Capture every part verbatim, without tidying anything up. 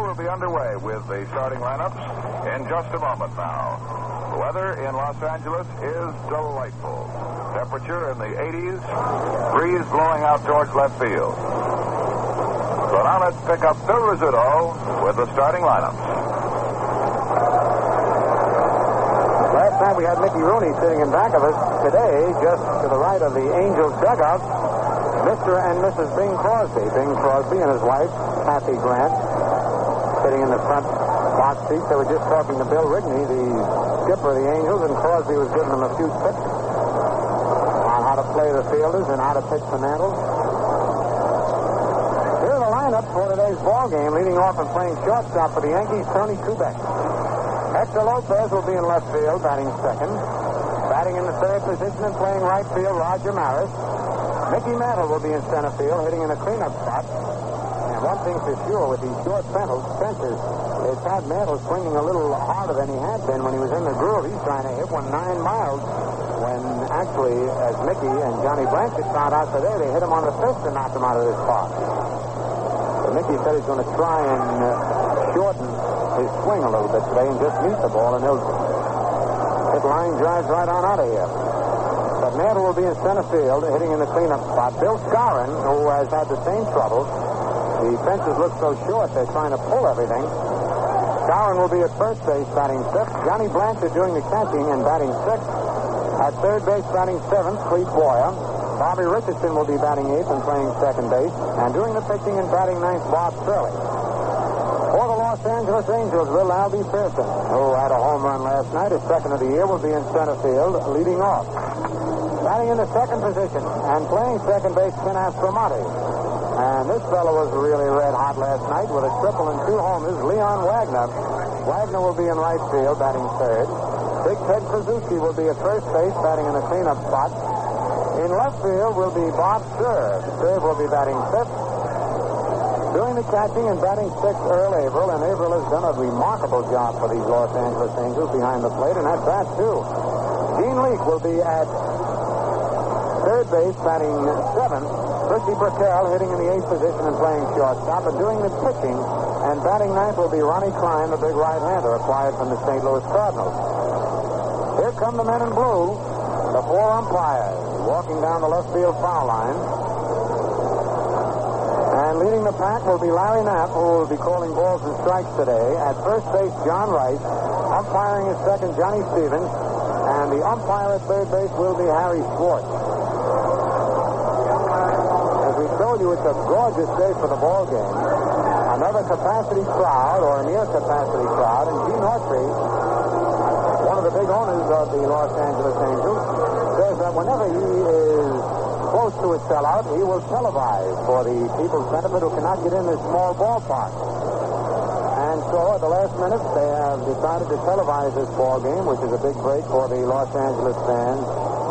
will be underway with the starting lineups in just a moment now. The weather in Los Angeles is delightful. Temperature in the eighties, breeze blowing out towards left field. So now let's pick up Phil Rizzuto with the starting lineups. Last night we had Mickey Rooney sitting in back of us. Today, just to the right of the Angels dugout, Mister and Missus Bing Crosby. Bing Crosby and his wife, Kathy Grant, sitting in the front box seat. They were just talking to Bill Rigney, the skipper of the Angels, and Crosby was giving them a few tips on how to play the fielders and how to pitch the Mantles. Here are the lineups for today's ball game. Leading off and playing shortstop for the Yankees, Tony Kubek. Hector Lopez will be in left field, batting second. Batting in the third position and playing right field, Roger Maris. Mickey Mantle will be in center field, hitting in a cleanup spot. And one thing's for sure, with these short fences, it's had Mantle swinging a little harder than he had been when he was in the groove. He's trying to hit one nine miles when actually, as Mickey and Johnny Blanchard found out today, they hit him on the fist and knocked him out of this park. So Mickey said he's going to try and uh, shorten his swing a little bit today and just meet the ball, and he'll hit line drives right on out of here. But Mantle will be in center field, hitting in the cleanup spot. Bill Skowron, who has had the same trouble. The fences look so short, they're trying to pull everything. Skowron will be at first base, batting fifth. Johnny Blanchard doing the catching and batting sixth. At third base, batting seventh, Clete Boyer. Bobby Richardson will be batting eighth and playing second base. And doing the pitching and batting ninth, Bob Shirley. For the Los Angeles Angels, Will Albie Pearson, who had a home run last night, his second of the year, will be in center field, leading off. Batting in the second position and playing second base, Ken Aspromonte. And this fellow was really red hot last night with a triple and two homers, Leon Wagner. Wagner will be in right field, batting third. Big Ted Krasuski will be at first base, batting in a cleanup spot. In left field will be Bob Cerv. Cerv will be batting fifth. Doing the catching and batting sixth, Earl Averill. And Averill has done a remarkable job for these Los Angeles Angels behind the plate, and at bat, too. Gene Leake will be at third base, batting seventh. Richie Burkell hitting in the eighth position and playing shortstop. And doing the pitching and batting ninth will be Ronnie Klein, the big right-hander acquired from the Saint Louis Cardinals. Here come the men in blue, the four umpires, walking down the left field foul line. And leading the pack will be Larry Knapp, who will be calling balls and strikes today. At first base, John Rice. Umpiring at second, Johnny Stevens. And the umpire at third base will be Harry Schwartz. As we told you, it's a gorgeous day for the ball game. Another capacity crowd, or a near capacity crowd. And Gene Autry, one of the big owners of the Los Angeles Angels, says that whenever he is close to a sellout, he will televise for the people's benefit who cannot get in this small ballpark. And so at the last minute, they have decided to televise this ball game, which is a big break for the Los Angeles fans.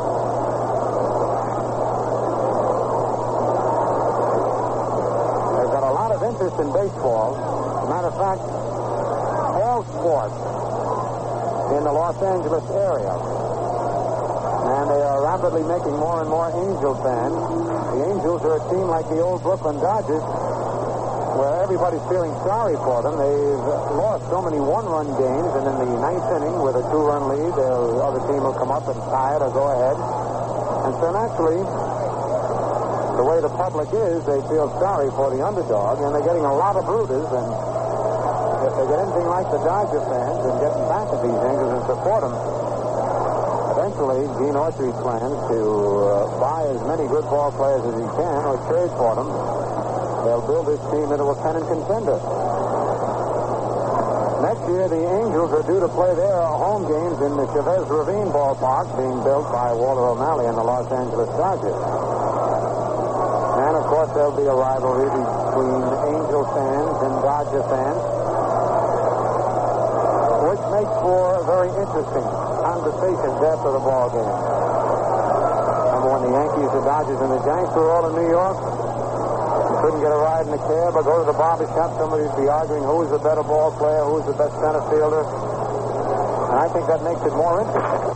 They've got a lot of interest in baseball. As a matter of fact, all sports in the Los Angeles area. And they are rapidly making more and more Angel fans. The Angels are a team like the old Brooklyn Dodgers, where everybody's feeling sorry for them. They've lost so many one-run games, and in the ninth inning, with a two-run lead, the other team will come up and tie it or go ahead. And so naturally, the way the public is, they feel sorry for the underdog, and they're getting a lot of rooters. And if they get anything like the Dodger fans and getting back at these Angels and support them, eventually, Gene Autry plans to uh, buy as many good ball players as he can or trade for them. They'll build this team into a pennant contender. Next year, the Angels are due to play their home games in the Chavez Ravine ballpark, being built by Walter O'Malley and the Los Angeles Dodgers. And, of course, there'll be a rivalry between Angel fans and Dodger fans, which makes for very interesting conversations after the ball game. Remember when the Yankees, the Dodgers, and the Giants were all in New York? You couldn't get a ride in a cab or go to the barber shop. Somebody would be arguing who's the better ball player, who's the best center fielder. And I think that makes it more interesting.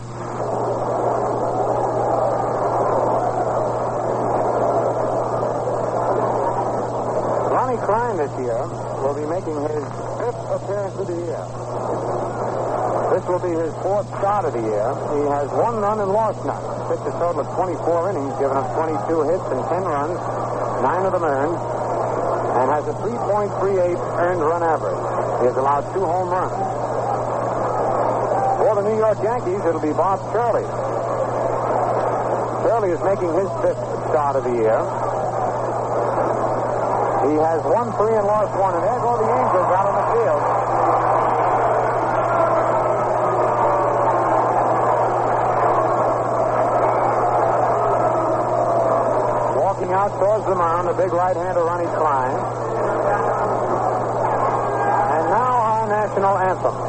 Ronnie Klein this year will be making his appearance of the year. This will be his fourth start of the year. He has one run and lost none. Pitched a total of twenty-four innings, given up twenty-two hits and ten runs, nine of them earned, and has a three point three eight earned run average. He has allowed two home runs. For the New York Yankees, it'll be Bob Shirley. Shirley is making his fifth start of the year. He has won three and lost one, and there go the Angels out on the field. Walking out towards the mound, the big right-hander Ronnie Klein. And now our national anthem.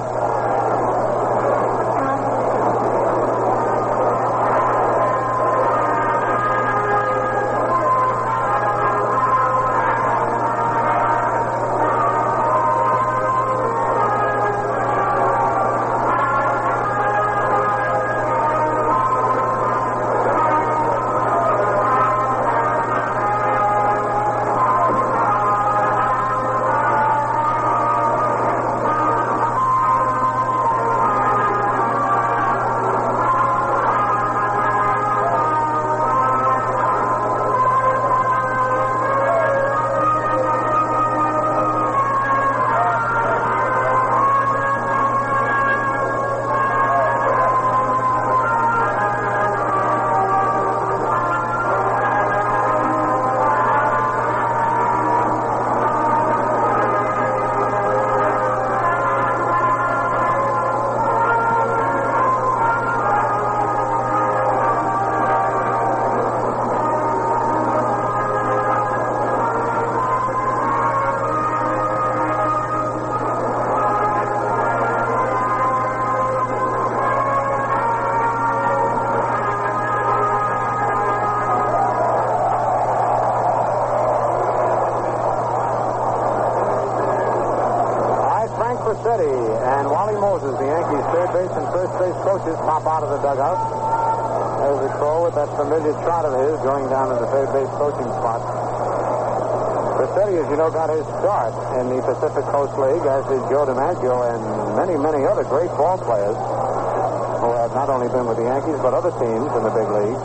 And Wally Moses, the Yankees' third base and first base coaches, pop out of the dugout. There's a crow with that familiar trot of his going down to the third base coaching spot. Rossetti, as you know, got his start in the Pacific Coast League, as did Joe DiMaggio and many, many other great ball players who have not only been with the Yankees but other teams in the big league.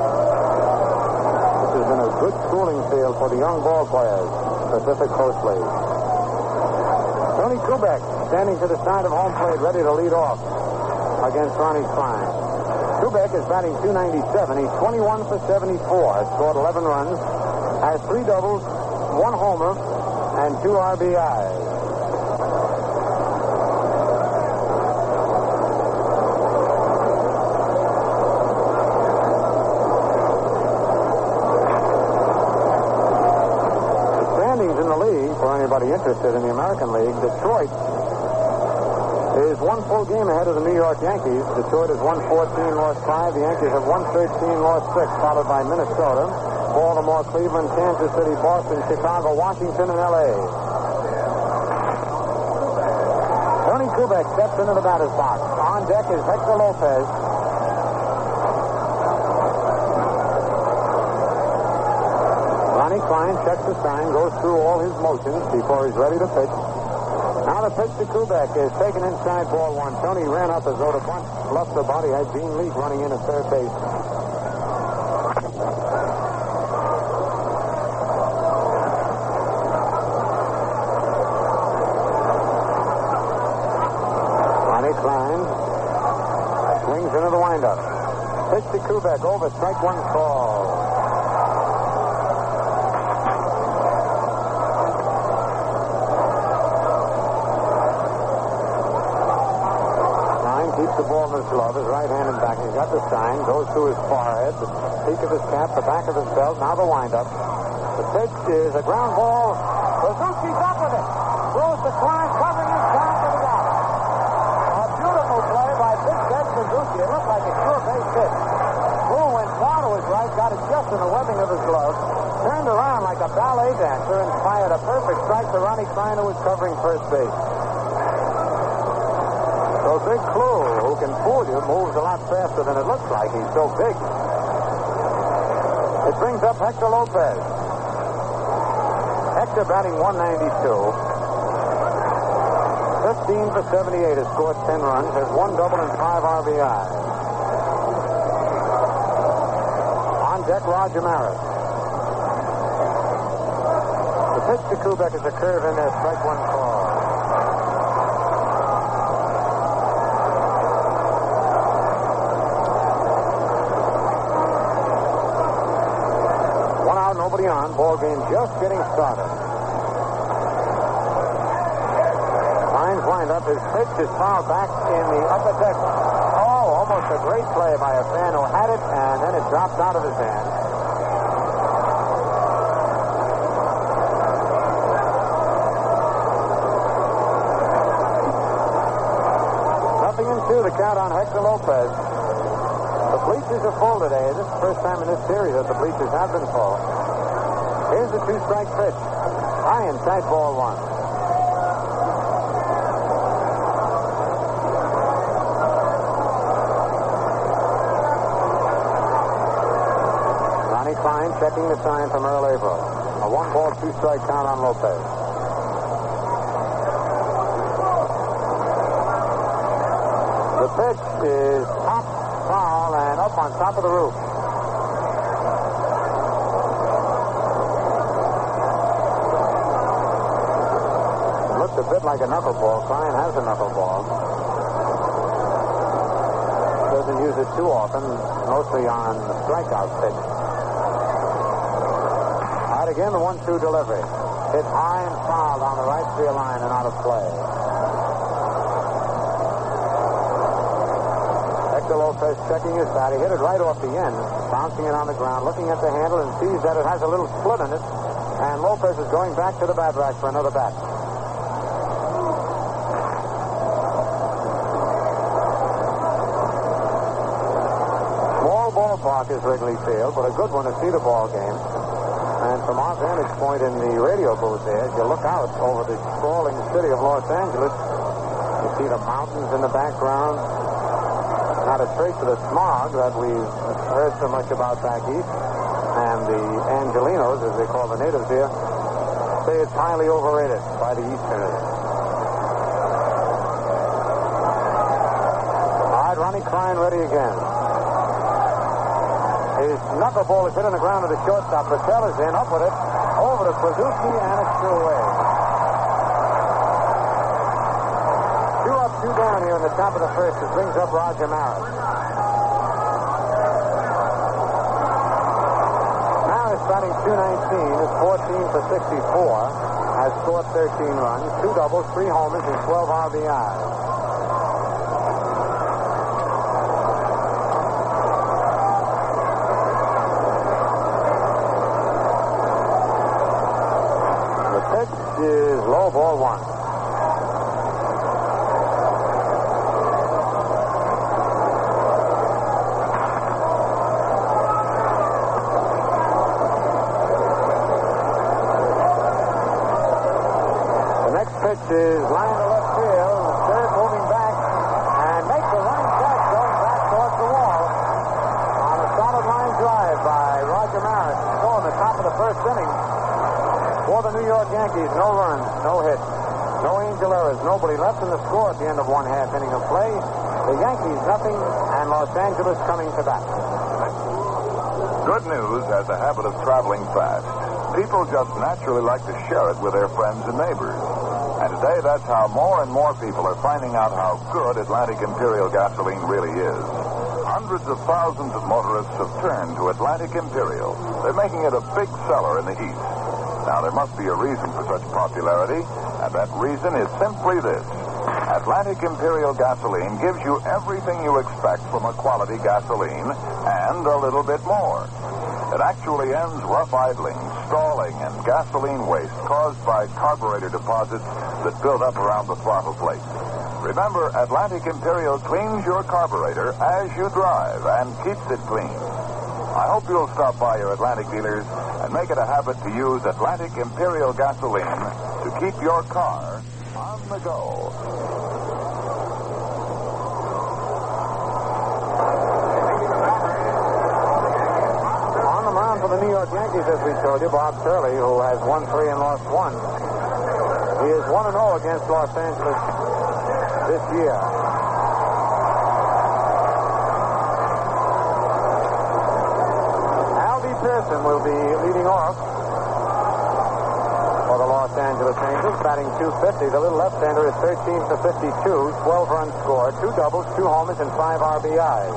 This has been a good schooling field for the young ball players, Pacific Coast League. Tony Kubek standing to the side of home plate, ready to lead off against Ronnie Klein. Kubek is batting two ninety-seven. He's twenty-one for seventy-four. Scored eleven runs, has three doubles, one homer, and two R B Is. Anybody interested in the American League, Detroit is one full game ahead of the New York Yankees. Detroit has won fourteen, lost five. The Yankees have won thirteen, lost six, followed by Minnesota, Baltimore, Cleveland, Kansas City, Boston, Chicago, Washington, and L A. Tony Kubek steps into the batter's box. On deck is Hector Lopez. Ronnie Klein checks the sign, goes through all his motions before he's ready to pitch. Now the pitch to Kubek is taken inside ball one. Tony ran up as though to bunt, bluffed the body, had Gene Leake running in at third base. Ronnie Klein swings into the windup. Pitch to Kubek, over, strike one, call. The ball in his glove, his right-handed back. He's got the sign, goes to his forehead, the peak of his cap, the back of his belt, now the windup. The pitch is a ground ball. Suzuki's up with it. Throws the Klein, covering his back to the out. A beautiful play by Big Ted Suzuki. It looked like a sure base hit. Bull went far to his right, got it just in the webbing of his glove, turned around like a ballet dancer, and fired a perfect strike to Ronnie Klein, who was covering first base. So Big Clue, who can fool you, moves a lot faster than it looks like. He's so big. It brings up Hector Lopez. Hector batting one ninety-two. sixteen for seventy-eight, has scored ten runs, has one double and five R B Is. On deck, Roger Maris. The pitch to Kubek is a curve in there, strike one call. One out, nobody on. Ball game just getting started. Lines wind up. His pitch is fouled back in the upper deck. Oh, almost a great play by a fan who had it, and then it dropped out of his hand. Nothing in two, the count on Hector Lopez. The bleachers are full today. This is the first time in this series that the bleachers have been full. Here's the two-strike pitch. High and tight, ball one. Ronnie Klein checking the sign from Earl Averill. A one-ball, two-strike count on Lopez. The pitch is top, foul, and up on top of the roof. It looked a bit like a knuckleball. Klein has a knuckleball. Doesn't use it too often, mostly on the strikeout pitch. All right, again, the one two delivery. Hit high and fouled on the right field line and out of play. Hector Lopez checking his bat. He hit it right off the end, bouncing it on the ground, looking at the handle, and sees that it has a little split in it. And Lopez is going back to the bat rack for another bat. Small ballpark is Wrigley Field, but a good one to see the ball game. And from our vantage point in the radio booth there, as you look out over the sprawling city of Los Angeles, you see the mountains in the background. Not a trace of the smog that we've heard so much about back east. And the Angelinos, as they call the natives here, say it's highly overrated by the Easterners. All right, Ronnie Klein ready again. His knuckleball is hit on the ground to the shortstop. Patel is in, up with it, over to Krasuski, and it's two away. Two up, two down here in the top of the first. It brings up Roger Maris. Maris batting two nineteen is fourteen for sixty-four, has scored thirteen runs, two doubles, three homers, and twelve R B Is. Is low, ball one. The next pitch is line to left field. Third moving back and makes a running catch going back towards the wall on a solid line drive by Roger Maris. So in the top of the first inning. For the New York Yankees, no runs, no hits, no Angel errors, nobody left in the score at the end of one half inning of play. The Yankees nothing, and Los Angeles coming to bat. Good news has a habit of traveling fast. People just naturally like to share it with their friends and neighbors. And today, that's how more and more people are finding out how good Atlantic Imperial gasoline really is. Hundreds of thousands of motorists have turned to Atlantic Imperial. They're making it a big seller in the East. Now, there must be a reason for such popularity, and that reason is simply this. Atlantic Imperial gasoline gives you everything you expect from a quality gasoline, and a little bit more. It actually ends rough idling, stalling, and gasoline waste caused by carburetor deposits that build up around the throttle plate. Remember, Atlantic Imperial cleans your carburetor as you drive and keeps it clean. I hope you'll stop by your Atlantic dealers and make it a habit to use Atlantic Imperial gasoline to keep your car on the go. On the mound for the New York Yankees, as we told you, Bob Turley, who has won three and lost one. He is one and oh against Los Angeles this year. Albie Pearson will be leading off for the Los Angeles Angels, batting two fifty. The little left-hander is thirteen for fifty-two, twelve runs scored, two doubles, two homers, and five R B Is.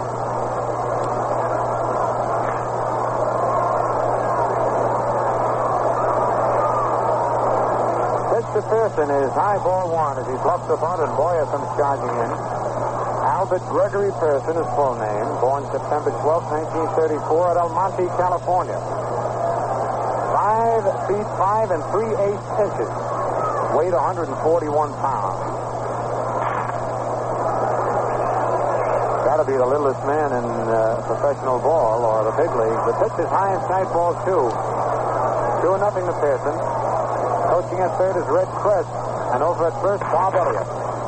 Pitch to Pearson is high ball one as he bluffs the bunt, and Boyer comes charging in. Albert Gregory Pearson, his full name, born September twelfth, nineteen thirty-four at El Monte, California. Five feet five and three-eighths inches. Weighed one hundred forty-one pounds. Got to be the littlest man in uh, professional ball or the big league. The pitch is high inside ball two. Two and nothing to Pearson. Coaching at third is Red Crest, and over at first, Bob Elliott.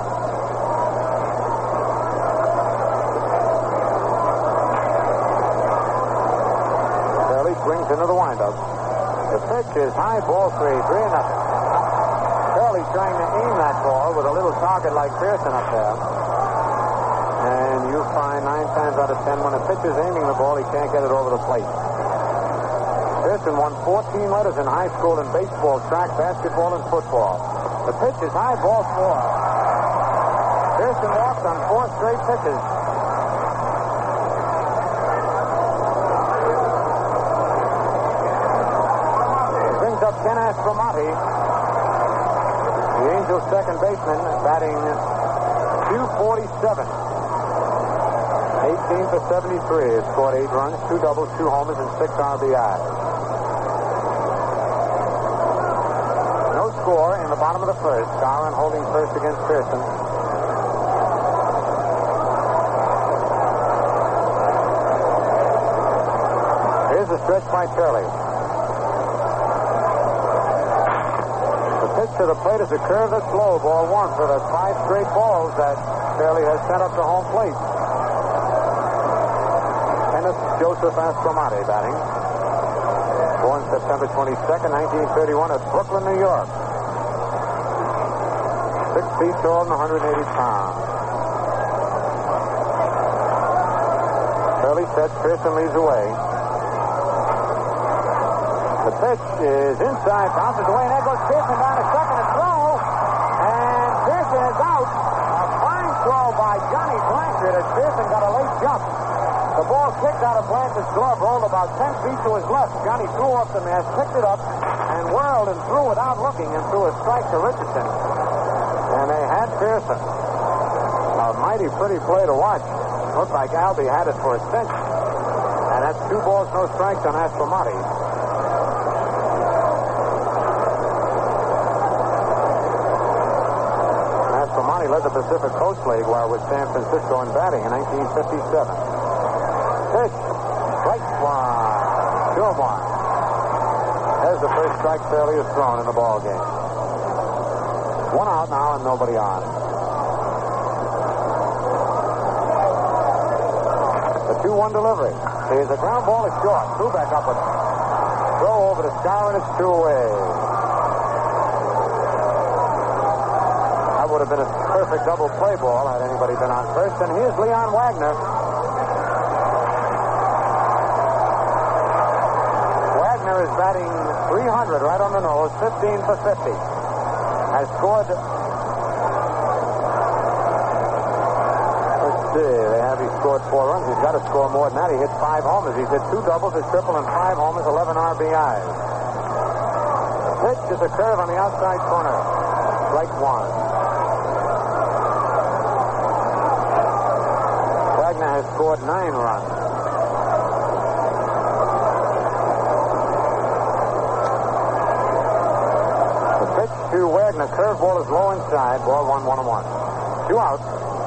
Curley swings into the windup. The pitch is high ball three, three and nothing. Curley trying to aim that ball with a little target like Pearson up there. And you find nine times out of ten when a pitcher's aiming the ball, he can't get it over the plate. Pearson won fourteen letters in high school in baseball, track, basketball, and football. The pitch is high ball four. Pearson walked on four straight pitches. Brings up Ken Aspromonte, the Angels' second baseman, batting two forty-seven. eighteen for seventy-three. Has scored eight runs, two doubles, two homers, and six R B Is. No score in the bottom of the first. Skowron holding first against Pearson. Here's a stretch by Curley. The pitch to the plate is a curveless slow, ball one for the five straight balls that Curley has sent up to home plate. Kenneth Joseph Aspromonte batting. Born September twenty-second, nineteen thirty-one at Brooklyn, New York. Six feet tall and one hundred eighty pounds. Curley sets, Pearson leads away. The pitch is inside, bounces away, and there goes Pearson down to second and throw. And Pearson is out. A fine throw by Johnny Blanchard as Pearson got a late jump. The ball kicked out of Blanchard's glove, rolled about ten feet to his left. Johnny threw off the mask, picked it up, and whirled and threw without looking and threw a strike to Richardson. And they had Pearson. A mighty pretty play to watch. Looked like Albie had it for a cinch. And that's two balls, no strikes on Aspromonte. Aspromonte led the Pacific Coast League while with San Francisco in batting in nineteen fifty-seven. Pitch. Strike one. Two one. There's the first strike Curley has thrown in the ball game. One out now and nobody on. The two one delivery. Here's a ground ball is short. Kubek up with it. Throw over to Skowron. It's two away. That would have been a perfect double play ball had anybody been on first. And here's Leon Wagner. Wagner is batting three hundred right on the nose, fifteen for fifty. Has scored. Let's see. They have he scored four runs. He's got to score more than that. He hit five homers. He's hit two doubles, a triple, and five homers, eleven R B Is. The pitch is a curve on the outside corner. Strike one. Wagner has scored nine runs. To Wagner, curveball is low inside. Ball one, one and one. Two outs.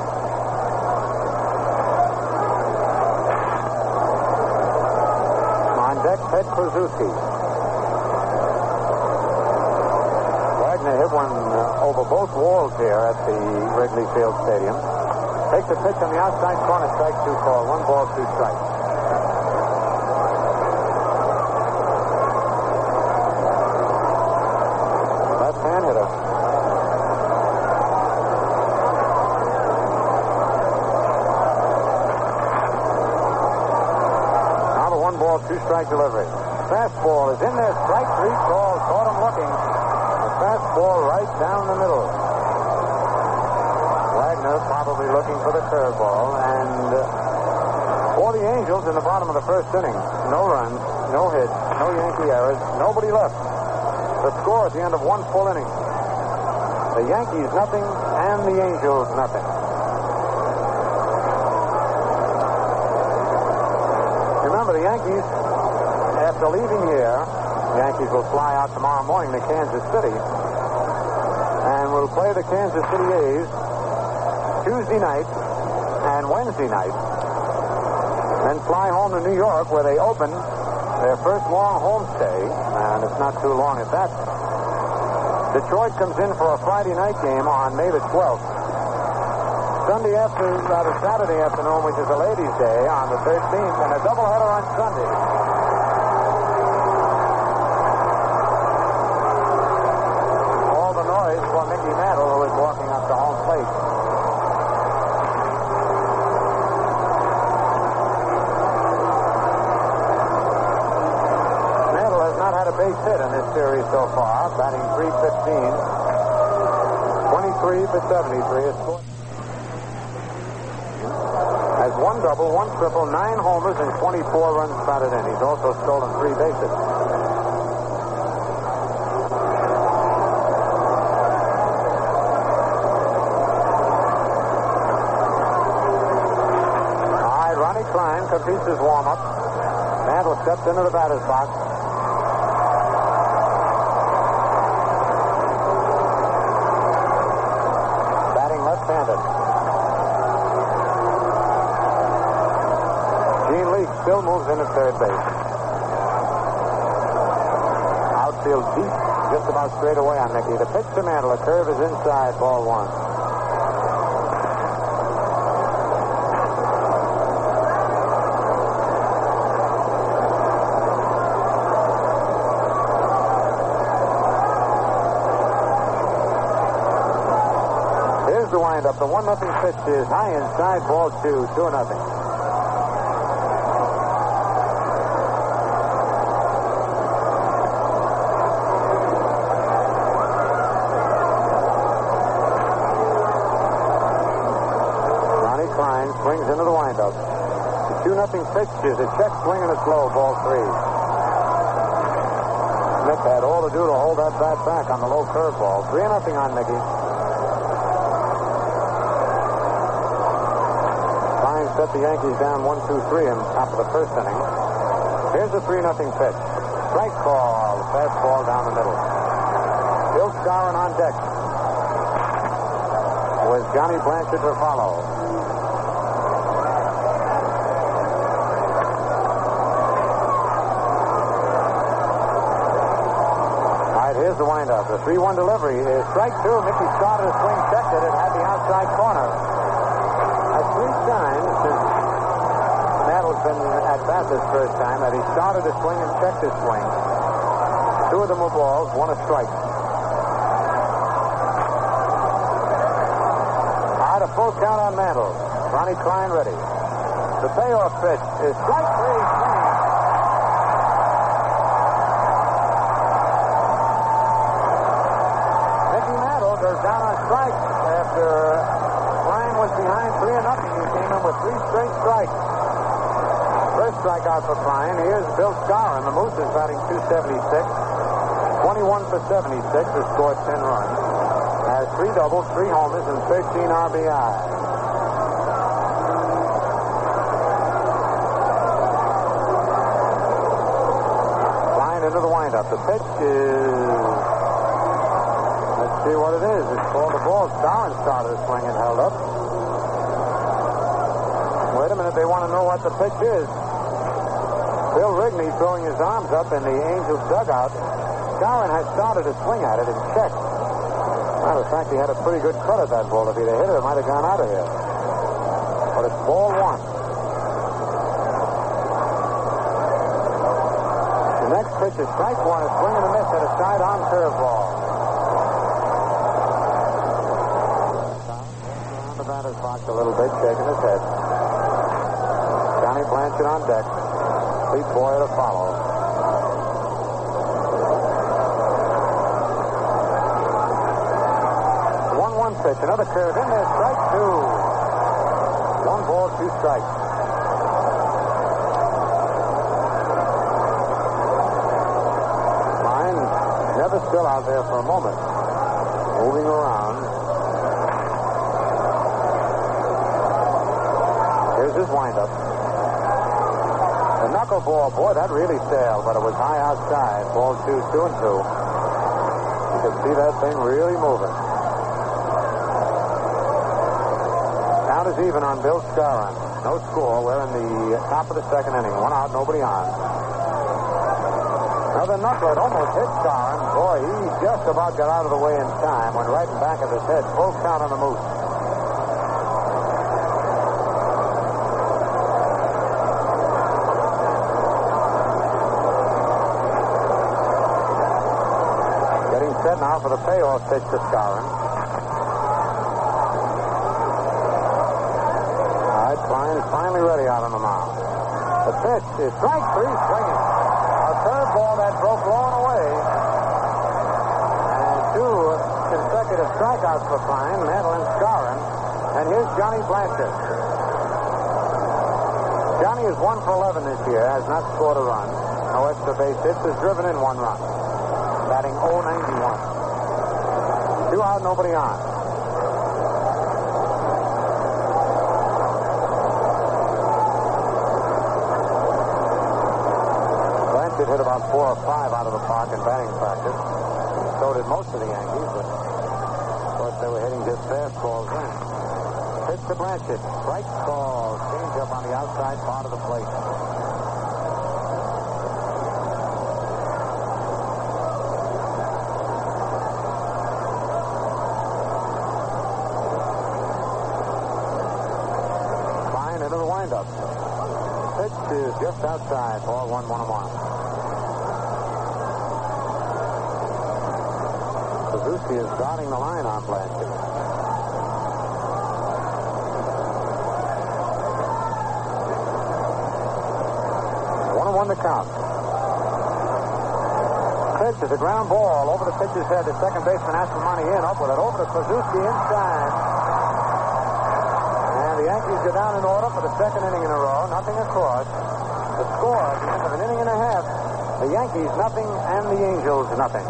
On deck, Ted Krasuski. Wagner hit one uh, over both walls here at the Wrigley Field Stadium. Takes the pitch on the outside corner, strike two call. One ball, two strikes. two-strike delivery. Fastball is in there. Strike three. Call. Caught him looking. A fastball right down the middle. Wagner probably looking for the curveball. And uh, for the Angels in the bottom of the first inning, no runs, no hits, no Yankee errors, nobody left. The score at the end of one full inning. The Yankees nothing and the Angels nothing. Remember, the Yankees, after leaving here, the Yankees will fly out tomorrow morning to Kansas City and will play the Kansas City A's Tuesday night and Wednesday night, then fly home to New York where they open their first long home stay, and it's not too long at that. Detroit comes in for a Friday night game on May the twelfth. Sunday after, rather Saturday afternoon, which is a ladies' day, on the thirteenth, and a doubleheader on Sunday. All the noise for Mickey Mantle, who is walking up to home plate. Mantle has not had a base hit in this series so far, batting three fifteen, twenty-three for seventy-three. It's has one double, one triple, nine homers, and twenty-four runs batted in. He's also stolen three bases. All right, Ronnie Klein completes his warm-up. Mantle steps into the batter's box. Batting left-handed. Still moves in at third base. Outfield deep, just about straight away on Mickey. The pitch to Mantle. The curve is inside, ball one. Here's the windup. The one nothing pitch is high inside, ball two, two nothing. Swings into the windup. The two nothing pitch is a check swing and a slow, ball three. Smith had all to do to hold that bat back on the low curveball. Three nothing on Mickey. Klein set the Yankees down one two three in the top of the first inning. Here's the three nothing pitch. Strike call. Fastball down the middle. Bill Skowron on deck with Johnny Blanchard to follow. Here's the windup. The three one delivery is strike two. Mickey started a swing, checked it. It had the outside corner. That's three times since Mantle's been at bat this first time that he started a swing and checked his swing. Two of them were balls, one a strike. All right, a full count on Mantle. Ronnie Klein ready. The payoff pitch is strike three. Down on strikes after Klein was behind three and nothing. He came in with three straight strikes. First strikeout for Klein. Here's Bill Skowron. The Moose is batting two seventy-six. twenty-one for seventy-six. Has scored ten runs. Has three doubles, three homers, and thirteen R B Is. Klein into the windup. The pitch is... See what it is. It's called the ball. Skowron started a swing and held up. Wait a minute. They want to know what the pitch is. Bill Rigney throwing his arms up in the Angels dugout. Skowron has started a swing at it and checked. Matter of fact, he had a pretty good cut at that ball. If he'd have hit it, it might have gone out of here. But it's ball one. The next pitch is strike one. A swing and a miss at a side-on curveball. Batter's box a little bit, shaking his head. Johnny Blanchard on deck. Pete Boyer to follow. one one pitch. Another curve in there. Strike two. One ball, two strikes. Klein never still out there for a moment. Moving around. Here's his windup. The knuckleball, boy, that really sailed, but it was high outside. Ball two, two and two. You could see that thing really moving. Count is even on Bill Skowron. No score. We're in the top of the second inning. One out, nobody on. Another knuckler. It almost hit Skowron. Boy, he just about got out of the way in time. Went right in back of his head. Full count on the Moose. Getting set now for the payoff pitch to Skowron. Klein is finally ready out on the mound. The pitch is strike three, swinging. A curveball that broke low and away. And two consecutive strikeouts for Klein, Mantle and Skowron. And here's Johnny Blanchard. Johnny is one for eleven this year, has not scored a run. No extra base hits, has driven in one run. Batting oh ninety-one. Two out, nobody on. Hit about four or five out of the park in batting practice. So did most of the Yankees, but of course they were hitting just fastballs then. Pitch to Blanchard. Strike call. Change up on the outside part of the plate. Klein into the windup. Pitch is just outside. Ball one, one and one. Suzuki is dotting the line on Blanchard. One and one to count. Pitch is a ground ball over the pitcher's head. The second baseman has for money in. Up with it over to Suzuki inside. And the Yankees go down in order for the second inning in a row. Nothing across. The score at the end of an inning and a half. The Yankees nothing and the Angels nothing.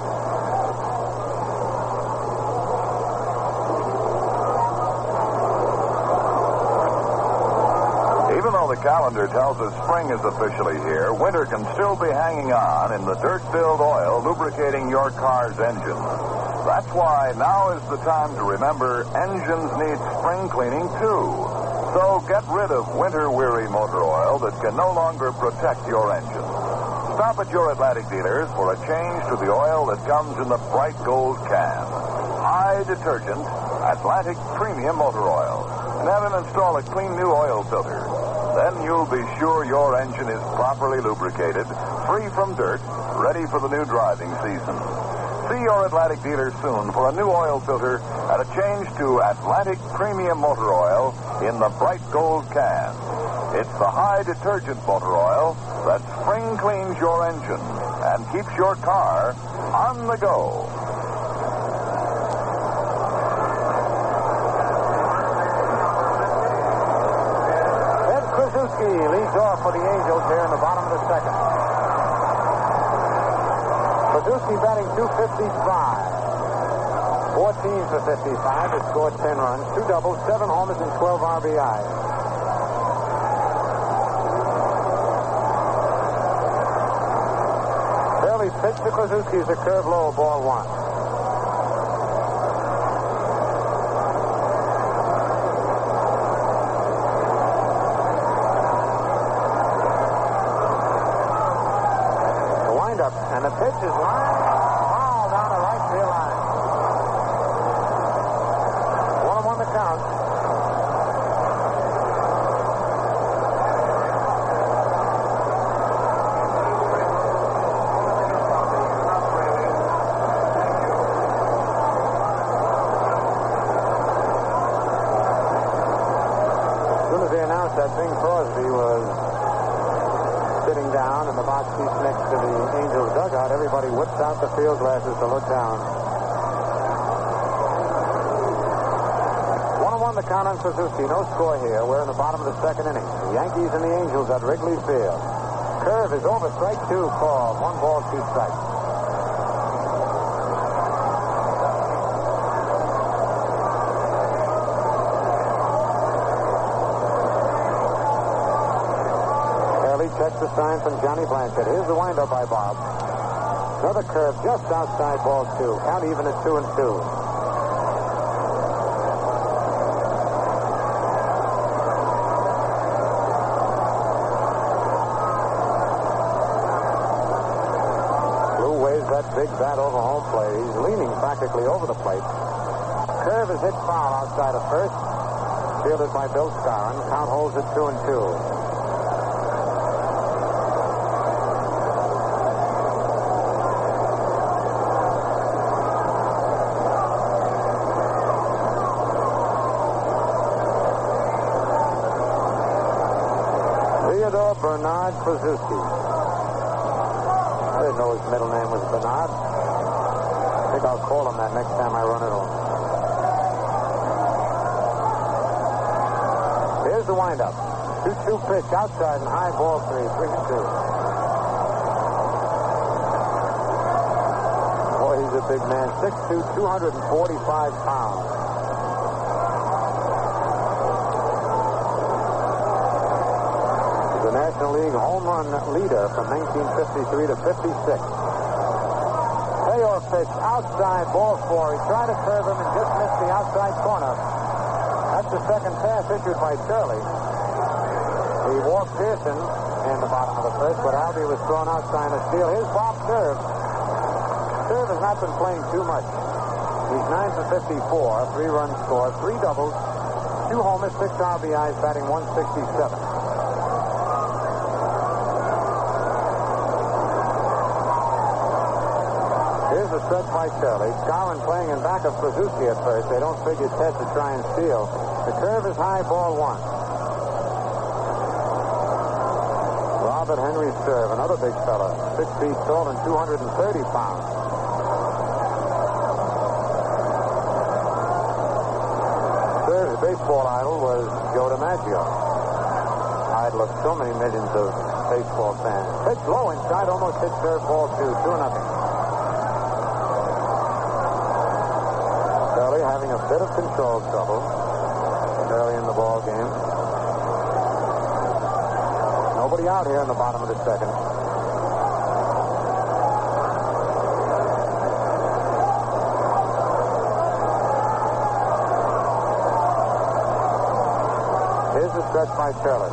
Even though the calendar tells us spring is officially here, winter can still be hanging on in the dirt-filled oil lubricating your car's engine. That's why now is the time to remember engines need spring cleaning too. So get rid of winter-weary motor oil that can no longer protect your engine. Stop at your Atlantic dealers for a change to the oil that comes in the bright gold can. High detergent Atlantic Premium Motor Oil. And have him install a clean new oil filter. Then you'll be sure your engine is properly lubricated, free from dirt, ready for the new driving season. See your Atlantic dealer soon for a new oil filter and a change to Atlantic Premium Motor Oil in the bright gold can. It's the high detergent motor oil that spring cleans your engine and keeps your car on the go. Leads off for the Angels here in the bottom of the second. Suzuki batting two fifty-five. fourteen for fifty-five. He scored ten runs, two doubles, seven homers, and twelve R B Is. Fairly pitched to Suzuki is a curve low, ball one. And the pitch is lined foul down the right field line. One and one to count. As soon as they announced that Bing Crosby was sitting down in the box seats next to the Angels dugout. Everybody whips out the field glasses to look down. One and one the count on Suzuki. No score here. We're in the bottom of the second inning. The Yankees and the Angels at Wrigley Field. Curve is over. Strike two called. One ball, two strikes. Checks the sign from Johnny Blanchard. Here's the windup by Bob. Another curve just outside ball two. Count even at two and two. Lou waves that big bat over home plate. He's leaning practically over the plate. Curve is hit foul outside of first. Fielded by Bill Skowron. Count holds at two and two. Bernard Krasuski. I didn't know his middle name was Bernard. I think I'll call him that next time I run it home. Here's the windup. two two pitch outside and high ball three. three and two. Boy, he's a big man. six two, two hundred forty-five pounds. The National League home run leader from nineteen fifty-three to fifty-six. Payoff pitch outside, ball four. He tried to curve him and just missed the outside corner. That's the second pass issued by Shirley. He walked Pearson in the bottom of the first, but Albee was thrown outside a steal. Here's Bob Cerv. Cerv has not been playing too much. He's nine for fifty-four, three-run score, three doubles, two homers, six R B Is, batting one sixty-seven. Here's the stretch by Shirley. Skowron playing in back of Krasuski at first. They don't figure Ted to try and steal. The curve is high, ball one. Robert Henry Cerv, another big fella. Six feet tall and two hundred thirty pounds. Cerv's baseball idol was Joe DiMaggio. Idol of so many millions of baseball fans. Pitch low inside, almost hit Cerv, ball two. Two nothing. Having a bit of control trouble early in the ball game. Nobody out here in the bottom of the second. Here's the stretch by Shirley.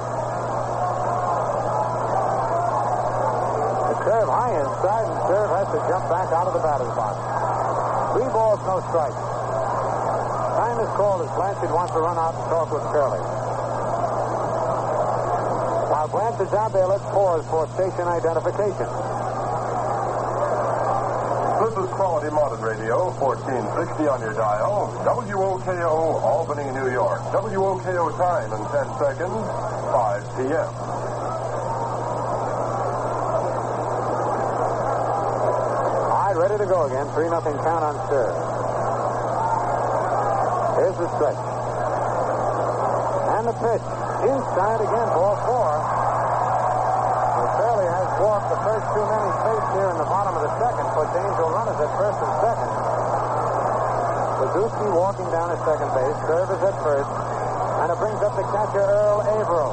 The curve high inside, and Cerv has to jump back out of the batter's box. Three balls, no strikes. Time is called as Blanchard wants to run out and talk with Shirley. While Blanchard's out there, let's pause for station identification. This is Quality Modern Radio, fourteen sixty on your dial. W O K O, Albany, New York. W O K O time in ten seconds, five p.m. All right, ready to go again. three nothing count on Cerv. Here's the stretch. And the pitch. Inside again, ball four. Well, Shirley has walked the first two men he faced here in the bottom of the second. Puts Angel runners at first and second. Suzuki walking down at second base. Cerv is at first. And it brings up the catcher, Earl Averill.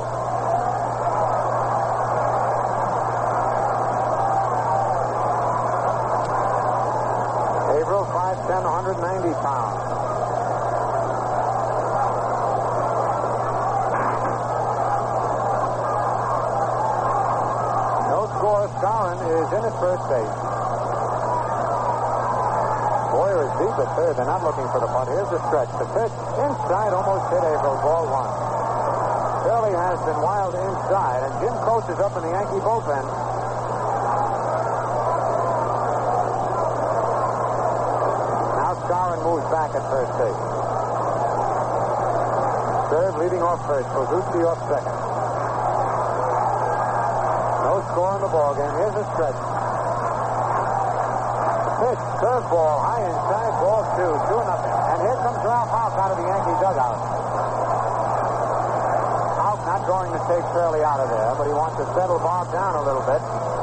Averill, five ten, one hundred ninety pounds. Skowron is in at first base. Boyer is deep at third. They're not looking for the punt. Here's the stretch. The pitch inside almost hit Averill. Ball one. Shirley has been wild inside, and Jim Coates is up in the Yankee bullpen. Now Skowron moves back at first base. Cerv leading off first. Suzuki off second. No score in the ballgame. Here's a stretch. Pitch, curveball, high inside, ball two, two nothing. And here comes Ralph Houk out of the Yankee dugout. Houk not going to take Fairley out of there, but he wants to settle Bob down a little bit.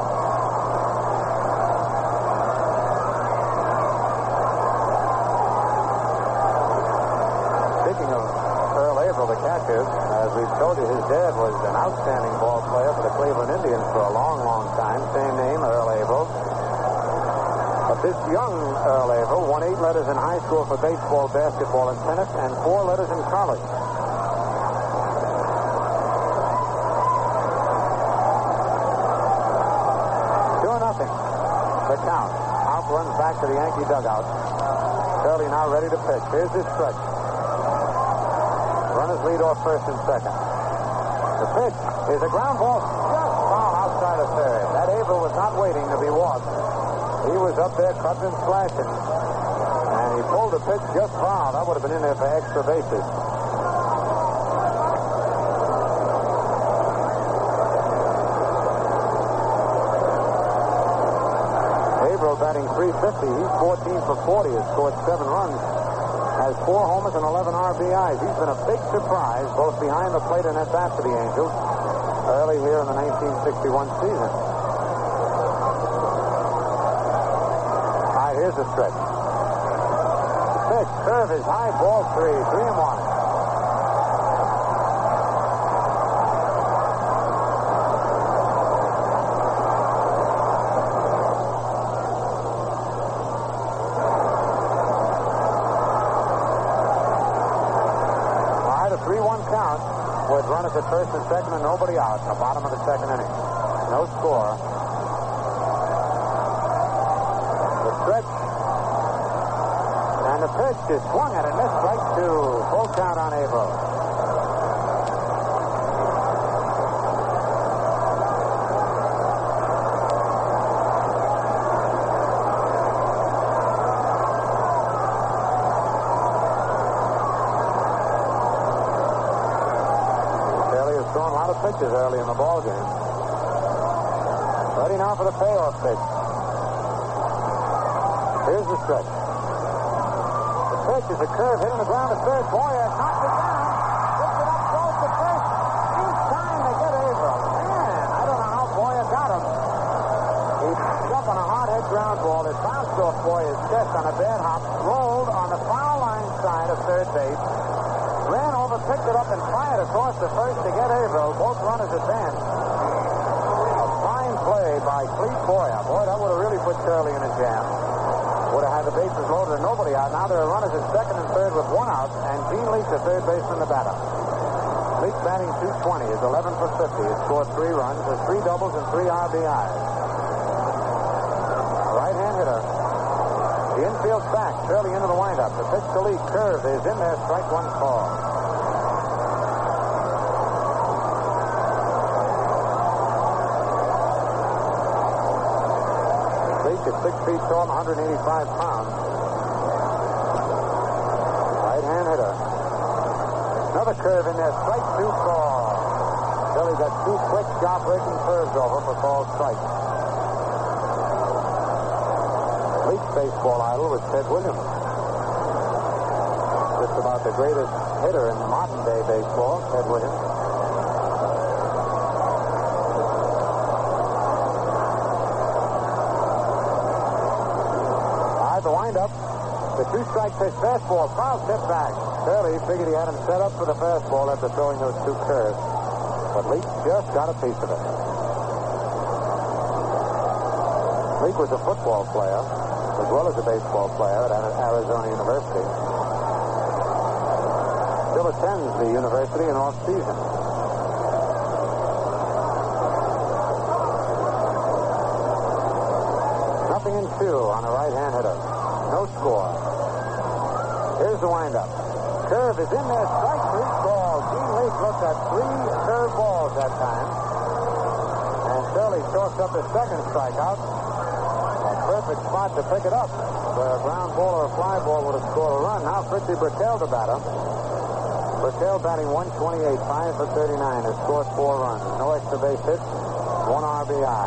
Speaking of Earl Averill, the catcher, as we've told you, his dad was an outstanding ball player for the Cleveland Indians for a long, long time. Same name, Earl Averill. But this young Earl Averill won eight letters in high school for baseball, basketball, and tennis, and four letters in college. Two nothing. The count. Houk runs back to the Yankee dugout. Fairley now ready to pitch. Here's his stretch. Runners lead off first and second. The pitch is a ground ball just foul outside of third. That Averill was not waiting to be walked. He was up there cutting and slashing. And he pulled the pitch just foul. That would have been in there for extra bases. Averill batting three fifty. He's fourteen for forty. Has scored seven runs. Has four homers and eleven R B Is. He's been a big surprise, both behind the plate and at bat for the Angels, early here in the nineteen sixty-one season. All right, here's the stretch. Pitch, curve is high, ball three, three and one. three one count with runners at first and second and nobody out in the bottom of the second inning. No score. The stretch. And the pitch is swung at and missed. Strike two. Full count on Averill. Pitches early in the ball game. Ready now for the payoff pitch. Here's the stretch. The pitch is a curve hitting the ground to third. Boyer knocks it down. Gets it up close to first. He's trying to get Averill. Man, I don't know how Boyer got him. He jumped on a hard hit ground ball. It bounced off Boyer's chest on a bad hop. Rolled on the foul line side of third base. Ran over, picked it up, and fired across the first to get Averill. Both runners advanced. A fine play by Clete Boyer. Boy, that would have really put Shirley in a jam. Would have had the bases loaded and nobody out. Now there are runners at second and third with one out, and Gene Leake, the third baseman, the batter. Leake batting two twenty, is eleven for fifty. Has scored three runs, has three doubles and three R B Is. Right-hand hitter. The infield's back. Shirley into the windup. The pitch to Leake. Curve is in there. Strike one call. Leake is six feet tall and one hundred eighty-five pounds. Right-hand hitter. Another curve in there. Strike two call. Shirley got two quick, sharp-breaking curves over for called strike. Leake's baseball idol was Ted Williams. Just about the greatest hitter in modern-day baseball, Ted Williams. All right, the windup. The two-strike pitch fastball, foul tip back. Shirley figured he had him set up for the fastball after throwing those two curves. But Leake just got a piece of it. Leake was a football player, as well as a baseball player at Arizona University. Still attends the university in off-season. Nothing in two on a right-hand hitter. No score. Here's the windup. Curve is in there. Strike three ball. Gene Leake looked at three curve balls that time. And Shirley chalks up his second strikeout. Perfect spot to pick it up. Where a ground ball or a fly ball would have scored a run. Now Fritzy Brickell the batter. Brickell batting one twenty-eight, five for thirty-nine, has scored four runs. No extra base hits, one R B I.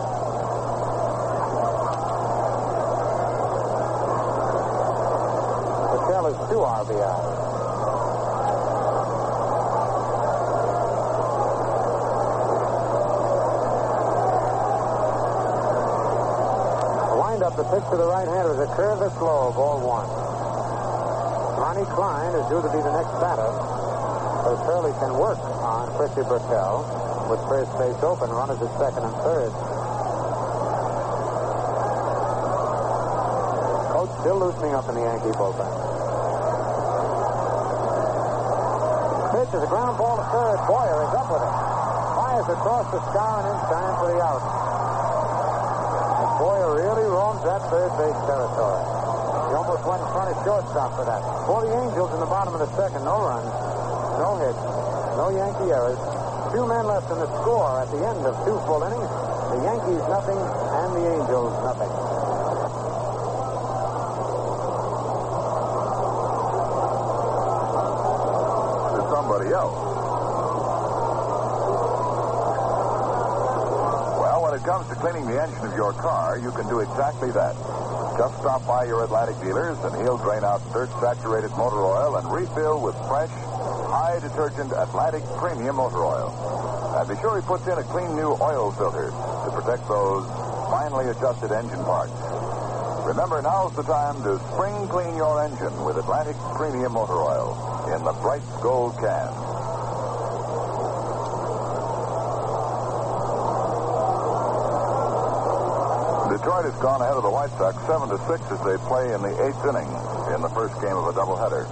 Patel is two R B Is. Up the pitch to the right-hander is a curve that's low, ball one. Ronnie Klein is due to be the next batter, so Shirley can work on Chrissy Burtell with first base open, runners at second and third. Coach still loosening up in the Yankee bullpen. Pitch is a ground ball to third. Boyer is up with it. Fires across the sky and in time for the out. Boyer really roams that third base territory. He almost went in front of shortstop for that. For the Angels in the bottom of the second, no runs, no hits, no Yankee errors. Two men left in the score at the end of two full innings. The Yankees nothing and the Angels nothing. To somebody else. When it comes to cleaning the engine of your car, you can do exactly that. Just stop by your Atlantic dealers and he'll drain out dirt-saturated motor oil and refill with fresh, high-detergent Atlantic Premium Motor Oil. And be sure he puts in a clean new oil filter to protect those finely adjusted engine parts. Remember, now's the time to spring clean your engine with Atlantic Premium Motor Oil in the bright gold can. Detroit has gone ahead of the White Sox seven to six as they play in the eighth inning in the first game of a doubleheader.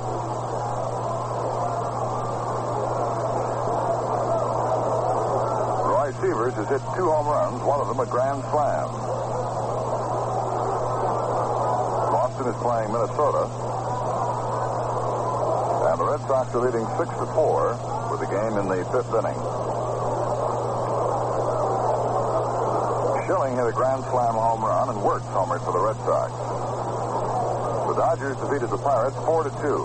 Roy Sievers has hit two home runs, one of them a grand slam. Boston is playing Minnesota, and the Red Sox are leading six to four with the game in the fifth inning. Schilling hit a grand slam home run and Wirtz homered for the Red Sox. The Dodgers defeated the Pirates four to two.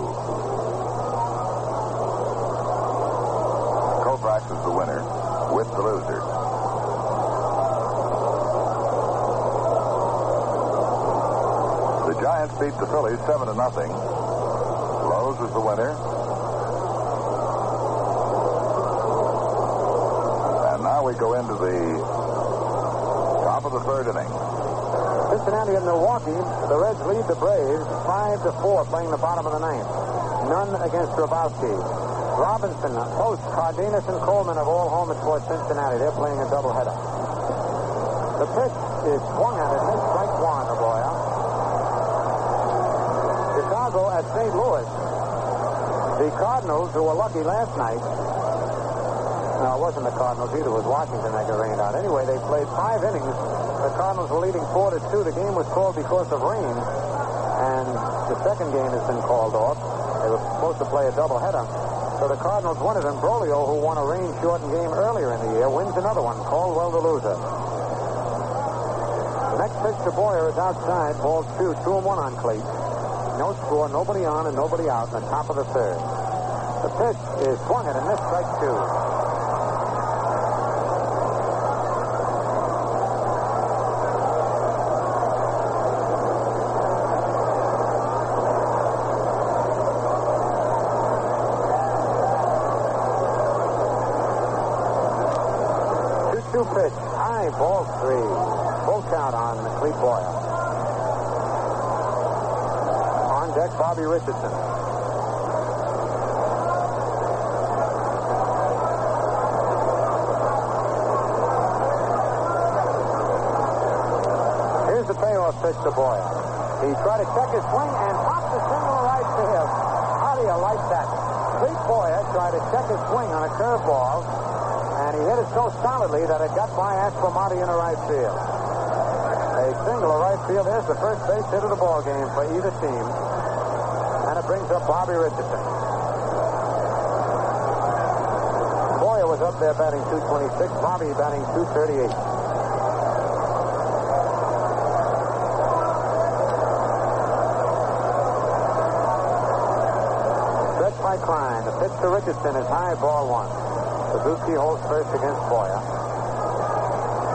Koufax is the winner with the loser. The Giants beat the Phillies seven to nothing. Lowe's is the winner. And now we go into the top of the third inning. Cincinnati and Milwaukee, the Reds lead the Braves five to four, playing the bottom of the ninth. None against Grabowski. Robinson, Post, Cardenas, and Coleman have all home for Cincinnati. They're playing a doubleheader. The pitch is swung at it. Missed strike one, Arroyo. Chicago at Saint Louis. The Cardinals, who were lucky last night. No, it wasn't the Cardinals either. It was Washington that got rained out. Anyway, they played five innings. The Cardinals were leading four to two. The game was called because of rain, and the second game has been called off. They were supposed to play a doubleheader. So the Cardinals won it, and Brolio, who won a rain-shortened game earlier in the year, wins another one. Caldwell the loser. The next pitch to Boyer is outside. Ball two, two and one on Clayton. No score, nobody on and nobody out in the top of the third. The pitch is swung at and missed, strike two. two two pitch. High, ball three. Full count on Clete Boyer. On deck, Bobby Richardson. Here's the payoff pitch to Boyer. He tried to check his swing and popped the single right field. How do you like that? Clete Boyer tried to check his swing on a curveball, and he hit it so solidly that it got by Aspromonte in the right field. A single to right field. There's the first base hit of the ball game for either team. And it brings up Bobby Richardson. Boyer was up there batting two twenty-six. Bobby batting two thirty-eight. Stretch by Klein. The pitch to Richardson is high, ball one. Suzuki holds first against Boyer.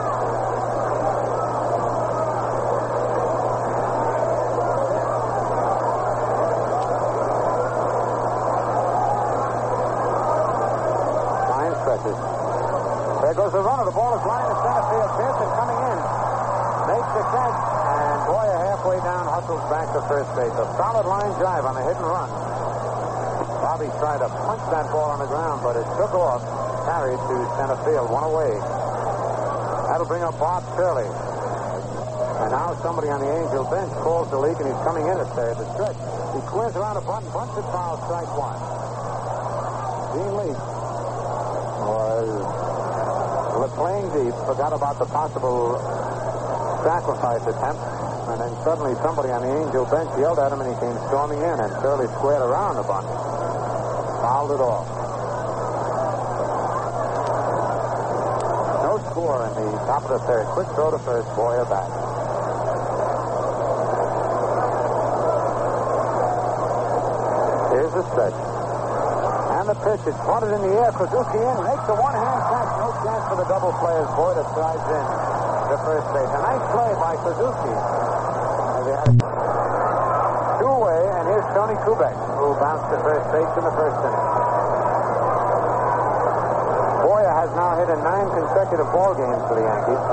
There goes the runner. The ball is lined to center field. Pearson coming in. Makes the catch. And Boyer halfway down hustles back to first base. A solid line drive on a hit and run. Bobby tried to punch that ball on the ground, but it took off. Carried to center field. One away. That'll bring up Bob Shirley. And now somebody on the Angel bench calls the leak, and he's coming in at third. The stretch. He squares around a bunt, bunts it foul, strike one. Gene Leake was playing deep, forgot about the possible sacrifice attempt, and then suddenly somebody on the Angel bench yelled at him, and he came storming in, and Shirley squared around the bunt. Fouled it off. No score in the top of the third. Quick throw to first. Boyer back. Here's the stretch. And the pitch is flooded in the air. Krasuski in. Makes a one-hand catch. No chance for the double play as Boyer strides in to first base. A nice play by Krasuski. Two away, and here's Tony Kubek, who bounced to first base in the first inning. Boyer has now hit in nine consecutive ball games for the Yankees.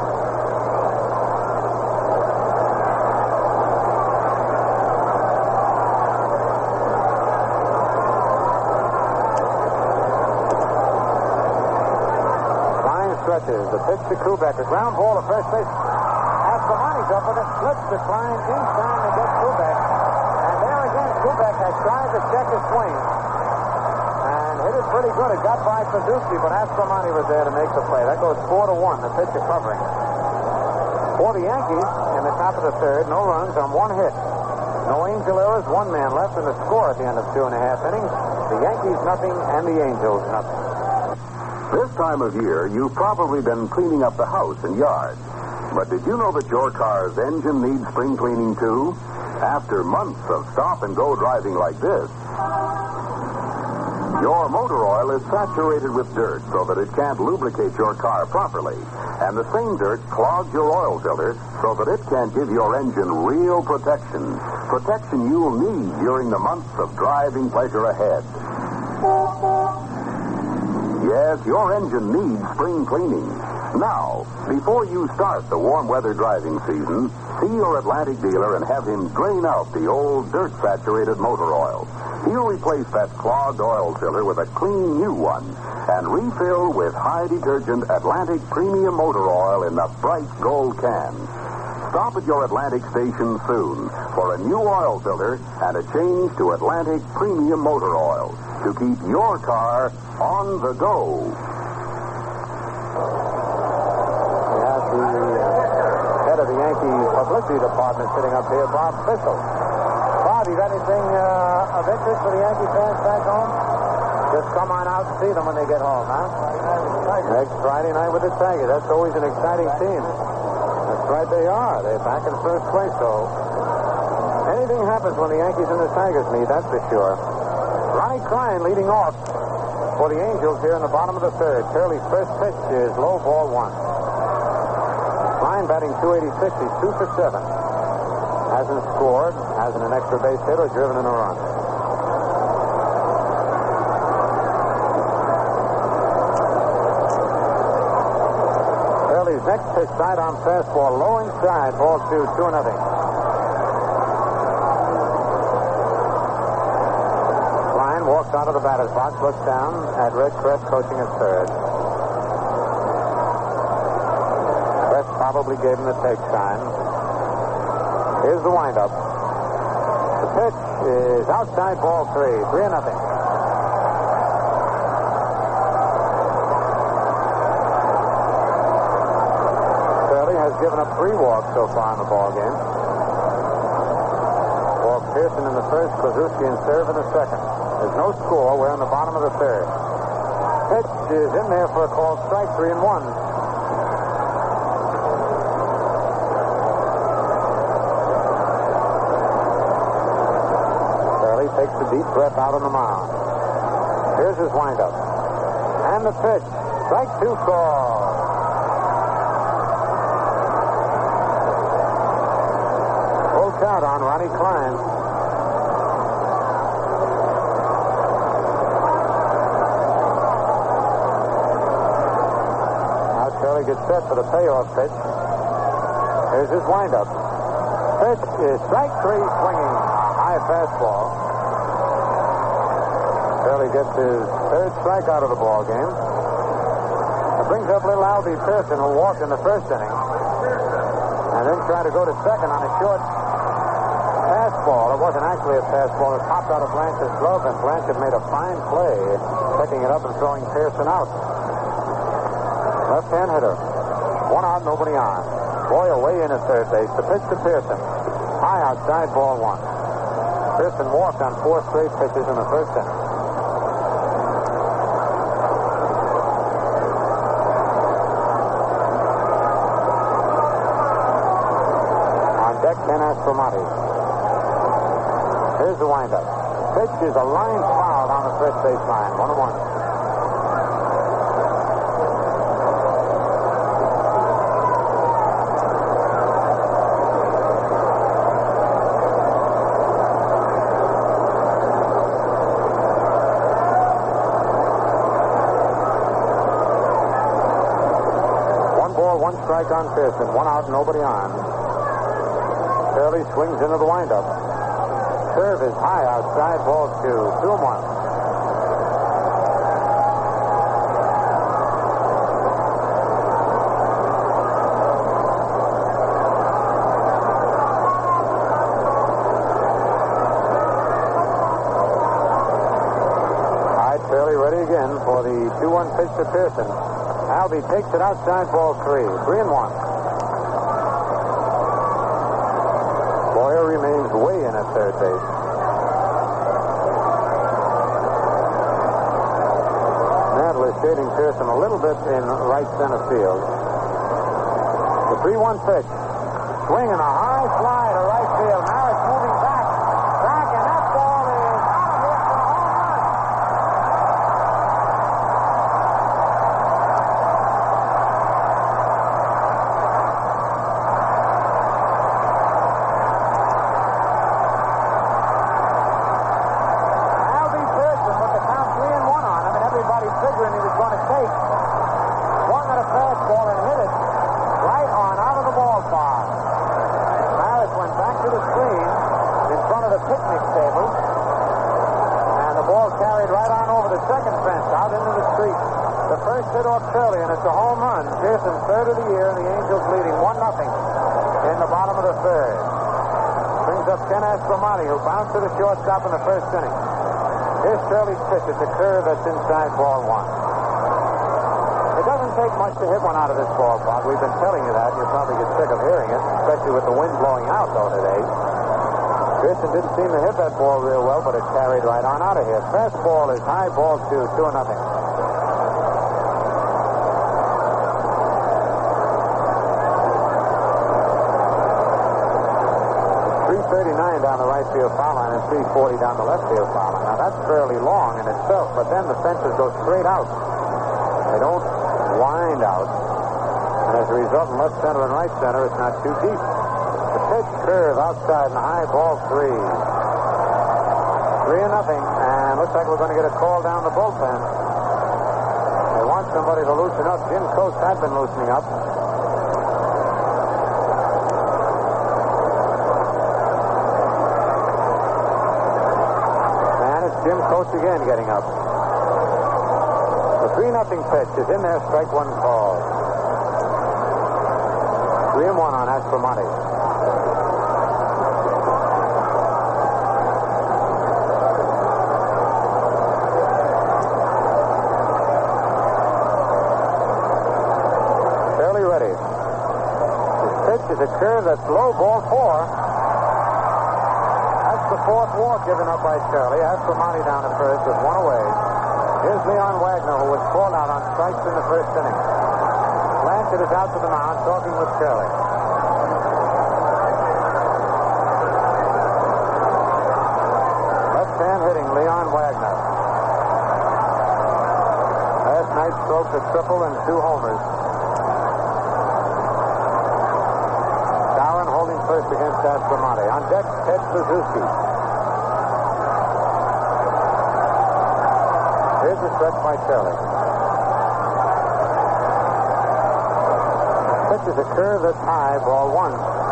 The pitch to Kubek. A ground ball to first base. Astromonti's up with it. Flips the Klein inside to get Kubek. And there again, Kubek has tried to check his swing. And hit it pretty good. It got by Krasuski, but Astromonti was there to make the play. That goes four to one. The pitcher covering. For the Yankees, in the top of the third, no runs on one hit. No Angel errors, one man left, and the score at the end of two and a half innings. The Yankees nothing, and the Angels nothing. This time of year, you've probably been cleaning up the house and yard. But did you know that your car's engine needs spring cleaning, too? After months of stop-and-go driving like this, your motor oil is saturated with dirt so that it can't lubricate your car properly. And the same dirt clogs your oil filter so that it can't give your engine real protection. Protection you'll need during the months of driving pleasure ahead. Yes, your engine needs spring cleaning. Now, before you start the warm weather driving season, see your Atlantic dealer and have him drain out the old dirt-saturated motor oil. He'll replace that clogged oil filter with a clean new one and refill with high detergent Atlantic Premium Motor Oil in the bright gold can. Stop at your Atlantic station soon for a new oil filter and a change to Atlantic Premium Motor Oil to keep your car on the go. Yeah, the uh, head of the Yankee publicity department sitting up here, Bob Bissell. Bob, you got anything uh, of interest for the Yankee fans back home? Just come on out and see them when they get home, huh? Next Friday night with the Tigers. That's always an exciting team. That's right, they are. They're back in first place, so anything happens when the Yankees and the Tigers meet, that's for sure. Ronnie Klein leading off for the Angels here in the bottom of the third. Curley's first pitch is low, ball one. Klein batting two eighty-six. He's two for seven. Hasn't scored, hasn't an extra base hit or driven in a run. Curley's next pitch, sidearm fastball, low inside, ball two, two nothing. Walks out of the batter's box, looks down at Red Crest coaching at third. Crest probably gave him the take sign. Here's the windup. The pitch is outside, ball three. Three or nothing. Curley has given up three walks so far in the ball game. Walk Pearson in the first, Krasuski in third in the second. There's no score. We're in the bottom of the third. Pitch is in there for a called strike, three and one. Curley takes a deep breath out on the mound. Here's his windup. And the pitch. Strike two call. Full count on Ronnie Klein. gets set for the payoff pitch. Here's his windup. Pitch is strike three, swinging a high fastball. Shirley gets his third strikeout of the ball game. It brings up little Albie Pearson, who walked in the first inning, and then tried to go to second on a short fastball. It wasn't actually a fastball. It popped out of Blanchard's glove, and Blanchard made a fine play, picking it up and throwing Pearson out. Left-hand hitter. One out, nobody on. Boyle way in at third base. The pitch to Pearson. High outside, ball one. Pearson walked on four straight pitches in the first inning. On deck, Ken Aspromonte. Here's the windup. Pitch is a line foul down the first base line. One and one. Strike on Pearson. One out, nobody on. Shirley swings into the windup. Curve is high outside, ball two. Two and one. All right, Shirley ready again for the two one pitch to Pearson. Albie takes it outside, ball three. Three and one. Boyer remains way in at third base. Nadler shading Pearson a little bit in right center field. The three one pitch. Swing and a high fly to right field. Now it's moving back. Back, and that ball is out of here for a home run. Shirley, and it's a home run. Pearson's third of the year, and the Angels leading one nothing in the bottom of the third. Brings up Ken Aspromonte, who bounced to the shortstop in the first inning. Here's Shirley's pitch. It's a curve that's inside, ball one. It doesn't take much to hit one out of this ballpark. We've been telling you that. You'll probably get sick of hearing it, especially with the wind blowing out, though, today. Pearson didn't seem to hit that ball real well, but it carried right on out of here. Fastball is high, ball two, two and nothing. thirty-nine down the right field foul line and three forty down the left field foul line. Now, that's fairly long in itself, but then the fences go straight out. They don't wind out. And as a result, in left center and right center, it's not too deep. The pitch curve outside and high, ball three. Three and nothing, and looks like we're going to get a call down the bullpen. They want somebody to loosen up. Jim Coates had been loosening up. Jim Coates again getting up. The three nothing pitch is in there, strike one call. Three and one on Aspromonte. Fairly ready. This pitch is a curve that's low, ball four. The fourth walk given up by Shirley. Aspromonte down at first with one away. Here's Leon Wagner, who was called out on strikes in the first inning. Blanchard is out to the mound talking with Shirley. Left-hand hitting Leon Wagner. Last night stroked a triple and two homers. Darren holding first against Aspromonte. On deck, Ted Suzuki. Here's the stretch by Shirley. pitch is a curve that's high, ball one.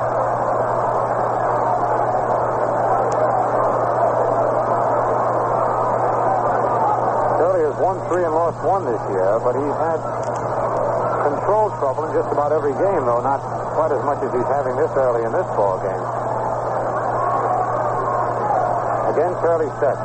Shirley has won three and lost one this year, but he's had control trouble in just about every game, though not quite as much as he's having this early in this ball game. Again, Shirley set.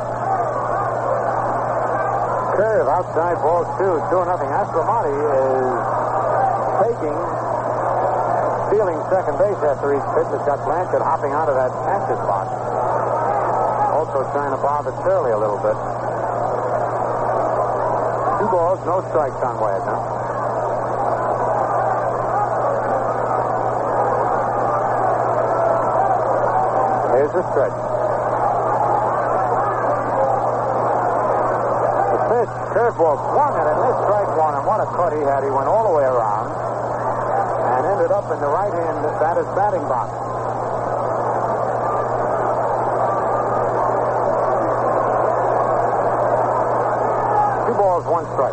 Curve outside, ball two, two nothing. Aspromonte is taking, stealing second base after each pitch. Has got Blanchard hopping out of that catcher's box. Also trying to bother Shirley a little bit. Two balls, no strikes on Wagner. Here's the stretch. The pitch, curveball, swung at it, missed strike one, and what a cut he had. He went all the way around and ended up in the right-hand batter's batting box. Two balls, one strike.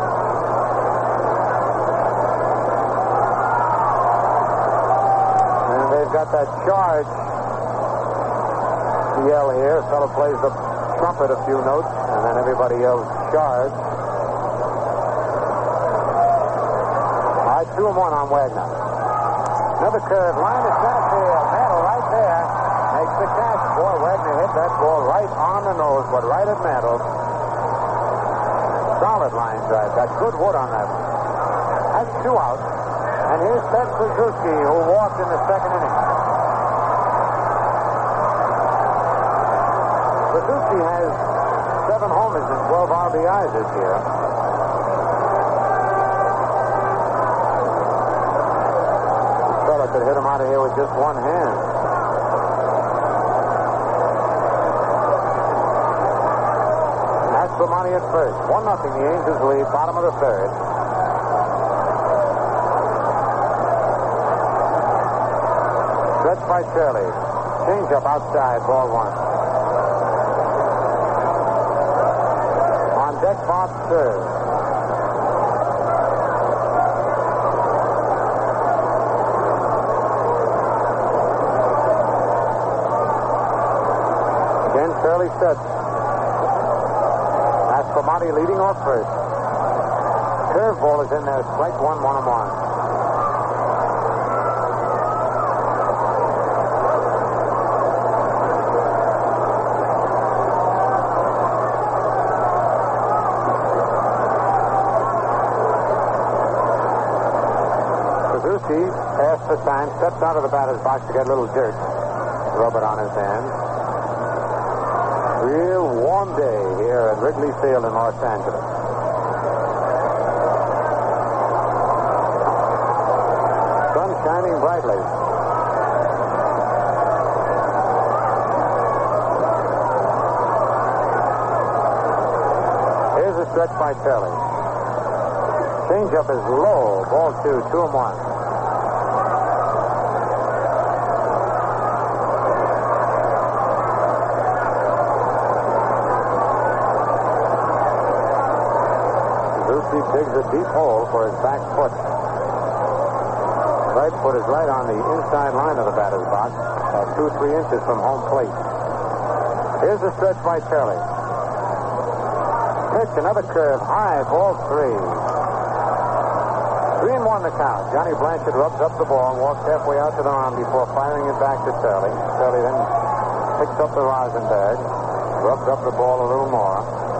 And they've got that charge yell here. A fellow plays the trumpet a few notes, and then everybody yells charge. All right, two and one on Wagner. Another curve, line to center field. Mantle right there. Makes the catch. Boy, Wagner hit that ball right on the nose, but right at Mantle. Solid line drive. Got good wood on that. That's two out. And here's Ted Kluszewski, who walked in the second inning. Kluszewski has seven homers and twelve R B Is this year. This fella could hit him out of here with just one hand. Aspromonte at first. One nothing. The Angels lead. Bottom of the third. Stretch by Shirley. Change up outside. Ball one. Deck Bob serves. Again, Shirley sets. Aspromonte leading off first. Curveball is in there. Strike one, one and one. Passed the time, steps out of the batter's box to get a little dirt. Rub it on his hands. Real warm day here at Wrigley Field in Los Angeles. Sun shining brightly. Here's a stretch by Shirley. Changeup is low. Ball two, two and one. Digs a deep hole for his back foot. Right foot is right on the inside line of the batter's box, uh, two, three inches from home plate. Here's the stretch by Shirley. Pitch, another curve, high, ball three. Three and one the count. Johnny Blanchard rubs up the ball and walks halfway out to the mound before firing it back to Shirley. Shirley then picks up the Rosenberg, rubs up the ball a little more.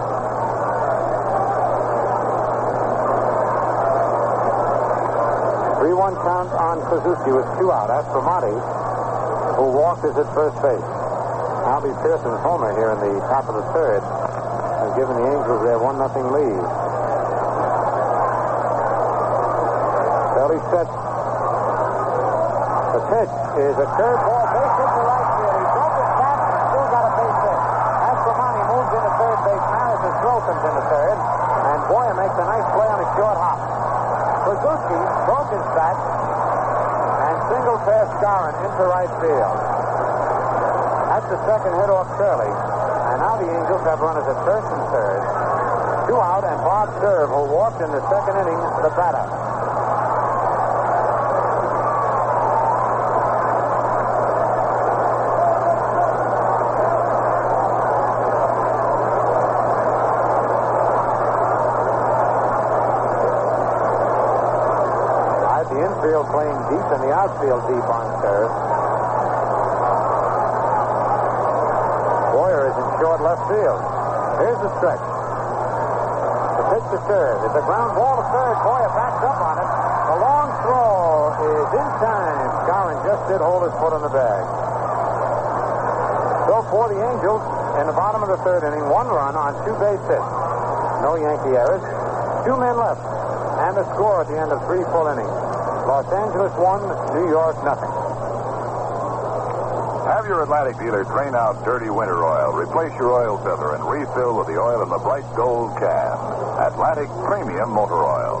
three one count on Kluszewski with two out. Aspromonte, who walked, is at first base. Albie Pearson's homer here in the top of the third has given the Angels their one nothing lead. Shirley sets. The pitch is a curveball. Base hit to right field. He broke his bat and still got a base hit. Aspromonte moves into third base. Madison Throw comes into third. And Boyer makes a nice play on a short hop. Kluszewski broke his bat and single past Skowron into right field. That's the second hit off Shirley. And now the Angels have runners at first and third. Two out, and Bob Cerv, who walked in the second inning, the batter. infield playing deep and the outfield deep on third. Boyer is in short left field. Here's the stretch. The pitch to third. It's a ground ball to third. Boyer backs up on it. The long throw is in time. Skowron just did hold his foot on the bag. So for the Angels, in the bottom of the third inning, one run on two base hits. No Yankee errors. Two men left. And the score at the end of three full innings. Los Angeles one, New York nothing. Have your Atlantic dealer drain out dirty winter oil, replace your oil filter, and refill with the oil in the bright gold can. Atlantic Premium Motor Oil.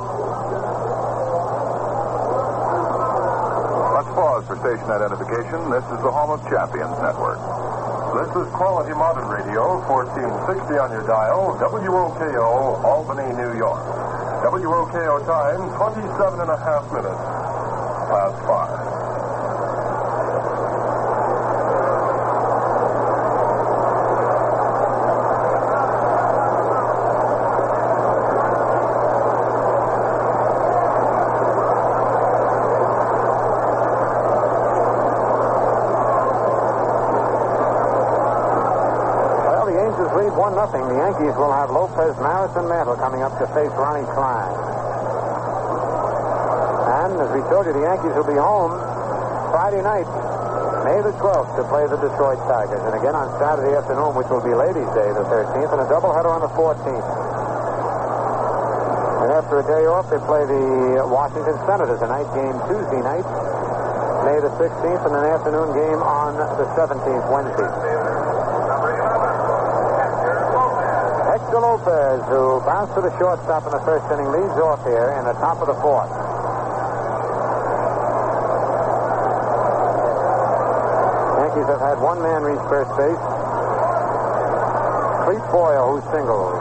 Let's pause for station identification. This is the home of Champions Network. This is Quality Modern Radio, fourteen sixty on your dial, W O K O, Albany, New York. W O K O time, twenty-seven and a half minutes past five. one nothing. The Yankees will have Lopez, Maris, and Mantle coming up to face Ronnie Klein. And as we told you, the Yankees will be home Friday night, May the twelfth, to play the Detroit Tigers. And again on Saturday afternoon, which will be Ladies' Day, the thirteenth, and a doubleheader on the fourteenth. And after a day off, they play the Washington Senators, a night game Tuesday night, May the sixteenth, and an afternoon game on the seventeenth, Wednesday. Hector Lopez, who bounced to the shortstop in the first inning, leads off here in the top of the fourth. Yankees have had one man reach first base. Clete Boyle, who singles.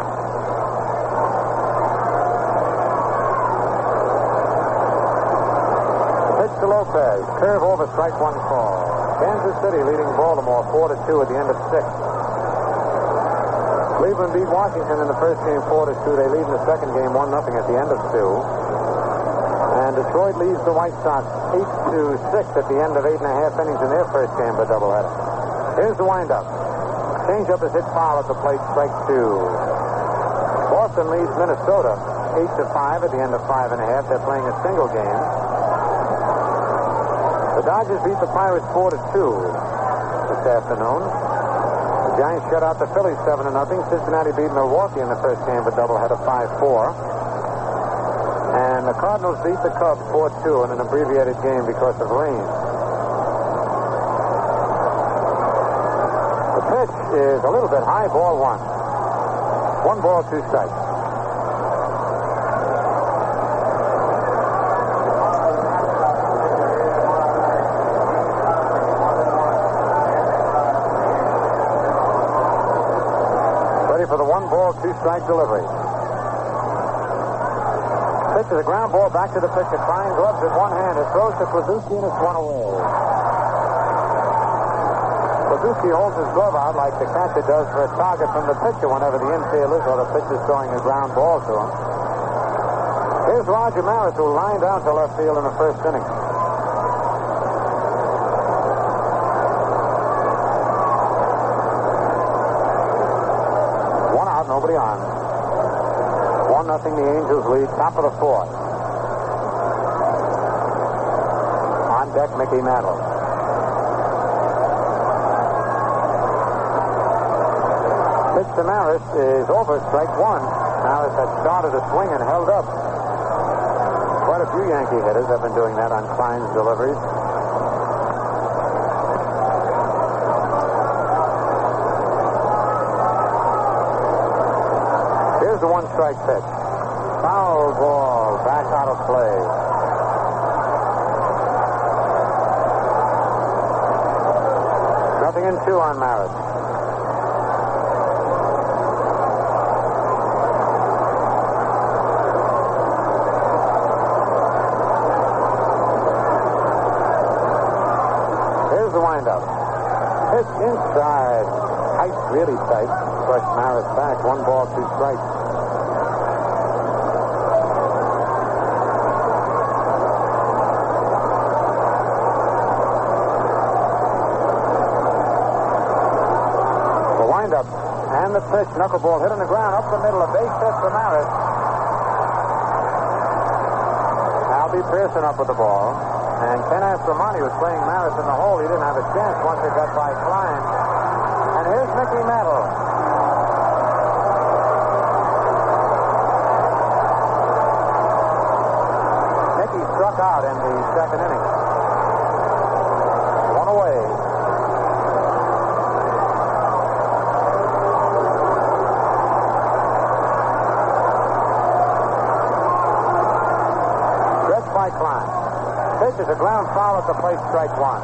The pitch to Lopez. Curve over, strike one call. Kansas City leading Baltimore four to two at the end of six. Cleveland beat Washington in the first game four to two. They lead in the second game one nothing at the end of two. And Detroit leads the White Sox eight to six at the end of eight and a half innings in their first game of a doubleheader. Here's the windup. Changeup is hit foul at the plate, strike two. Boston leads Minnesota eight to five at the end of five and a half. They're playing a single game. The Dodgers beat the Pirates four to two this afternoon. The Giants shut out the Phillies seven to nothing. Cincinnati beat Milwaukee in the first game of a doubleheader five four. And the Cardinals beat the Cubs four two in an abbreviated game because of rain. The pitch is a little bit high, ball one. One ball, two strikes. Ready for the one ball, two strike delivery. Pitch is a ground ball back to the pitcher. Klein gloves it one hand. It throws to Kluszewski and it's one away. Kluszewski holds his glove out like the catcher does for a target from the pitcher whenever the infield is or the pitcher's throwing a ground ball to him. Here's Roger Maris, who lined out to left field in the first inning. One out, nobody on. One nothing, the Angels lead, top of the fourth. On deck, Mickey Mantle. Pitch to Maris is over, strike one. Maris had started a swing and held up. Quite a few Yankee hitters have been doing that on Klein's deliveries. Here's the one strike pitch. Foul ball back out of play. Nothing in two on Maris. Here's the windup. Pitch inside. Tight, really tight. Brushed Maris back. One ball, two strikes. And the pitch, knuckleball hit on the ground, up the middle, a base hit for Maris. Albie Pearson up with the ball. And Ken Astromonte was playing Maris in the hole. He didn't have a chance once it got by Klein. And here's Mickey Mantle. Mickey struck out in the second inning. One away. By Klein. Pitch is a ground foul at the plate, strike one.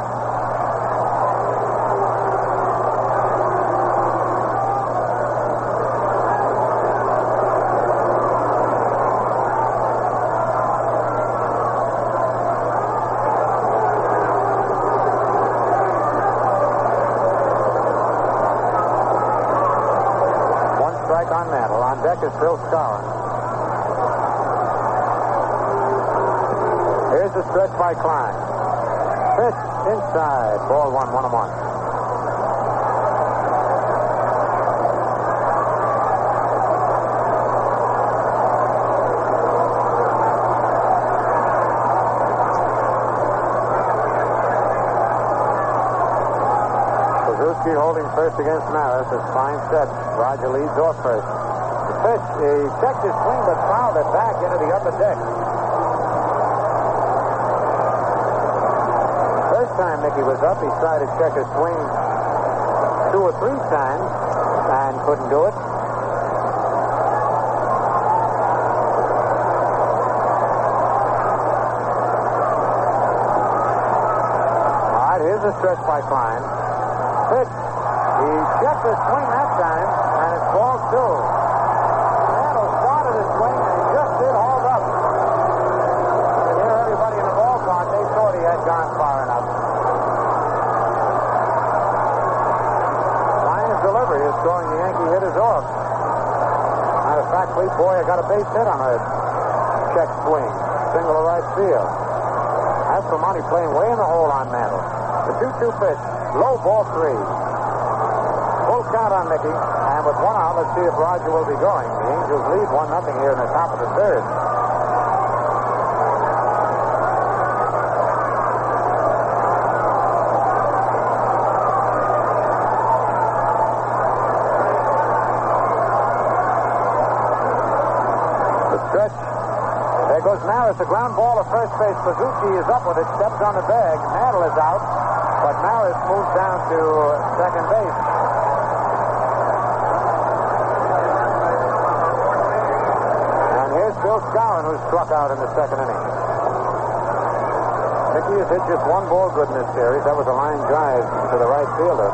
One strike on Mantle. On deck is Phil Skowron. Here's the stretch by Klein. Pitch inside. Ball one, one and one. Suzuki holding first against Maris as Klein set. Roger leads off first. The pitch, he checked his swing but fouled it back into the upper deck. First time Mickey was up, he tried to check his swing two or three times and couldn't do it. All right, here's a stretch by Klein. Pitch. He checked his swing that time, and it's ball two. Mantle started his swing, and he just did hold up. You can hear everybody in the ballpark, they thought he had gone far enough. Klein's delivery is throwing the Yankee hitters off. Matter of fact, Clete Boyer got a base hit on a check swing. Single to right field. Astromonte playing way in the hole on Mantle. The two two pitch. Low ball three. Full count on Mickey. And with one out, let's see if Roger will be going. The Angels lead one nothing here in the top of the third. The stretch. There goes Maris. A ground ball to first base. Suzuki is up with it. Steps on the bag. Mantle is out. But Maris moves down to second base. And here's Phil Skowron, who's struck out in the second inning. Mickey has hit just one ball good in this series. That was a line drive to the right fielder.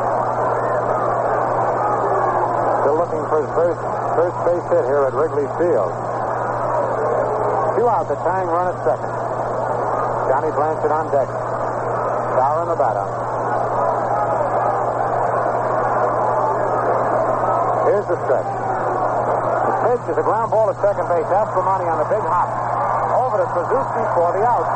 Still looking for his first, first base hit here at Wrigley Field. Two out, the tying run at second. Johnny Blanchard on deck. Skowron the batter. Here's the stretch. The pitch is a ground ball to second base. Astromonte on the big hop. Over to Suzuki for the out.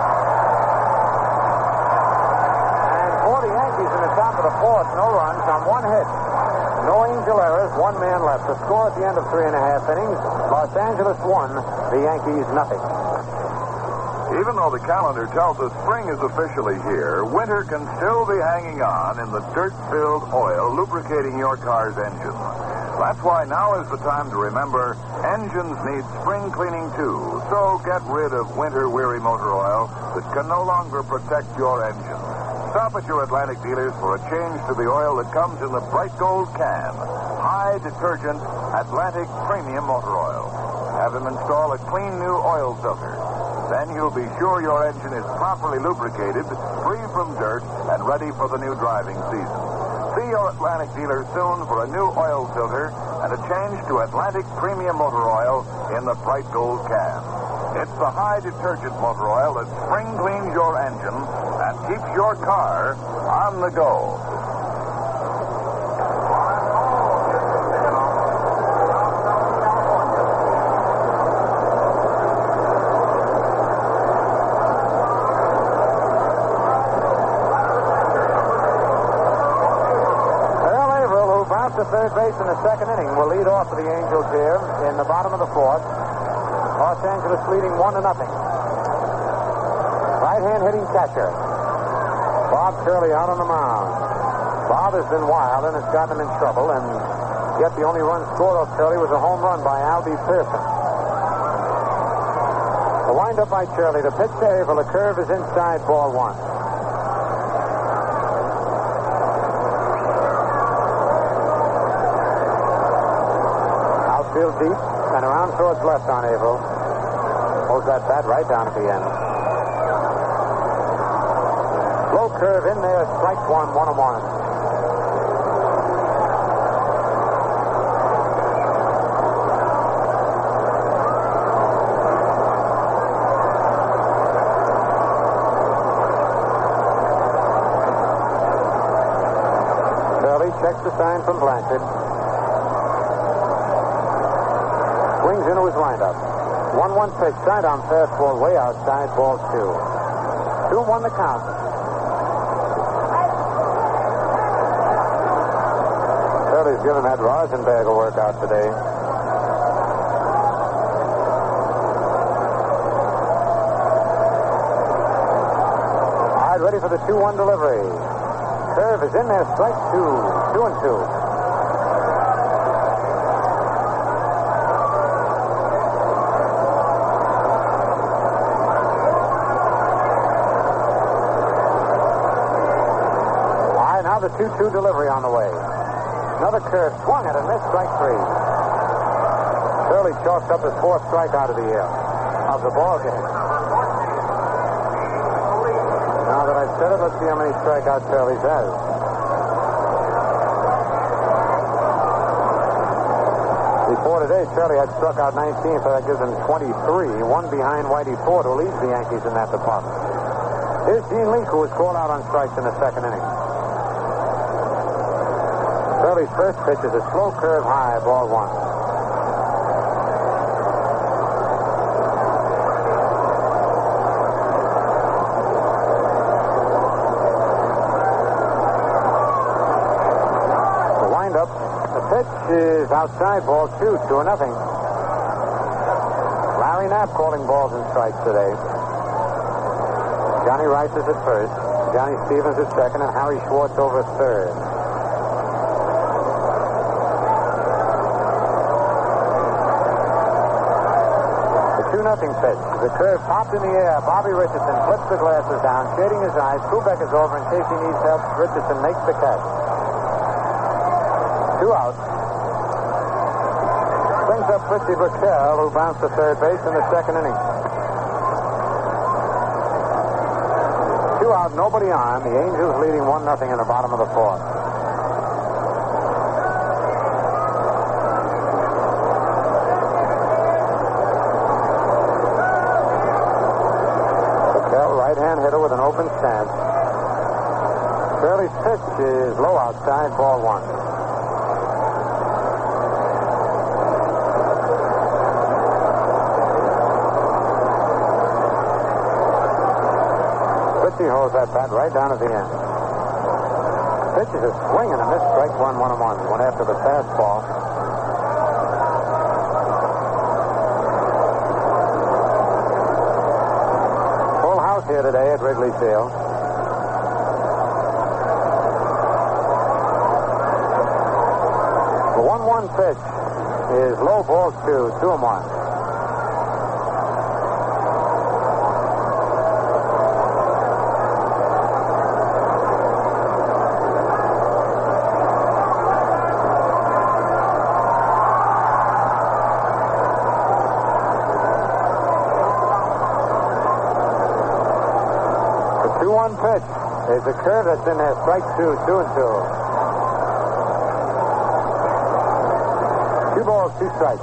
And for the Yankees in the top of the fourth, no runs on one hit. No Angel errors, one man left. The score at the end of three and a half innings, Los Angeles one, the Yankees nothing. Even though the calendar tells us spring is officially here, winter can still be hanging on in the dirt-filled oil lubricating your car's engine. That's why now is the time to remember engines need spring cleaning too. So get rid of winter-weary motor oil that can no longer protect your engine. Stop at your Atlantic dealers for a change to the oil that comes in the bright gold can. High detergent Atlantic Premium Motor Oil. Have them install a clean new oil filter. Then you'll be sure your engine is properly lubricated, free from dirt, and ready for the new driving season. See your Atlantic dealer soon for a new oil filter and a change to Atlantic Premium Motor Oil in the bright gold can. It's the high detergent motor oil that spring cleans your engine and keeps your car on the go. to third base in the second inning will lead off for the Angels here in the bottom of the fourth. Los Angeles leading one to nothing. Right-hand hitting catcher. Bob Curley out on the mound. Bob has been wild and it's gotten him in trouble, and yet the only run scored off Curley was a home run by Albie Pearson. The windup by Curley. The pitch to Averill. The curve is inside, ball one. Outfield deep and around towards left on Averill. Holds that bat right down at the end. Low curve in there. Strike one, one and one. Checks the sign from Blanchard. Swings into his windup. one one pitch. Sidearm fastball way outside. Ball two. two one the count. Curley's given that Rosenberg a workout today. All right, ready for the two one delivery. Curve is in there. Strike two. Two and two. All right, now the two two delivery on the way. Another curve. Swung at and missed. Strike three. Curley chalks up his fourth strikeout of the year. Of the ball game. Now that I've said it, let's see how many strikeouts Curley's has. Before today, Curley had struck out nineteen, so that gives him twenty-three. One behind Whitey Ford, who leads the Yankees in that department. Here's Gene Leake, who was called out on strikes in the second inning. Curley's first pitch is a slow curve high, ball one. Pitch is outside, ball two, two or nothing. Larry Knapp calling balls and strikes today. Johnny Rice is at first, Johnny Stevens at second, and Harry Schwartz over at third. The two nothing pitch. The curve popped in the air. Bobby Richardson flips the glasses down, shading his eyes. Kubek is over in case he needs help. Richardson makes the catch. Two out. Brings up Fritzy Burkell, who bounced to third base in the second inning. Two out, nobody on. The Angels leading one nothing in the bottom of the fourth. Burkell, right-hand hitter with an open stance. Curley's pitch is low outside, ball one. He holds that bat right down at the end. Pitch is a swing and a miss. Strike one, one and one. Went after the fastball. Full house here today at Wrigley Field. The one one pitch is low, ball two, two and one. Pitch is a curve that's in there. Strike two, two and two. Two balls, two strikes.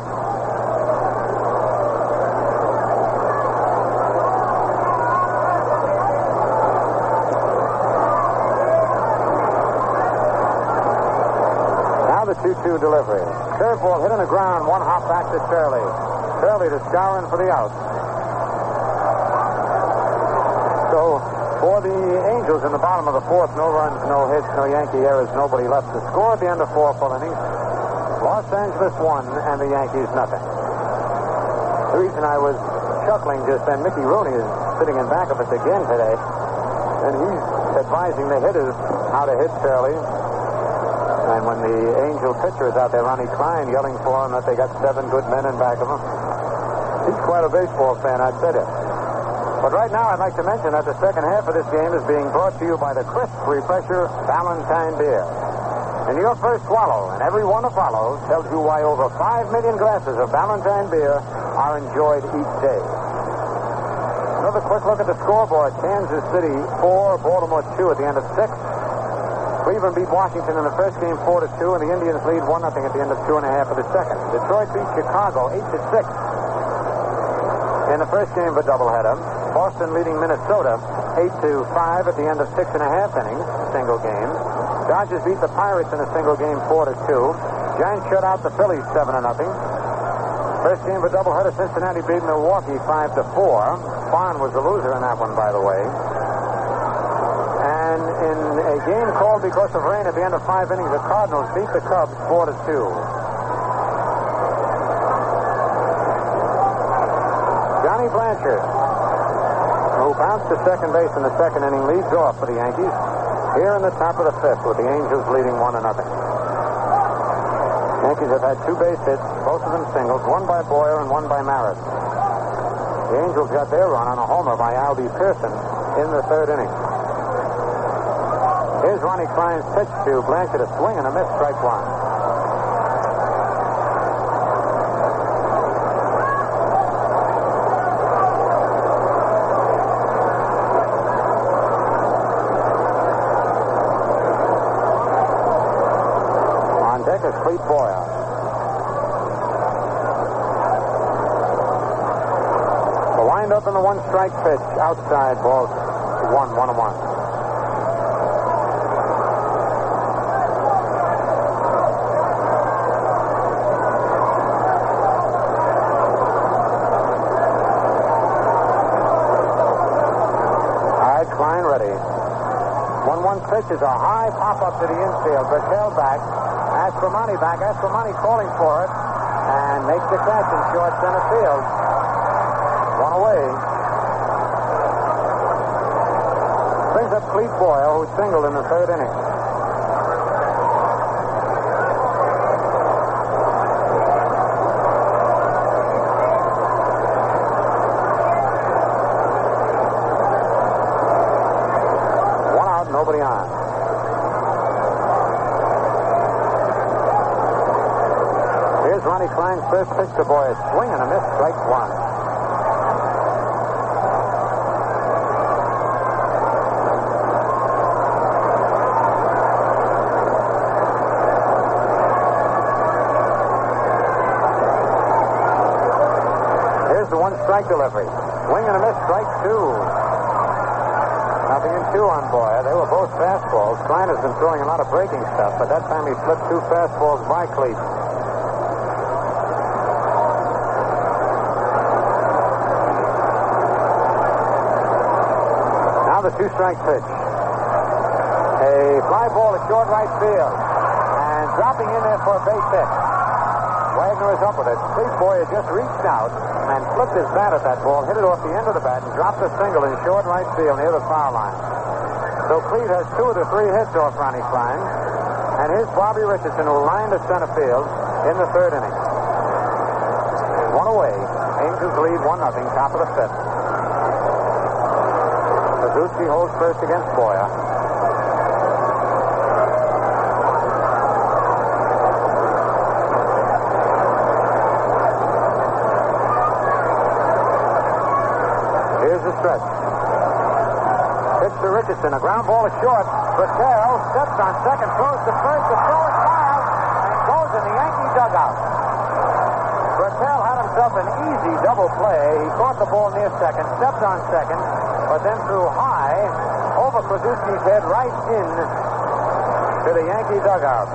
Now the two two delivery. Curveball hit on the ground. One hop back to Curley. Curley to scouring for the out. So For the Angels in the bottom of the fourth, no runs, no hits, no Yankee errors, nobody left to score at the end of four full innings. Los Angeles one and the Yankees nothing. The reason I was chuckling just then, Mickey Rooney is sitting in back of us again today, and he's advising the hitters how to hit fairly. And when the Angel pitcher is out there, Ronnie Klein, yelling for him that they got seven good men in back of him. He's quite a baseball fan, I'd tell you. But right now, I'd like to mention that the second half of this game is being brought to you by the Crisp Refresher Valentine Beer. And your first swallow, and every one that follows, tells you why over five million glasses of Valentine Beer are enjoyed each day. Another quick look at the scoreboard. Kansas City four, Baltimore two at the end of six. Cleveland beat Washington in the first game four to two, and the Indians lead one nothing at the end of two and a half of the second. Detroit beat Chicago eight to six in the first game of a doubleheader. Boston leading Minnesota eight to five at the end of six and a half innings, single game. Dodgers beat the Pirates in a single game four to two. Giants shut out the Phillies seven to nothing. First game of a doubleheader, Cincinnati beat Milwaukee five to four. Farn was the loser in that one, by the way. And in a game called because of rain at the end of five innings, the Cardinals beat the Cubs four to two. Johnny Blanchard, who bounced to second base in the second inning, leads off for the Yankees here in the top of the fifth with the Angels leading one to nothing. Yankees have had two base hits, both of them singles, one by Boyer and one by Maris. The Angels got their run on a homer by Albie Pearson in the third inning. Here's Ronnie Klein's pitch to Blanchard, a swing and a miss, strike one. On deck is Clete Boyer. The wind-up and the one-strike pitch outside, ball one, one and one. Pitch is a high pop-up to the infield. Bertel back. Aspromani back. Aspromani calling for it. And makes the catch in short center field. One away. Brings up Clete Boyle, who singled in the third inning. Nobody on. Here's Ronnie Klein's first pitch to Boyer. Swing and a miss, strike one. Here's the one strike delivery. Swing and a miss, strike two. Nothing in two on Boyer. They were both fastballs. Klein has been throwing a lot of breaking stuff, but that time he flipped two fastballs by Clete. Now the two-strike pitch. A fly ball to short right field. And dropping in there for a base hit. Wagner is up with it. Clete Boyer just reached out and flipped his bat at that ball, hit it off the end of the bat, and dropped a single in short right field near the foul line. So Clete has two of the three hits off Ronnie Klein. And here's Bobby Richardson, who lined to center field in the third inning. One away. Angels lead one nothing, top of the fifth. Suzuki holds first against Boyer. Here's the stretch. Pitch to Richardson. A ground ball is short. Bertel steps on second, throws to first. The throw is fouled and goes in the Yankee dugout. Bertel had himself an easy double play. He caught the ball near second, stepped on second, but then threw high over Krasuski's head right in to the Yankee dugout.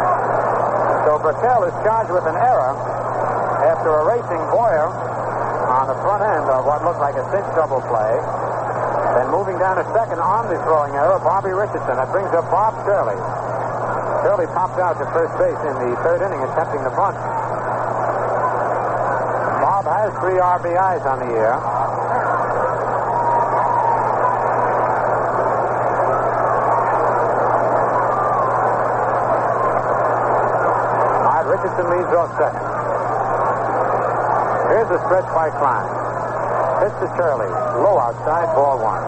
So Bertel is charged with an error after erasing Boyer on the front end of what looked like a cinch double play. Then moving down to second on the throwing error, Bobby Richardson. That brings up Bob Shirley. Shirley popped out to first base in the third inning, attempting the bunt. Bob has three R B Is on the year. All right, Richardson leads off second. Here's a stretch by Klein. Pitch to Shirley. Low outside, ball one.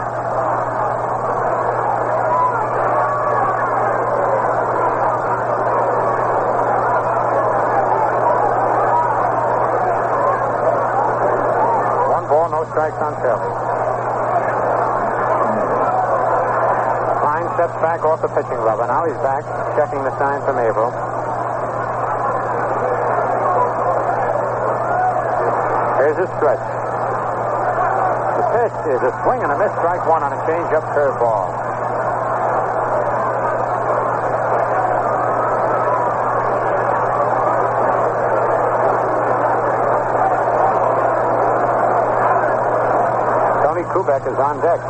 One ball, no strikes on Shirley. Klein steps back off the pitching rubber. Now he's back, checking the sign from Averill. Here's a stretch. The pitch is a swing and a miss, strike one on a change-up curveball. Tony Kubek is on deck.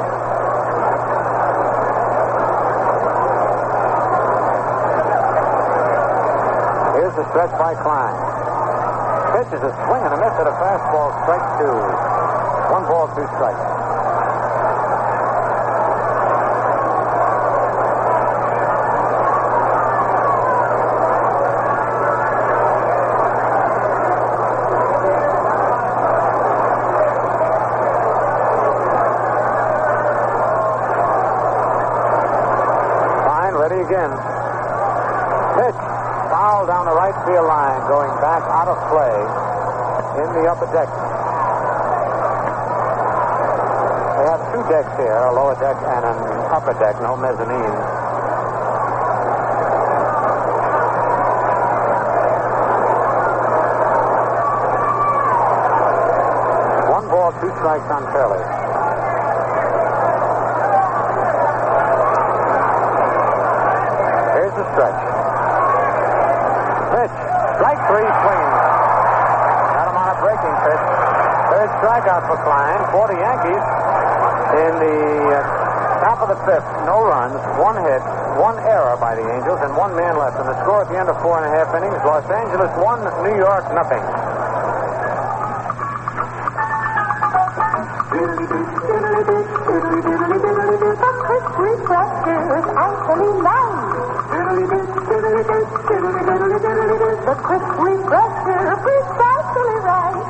Here's the stretch by Klein. Pitch is a swing and a miss at a fastball, strike two. One ball, two strikes. Fine, ready again. Pitch. Foul down the right field line, going back out of play in the upper deck. They have two decks here, a lower deck and an upper deck, no mezzanine. One ball, two strikes on Shirley. Here's the stretch. Pitch. Strike three, swing. Got him on a breaking pitch. Third strikeout for Klein. For the Yankees in the uh, top of the fifth. No runs, one hit, one error by the Angels, and one man left. And the score at the end of four and a half innings, Los Angeles one, New York nothing. The quick refresher, precisely right.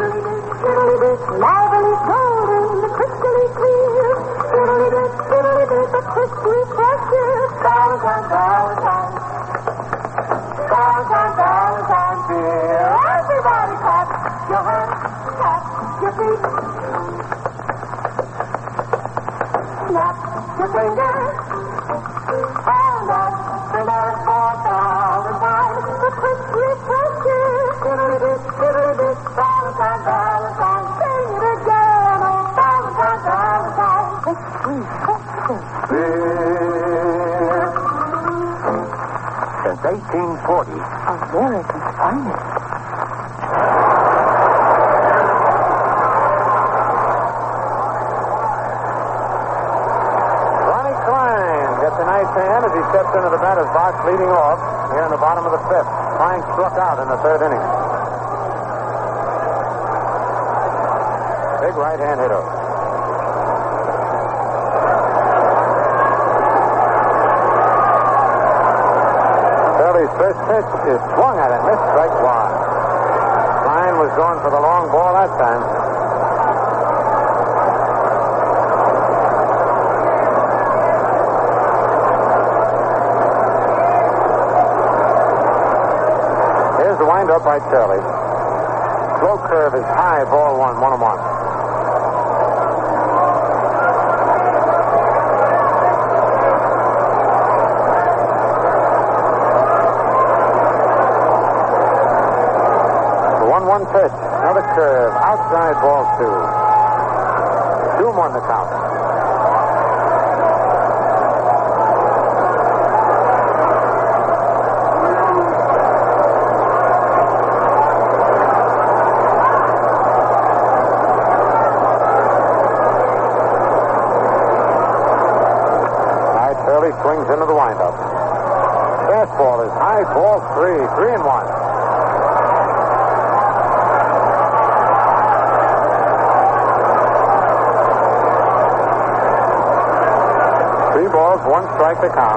Lively golden, crystally clear. The quick refresher, Valentine, Valentine. Valentine, Valentine, dear. Everybody clap your hands, tap your feet. Snap your fingers. And that's the last four Valentine. The quick refresher. Diddly-doo, diddly-doo, Valentine, Valentine. Sing it again, oh Valentine, Valentine. Quick refresher. Since eighteen forty, America's finest. Ronnie Klein gets a nice hand as he steps into the batter's box, leading off here in the bottom of the fifth. Klein struck out in the third inning. Big right-hand hitter. Shirley's first pitch is swung at it, missed, strike one. Klein was going for the long ball that time. Here's the windup by Shirley. Slow curve is high, ball one, one and one. The one one pitch, another curve, outside ball two. Two more in the count. three. Three and one. Three balls, one strike to count.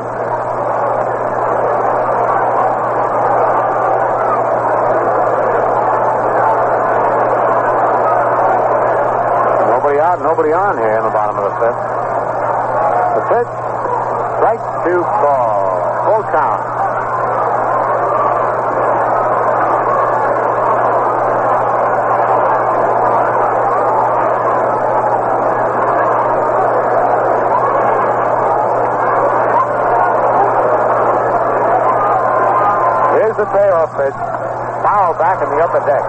Nobody out, nobody on here in the bottom of the fifth. The pitch, strike two ball. Full count. Here's the payoff pitch. Foul back in the upper deck.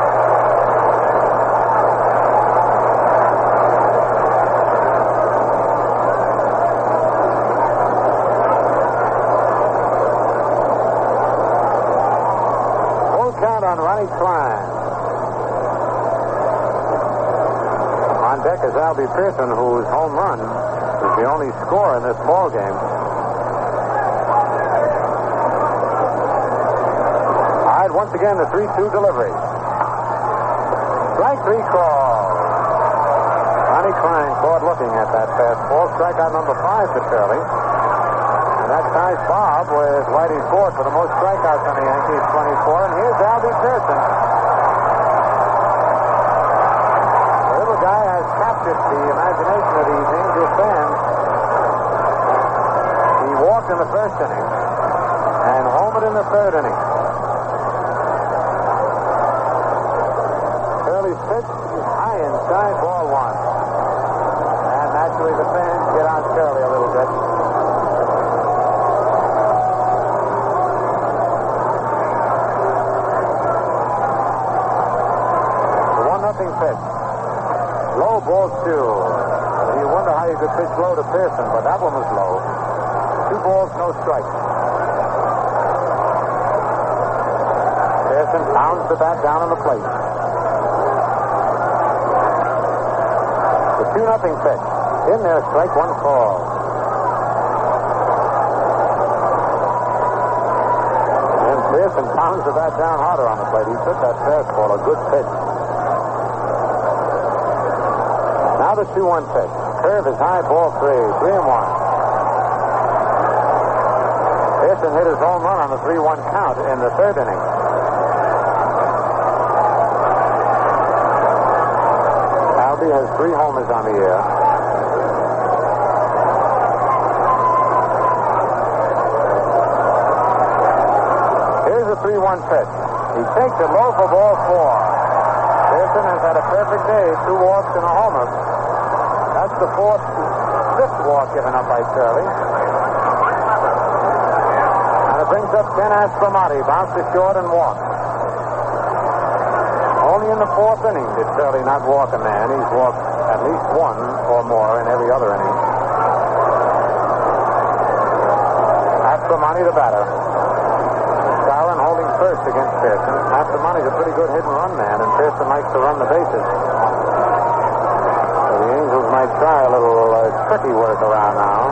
On Ronnie Klein. On deck is Albie Pearson, whose home run is the only score in this ball game. All right, once again, the three two delivery. Strike three call. Ronnie Klein caught looking at that fastball. Strikeout number five to Shirley. That ties Bob with Whitey Ford for the most strikeouts on the Yankees, twenty-four. And here's Albie Pearson. The little guy has captured the imagination of these Angels fans. He walked in the first inning and homered in the third inning. Shirley's pitch is high inside, ball one. And naturally the fans get on Shirley a little bit. Pitch. Low, ball two. You wonder how you could pitch low to Pearson, but that one was low. Two balls, no strikes. Pearson pounds the bat down on the plate. The two nothing pitch. In there, strike one call. And Pearson pounds the bat down harder on the plate. He took that fastball, a good pitch. Now the two one pitch. Curve is high, ball three. Three and one. Pearson hit his home run on the three one count in the third inning. Albie has three homers on the year. Here's the three one pitch. He takes it low for ball four. Pearson has had a perfect day. Two walks and a homer. That's the fourth, fifth walk given up by Shirley. And it brings up Ken Aspromonte, bounced short and walked. Only in the fourth inning did Shirley not walk a man. He's walked at least one or more in every other inning. Aspromonte the batter. Skowron holding first against Pearson. Aspromonte's a pretty good hit and run man, and Pearson likes to run the bases. So the Angels might try a little uh, tricky work around now.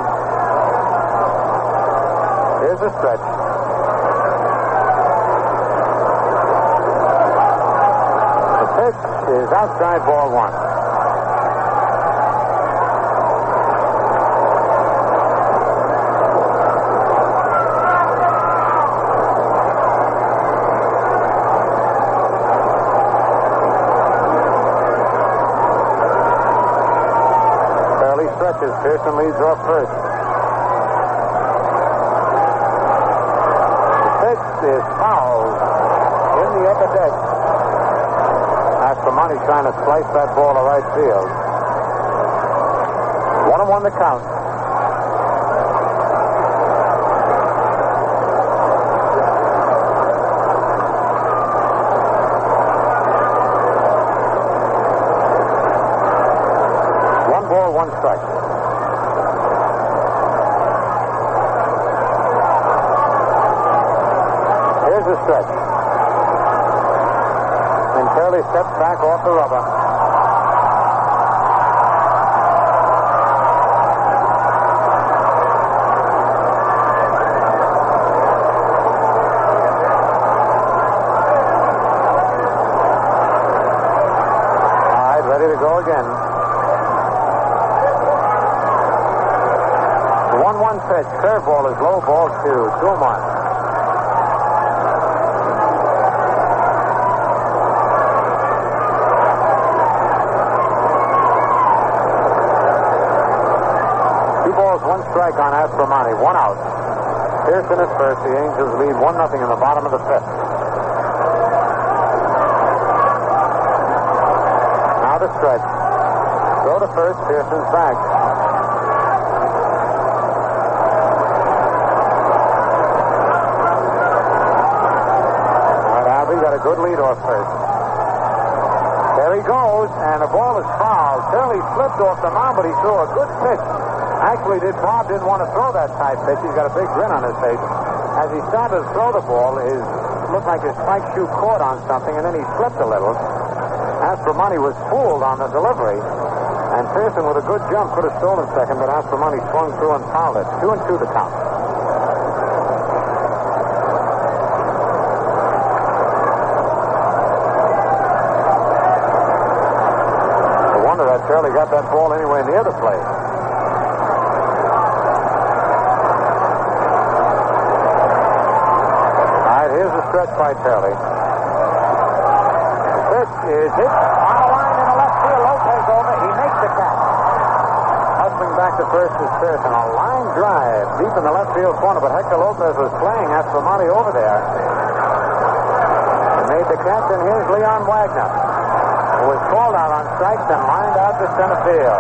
Here's a stretch. The pitch is outside, ball one. Pearson leads off first. The pitch is fouled in the upper deck. Aspromonte trying to slice that ball to right field. One and one to count. One ball, one strike. The stretch. And Shirley steps back off the rubber. pitch. Curveball is low, ball two. Two and one. Two balls, one strike on Aspromonte. One out. Pearson is first. The Angels lead one nothing in the bottom of the fifth. Now the stretch. Throw to first. Pearson's back. Got a good lead off first. There he goes, and the ball is fouled. Curley slipped off the mound, but he threw a good pitch. Actually, did Bob didn't want to throw that tight pitch. He's got a big grin on his face. As he started to throw the ball, his looked like his spike shoe caught on something, and then he slipped a little. Aspromonte was fooled on the delivery, and Pearson, with a good jump, could have stolen second, but Aspromonte swung through and fouled it. Two and two to count. Curley got that ball anywhere near the plate. All right, here's the stretch by Curley. The pitch is hit on the line in the left field. Lopez over. He makes the catch. Hustling back to first is Pearson. A line drive deep in the left field corner, but Hector Lopez was playing Aspromonte over there. He made the catch, and here's Leon Wagner, who was called out on strikes and lined out to center field.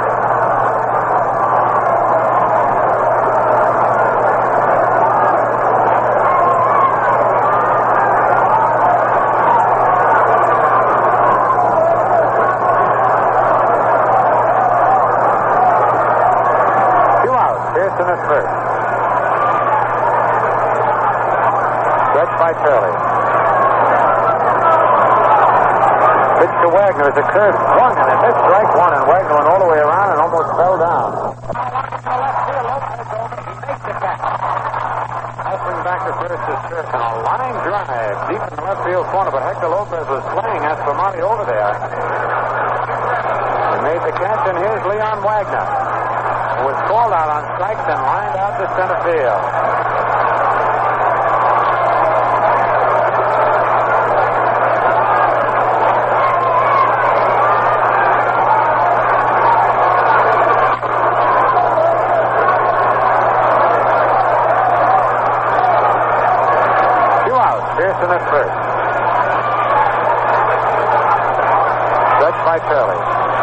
Two outs. Pearson at first. Stretch by Curley. Pitch to Wagner. It's a curve swung, and it missed strike one, and Wagner went all the way around and almost fell down. Hustling back to first is Pearson. A line drive deep in the left field corner, but Hector Lopez was playing Aspromonte over there. He made the catch, and here's Leon Wagner, who was called out on strikes and lined out to center field. Pearson at first. Stretch by Curley.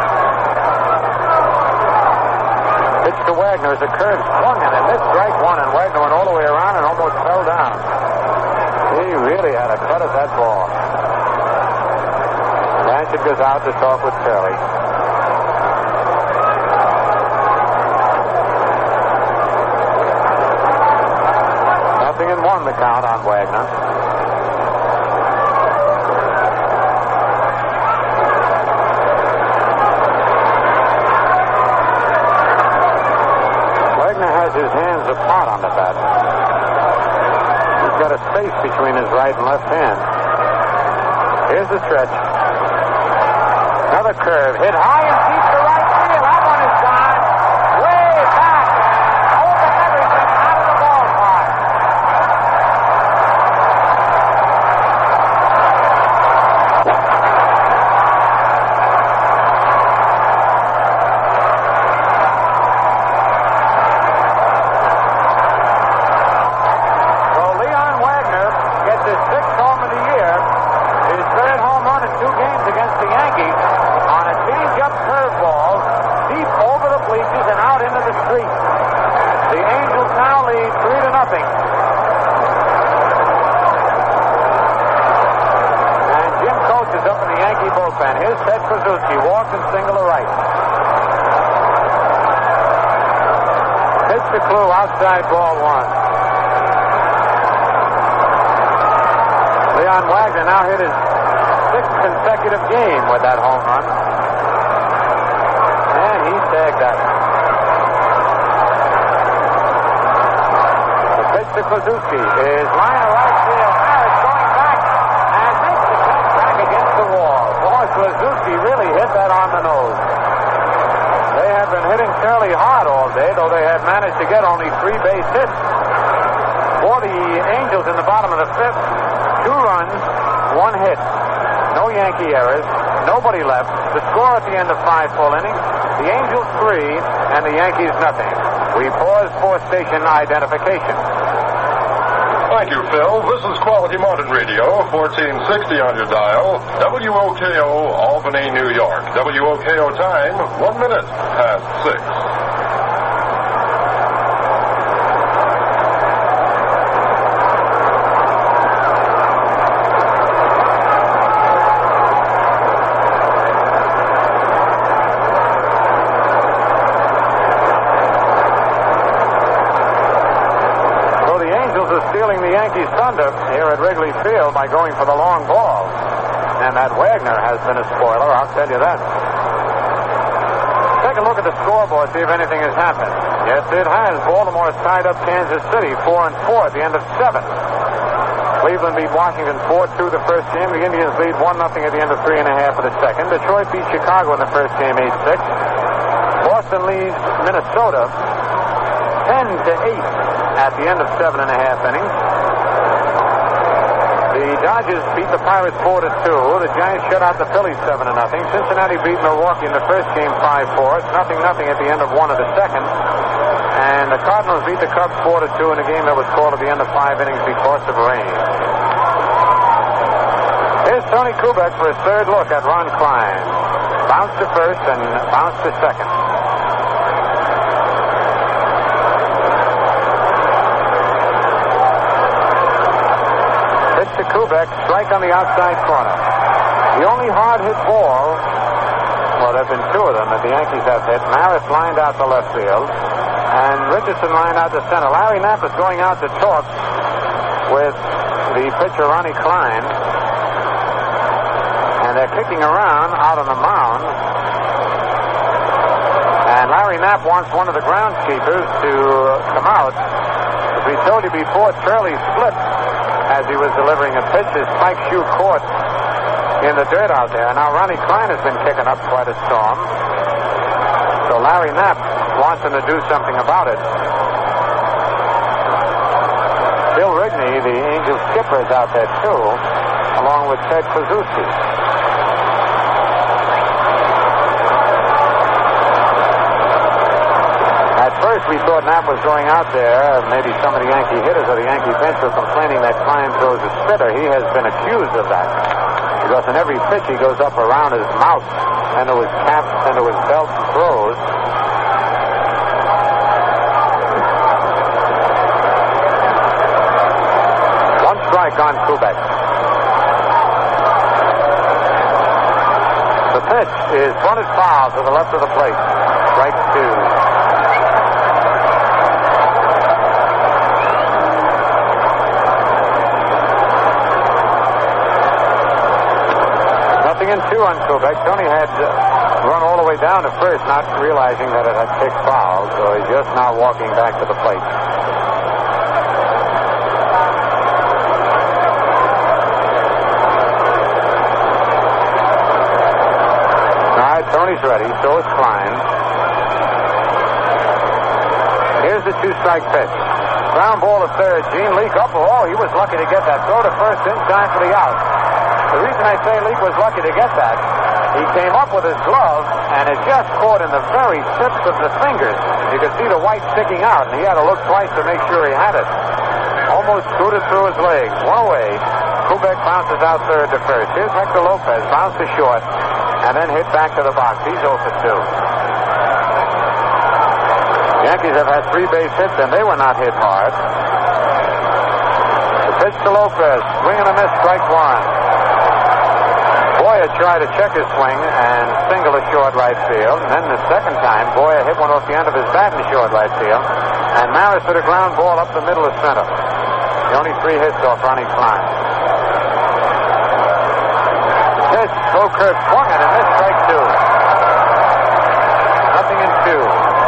Pitch to Wagner as a curve swung, and it missed strike one, and Wagner went all the way around and almost fell down. He really had a cut at that ball. Blanchard goes out to talk with Curley. Nothing in one, the count on Wagner. His hands apart on the bat. He's got a space between his right and left hand. Here's the stretch. Another curve. Hit high and deep to right field. That one is gone. Way back and over everything out of the ballpark. The Angels now lead three to nothing. And Jim Coates is up in the Yankee bullpen. Here's Ted Krasuski, walk and single to right. Pitch to Clue, outside, ball one. Leon Wagner now hit his sixth consecutive game with that home run. And he tagged that one. To Krasuski is line of right field. Harris going back and makes the catch back against the wall. Boy, Krasuski really hit that on the nose. They have been hitting Curley hard all day, though though they had managed to get only three base hits. For the Angels in the bottom of the fifth, two runs, one hit. No Yankee errors, nobody left. The score at the end of five full innings, the Angels three and the Yankees nothing. We pause for station identification. Thank you, Phil. This is Quality Modern Radio, fourteen sixty on your dial, W O K O, Albany, New York. W O K O time, one minute past six. Stealing the Yankees' thunder here at Wrigley Field by going for the long ball. And that Wagner has been a spoiler, I'll tell you that. Take a look at the scoreboard, see if anything has happened. Yes, it has. Baltimore's tied up Kansas City four and four at the end of seven. Cleveland beat Washington four two the first game. The Indians lead one nothing at the end of three and a half of the second. Detroit beat Chicago in the first game eight six. Boston leads Minnesota ten to eight at the end of seven and a half innings. The Dodgers beat the Pirates four to two. The Giants shut out the Phillies seven to nothing. Cincinnati beat Milwaukee in the first game five four. It's nothing nothing at the end of one of the second. And the Cardinals beat the Cubs four to two in a game that was called at the end of five innings because of rain. Here's Tony Kubek for his third look at Ron Klein. Bounce to first and bounce to second. To Kubek, strike on the outside corner. The only hard hit ball, well, there have been two of them that the Yankees have hit. Maris lined out to left field, and Richardson lined out to center. Larry Knapp is going out to talk with the pitcher Ronnie Klein, and they're kicking around out on the mound. And Larry Knapp wants one of the groundskeepers to come out. As we told you before, Turley slipped as he was delivering a pitch. His spike shoe caught in the dirt out there. Now Ronnie Klein has been kicking up quite a storm. So Larry Knapp wants him to do something about it. Bill Rigney, the Angels skipper, is out there too, along with Ted Kluszewski. At first, we thought Knapp was going out there. Maybe some of the Yankee hitters or the Yankee bench were complaining that Klein throws a spitter. He has been accused of that. Because in every pitch, he goes up around his mouth, into his cap, into his belt, and throws. One strike on Kubek. The pitch is bunted foul to the left of the plate. Strike two. Nothing in two on Kubek. Tony had run all the way down to first, not realizing that it had kicked foul, so he's just now walking back to the plate. All right, Tony's ready. So is Klein. Here's the two-strike pitch. Ground ball to third. Gene Leake up. Oh, he was lucky to get that. Throw to first in time for the out. The reason I say Leake was lucky to get that, he came up with his glove, and it just caught in the very tips of the fingers. You could see the white sticking out, and he had to look twice to make sure he had it. Almost scooted through his legs. One away. Kubek bounces out third to first. Here's Hector Lopez. Bounce to short, and then hit back to the box. He's oh for two. The Yankees have had three base hits, and they were not hit hard. The pitch to Lopez. Swing and a miss. Strike one. Boyer tried to check his swing and single to short right field. And then the second time, Boyer hit one off the end of his bat in short right field. And Maris hit a ground ball up the middle of center. The only three hits off Ronnie Klein. Pitch, slow curve, swung it, and missed. Strike two. Nothing in two.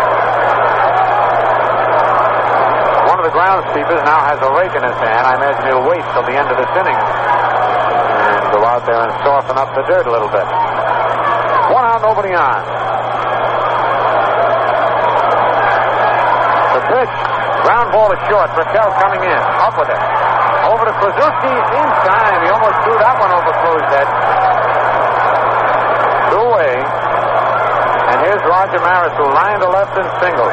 One of the groundskeepers now has a rake in his hand. I imagine he'll wait till the end of this inning and go out there and soften up the dirt a little bit. One out, nobody on. The pitch. Ground ball is short. Raquel coming in. Up with it. Over to Kluszewski. Inside. He almost threw that one over Klu's head. Two away. And here's Roger Maris, who lined to left and singled.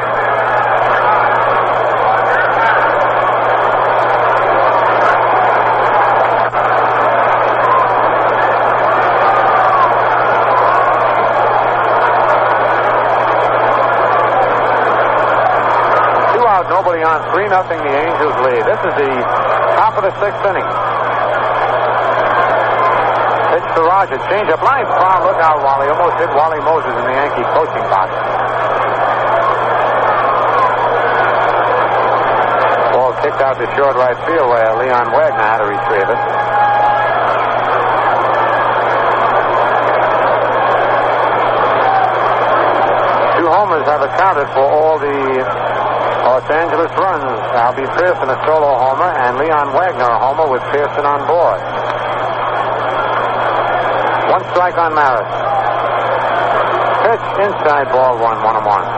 Nobody on. three nothing the Angels lead. This is the top of the sixth inning. Pitch to Roger. Change up line. Foul. Look out, Wally. Almost hit Wally Moses in the Yankee coaching box. Ball kicked out to short right field where Leon Wagner had to retrieve it. Two homers have accounted for all the Los Angeles runs. Albie Pearson a solo homer and Leon Wagner a homer with Pearson on board. One strike on Maris. Pitch inside, ball one, one and one.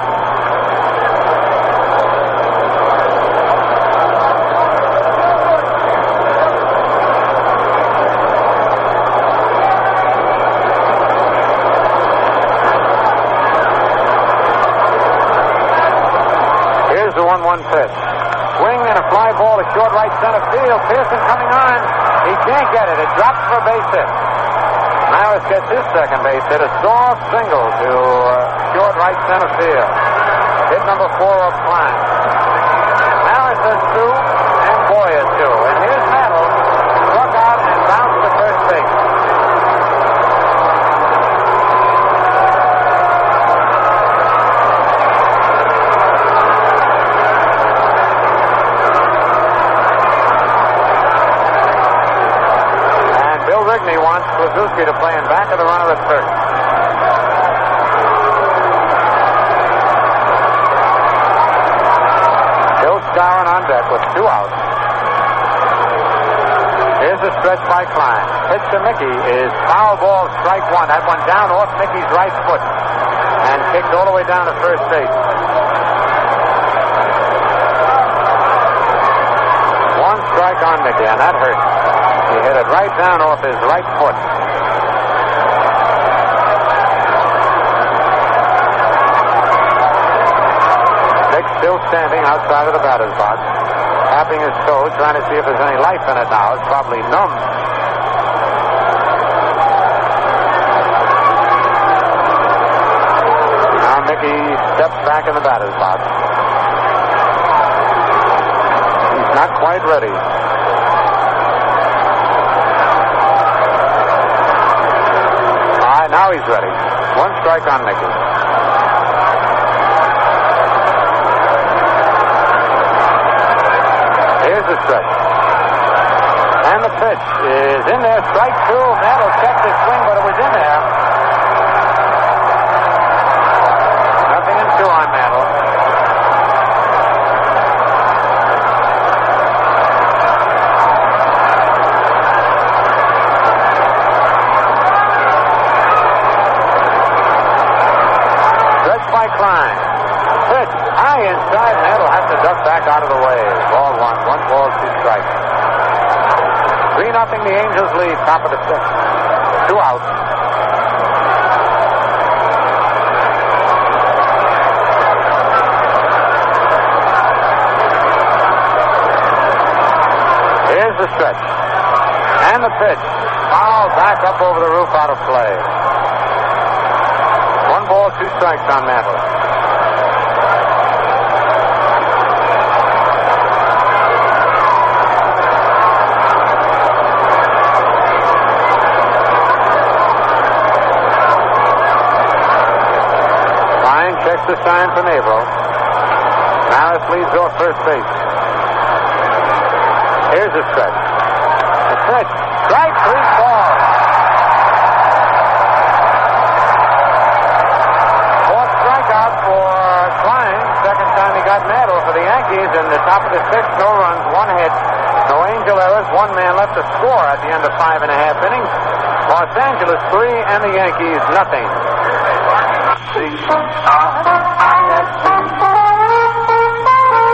one one pitch. Swing and a fly ball to short right center field. Pearson coming on. He can't get it. It drops for a base hit. Maris gets his second base hit. A soft single to uh, short right center field. Hit number four of Klein. Maris has two and Boy has two. And here's Mantle. Struck out and bounced to first base. Rigney wants Kluszewski to play in back of the runner at third. Bill Skowron on deck with two outs. Here's a stretch by Klein. Pitch to Mickey is foul ball, strike one. That one down off Mickey's right foot and kicked all the way down to first base. One strike on Mickey, and that hurt. He hit it right down off his right foot. Dick still standing outside of the batter's box, tapping his toe, trying to see if there's any life in it now. It's probably numb. Now Mickey steps back in the batter's box. He's not quite ready. Now he's ready. One strike on Mickey. Here's the stretch. And the pitch is in there. Strike two. Mantle checked his swing, but it was in there. Nothing in two on Mantle. Klein. Pitch high inside. Mantle has to duck back out of the way. Ball one. One ball, two strikes. Three nothing the Angels lead. Top of the sixth. Two outs. Here's the stretch. And the pitch. Foul back up over the roof, out of play. One ball, two strikes on Mantle. Klein checks the sign from Averill. Maris leads off first base. Here's the stretch. The stretch. Strike three, ball. Second time he got Mantle for the Yankees in the top of the sixth. No runs, one hit, no Angel errors, one man left to score at the end of five and a half innings. Los Angeles three and the Yankees nothing. C R I S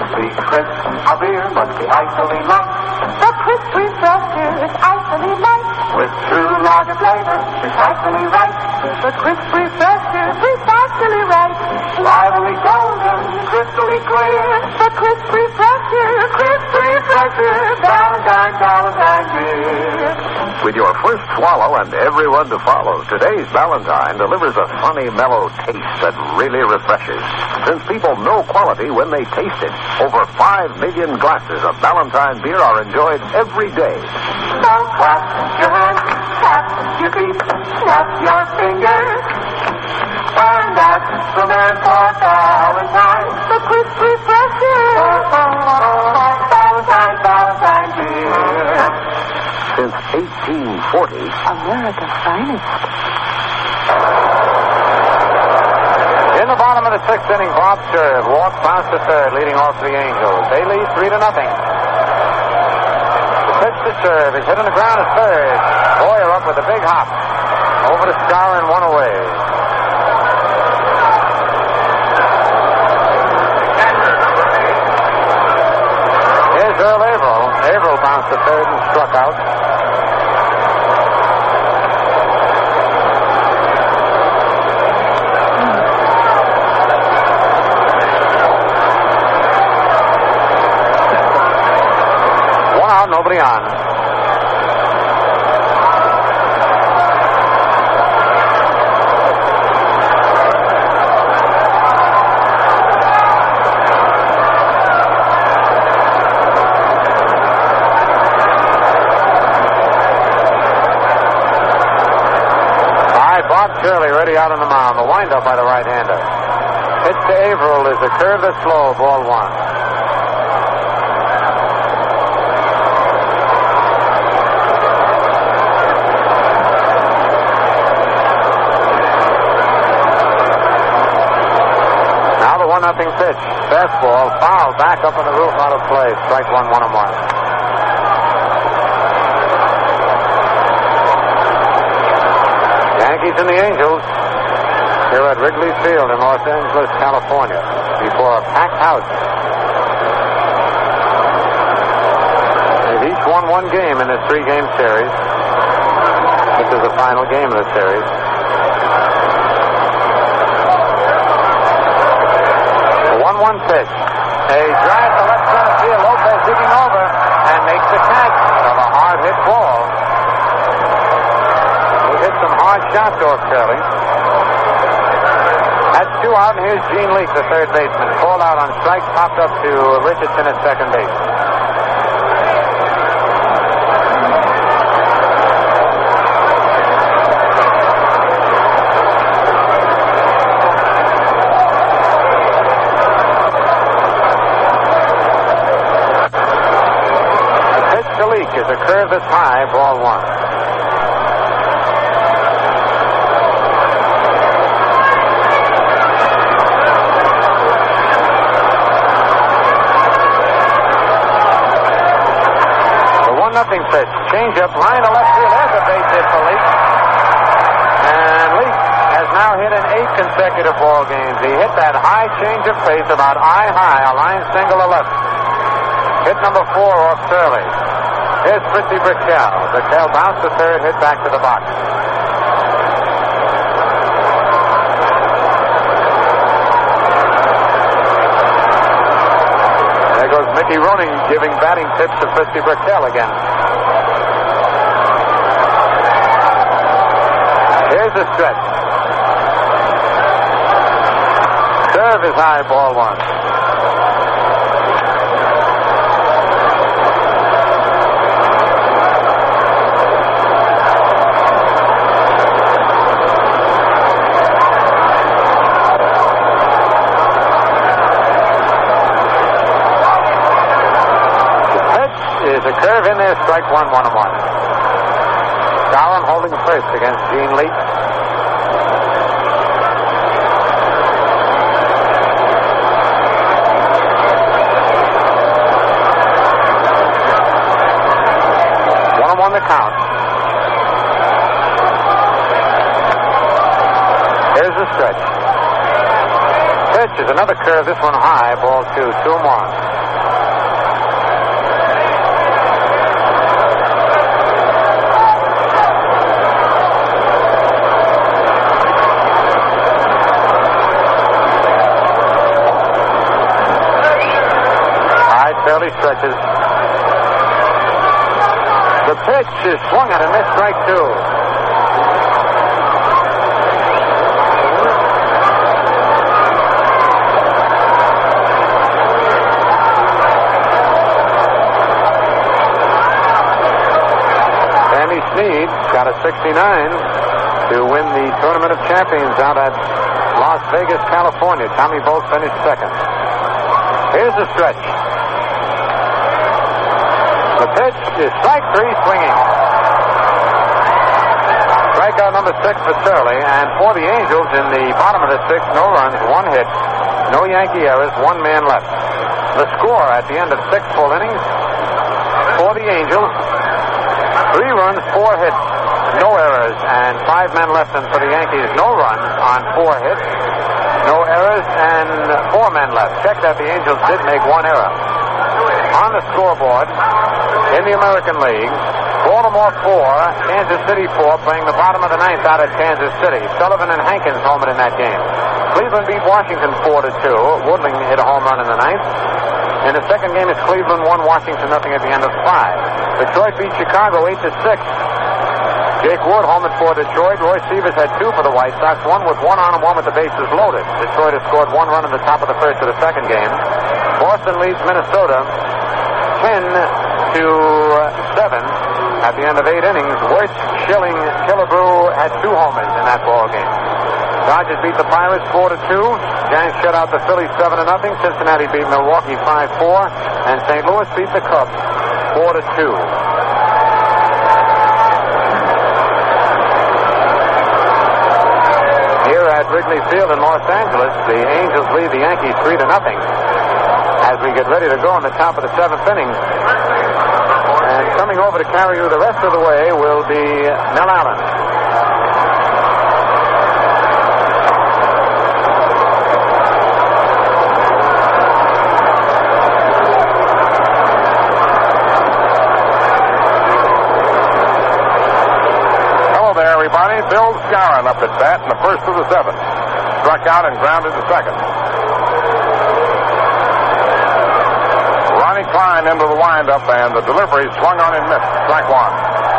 be crisp. A beer must be icily light. The crisp refresher is icily light. With true lager flavor, it's icily right. The crisp refresher is icily right. Lively golden, crystally clear. The crisp refresher, crisp refresher, Valentine, Valentine beer. With your first swallow and everyone to follow, today's Valentine delivers a funny, mellow taste that really refreshes. Since people know quality when they taste it, over five million glasses of Valentine beer are enjoyed every day. So clap your hands, tap your feet, snap your fingers. And that's the man for Valentine. The crisp refresher. Valentine, Valentine beer. Since eighteen forty, America's finest. In the bottom of the sixth inning, Bob Sherv walks past the third, leading off the Angels. They lead three to nothing. The pitch to Sherv is hit on the ground at third. Boyer up with a big hop. Over to Skowron and one away. Here's Earl Averill. Averill bounced to third and struck out. Nobody on. By Bob Shirley ready out on the mound. The windup by the right-hander. Pitch to Averill is a curve that's slow, ball one. Nothing pitch. Fastball, foul, back up on the roof, out of play. Strike one, one and one. Yankees and the Angels here at Wrigley Field in Los Angeles, California, before a packed house. They've each won one game in this three-game series. This is the final game of the series. one pitch. A drive to left center field. Lopez digging over and makes the catch of a hard hit ball. He hit some hard shots off Shirley. That's two out, and here's Gene Leake, the third baseman. Called out on strike, popped up to Richardson at second base. Is a curve that's high, ball one. The one nothing pitch, change up, line to left field. There's a base hit for Leake. And Leake has now hit in eight consecutive ball games. He hit that high change of pace about eye high, a line single to left. Hit number four off Shirley. Here's Fritzy Brickell. Brickell bounced to third, hit back to the box. There goes Mickey Rooney giving batting tips to Fritzy Brickell again. Here's the stretch. Serve is high, ball one. A curve in there, strike one, one and one. Skowron holding first against Gene Leake. One and one the count. Here's the stretch. Pitch is another curve, this one high, ball two, two and one. early stretches. The pitch is swung at and missed, strike two. Sammy Snead got a sixty-nine to win the Tournament of Champions out at Las Vegas, California. Tommy Bolt finished second. Here's the stretch. The pitch is strike three, swinging. Strikeout number six for Turley, and for the Angels in the bottom of the sixth, no runs, one hit, no Yankee errors, one man left. The score at the end of six full innings for the Angels: three runs, four hits, no errors, and five men left. And for the Yankees, no runs on four hits, no errors, and four men left. Check that the Angels did make one error. On the scoreboard, in the American League, Baltimore four, Kansas City four, playing the bottom of the ninth out at Kansas City. Sullivan and Hankins homered in that game. Cleveland beat Washington four to two. Woodling hit a home run in the ninth. In the second game, it's Cleveland one, Washington nothing at the end of five. Detroit beat Chicago eight to six. Jake Wood homered for Detroit. Roy Severs had two for the White Sox, one with one on and one with the bases loaded. Detroit has scored one run in the top of the first of the second game. Boston leads Minnesota ten to seven at the end of eight innings. Wirtz, Schilling, Killebrew had two homers in that ball game. Dodgers beat the Pirates four to two. Giants shut out the Phillies seven to nothing. Cincinnati beat Milwaukee five four, and Saint Louis beat the Cubs four to two. Here at Wrigley Field in Los Angeles, the Angels lead the Yankees three to nothing as we get ready to go in the top of the seventh inning. And coming over to carry you the rest of the way will be Nell Allen. Hello there, everybody. Bill Skowron up at bat in the first of the seventh. Struck out and grounded to second. Ronnie Klein into the windup, and the delivery swung on and missed. Strike one.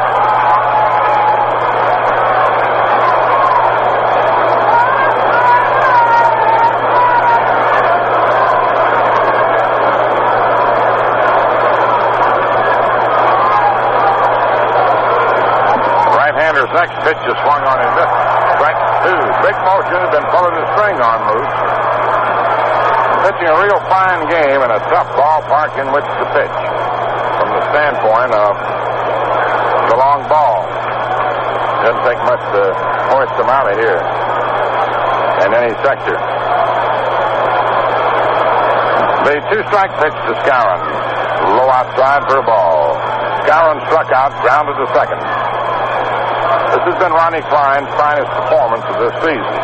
Right-hander's next pitch is swung on and missed. Strike two. Big motion had been pulling the string on loose. Pitching a real fine game in a tough ballpark in which to pitch from the standpoint of the long ball. Doesn't take much to hoist them out of here in any sector. The two-strike pitch to Skowron. Low outside for a ball. Skowron struck out, grounded to second. This has been Ronnie Klein's finest performance of this season.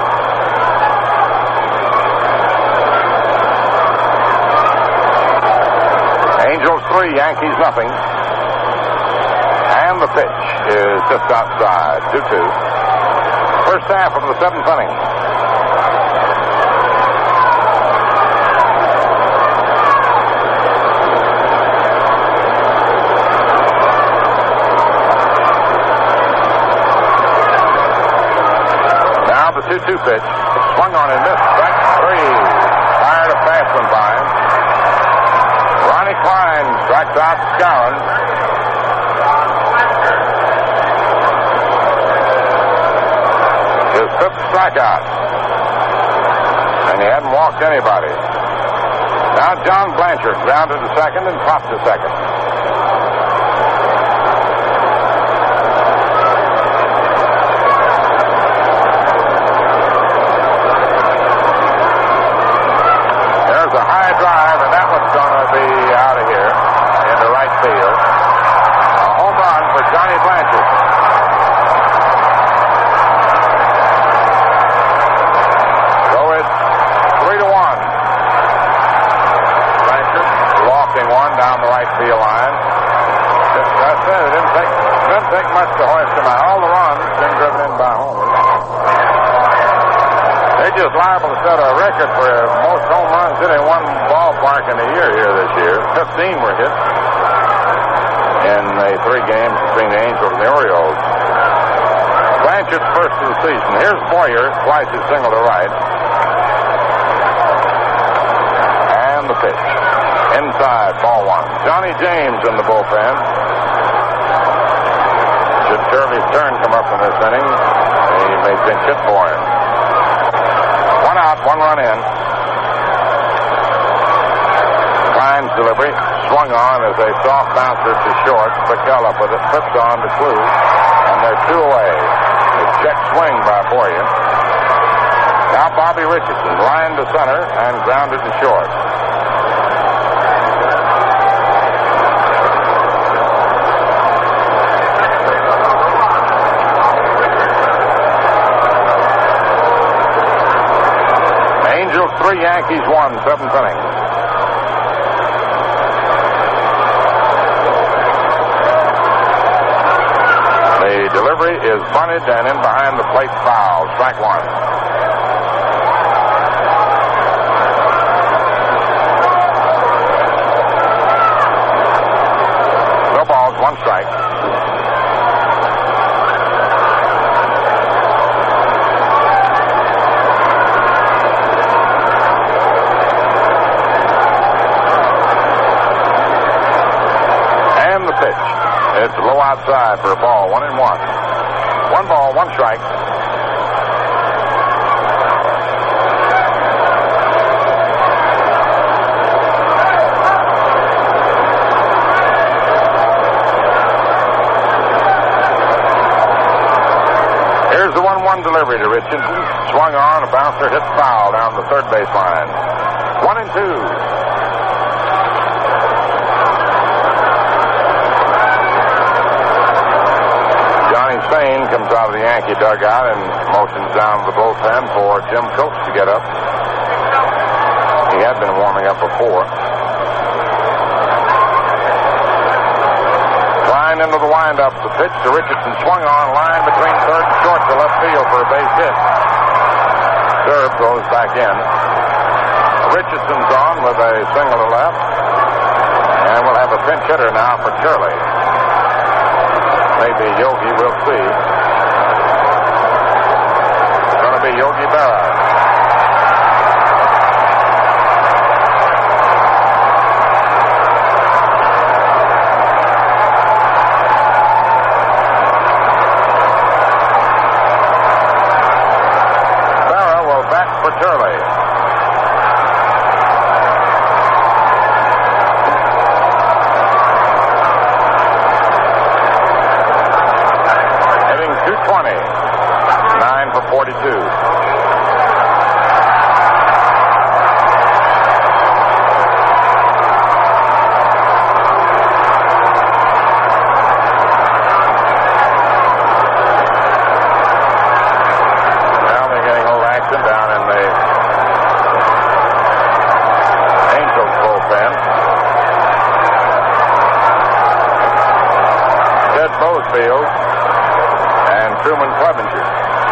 Angels three, Yankees nothing. And the pitch is just outside, two two. First half of the seventh inning. Now the two two pitch. Swung on and missed. Strike three. Fired a fast one by him. Ronnie Klein strikes out Skowron. His fifth strikeout. And he hadn't walked anybody. Now John Blanchard grounded to second and popped to second. There's a high drive, and that one's going to be out of here into right field. A home run for Johnny Blanchard. So it's three to one. Blanchard lofting one down the right field line. Just, that's it. It didn't take, didn't take much to hoist him out. All the runs been driven in by homers. They're just liable to set a record for most home runs hit in one ballpark in a year here this year. fifteen were hit in the three games between the Angels and the Orioles. Blanchard's first of the season. Here's Boyer, slices single to right. And the pitch. Inside, ball one. Johnny James in the bullpen. Should Turley's turn come up in this inning, he may pinch hit for him. One out, one run in. Klein's delivery swung on as a soft bouncer to short. Bickel up with it, flips on to Clue, and they're two away. A check swing by Boyer. Now Bobby Richardson lined to center and grounded to short. Angels three, Yankees one, seventh inning. The delivery is bunted and in behind the plate foul. Strike one. No balls, one strike. And the pitch. It's low outside for a ball, one and one. One ball, one strike. Here's the one one delivery to Richardson. Swung on, a bouncer hit foul down the third base line. One and two. Sane comes out of the Yankee dugout and motions down to the bullpen for Jim Coates to get up. He had been warming up before. Line into the windup. The pitch to Richardson swung on, line between third and short to left field for a base hit. Serve goes back in. Richardson's on with a single to left. And we'll have a pinch hitter now for Turley. Maybe Yogi, we'll see. It's going to be Yogi Berra. Berra will bat for Turley. nine for forty-two. Now they're getting a little action down in the Angels bullpen. Ted Bozefield and Truman Clevenger.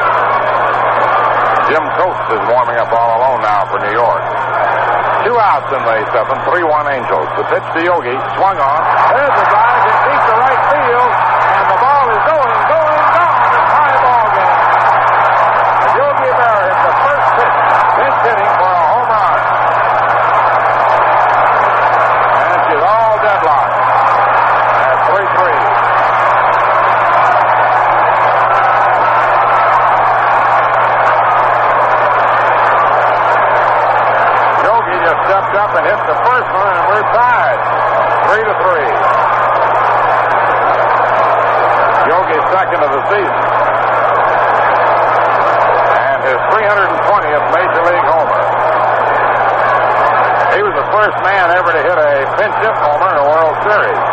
Jim Coates is warming up all alone now for New York. Two outs in the seventh, three one Angels. The pitch to Yogi, swung on. There's the drive, it beats the right field, and the ball is going, going, gone. It's a high ball game. Yogi Berra hit the first pitch, pinch hitting for a home run. And she's all deadlocked at three three. Stepped up and hit the first one, and we're tied. Three to three. Yogi's second of the season. And his three hundred twentieth Major League homer. He was the first man ever to hit a pinch hit homer in a World Series.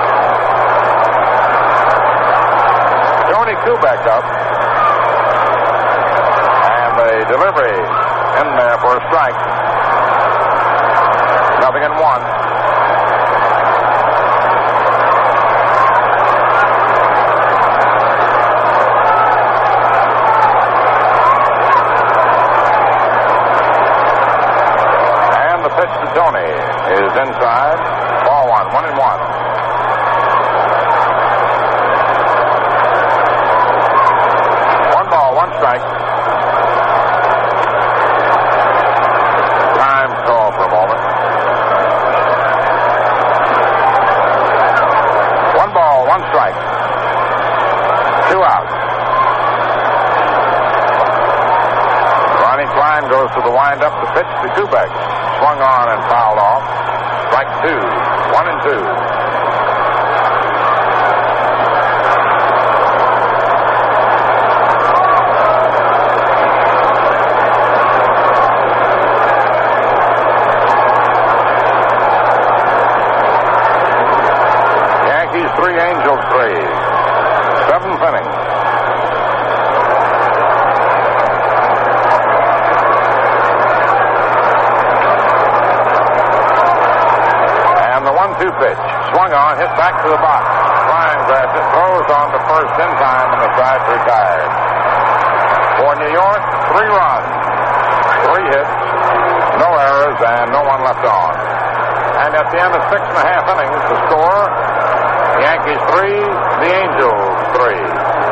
Tony Kubek up. And the delivery in there for a strike. Nothing in one. is inside. Ball one, one and one. One ball, one strike. Time call for a moment. One ball, one strike. Two outs. Ronnie Klein goes to the windup to pitch to Kubek. Swung on and fouled off. Strike two. One and two. Yankees three, Angels three. Seventh inning. Two pitch. Swung on, hit back to the box. Klein grabs it, throws on to first in time, and the side retired. For New York, three runs, three hits, no errors, and no one left on. And at the end of six and a half innings, the score, the Yankees three, the Angels three.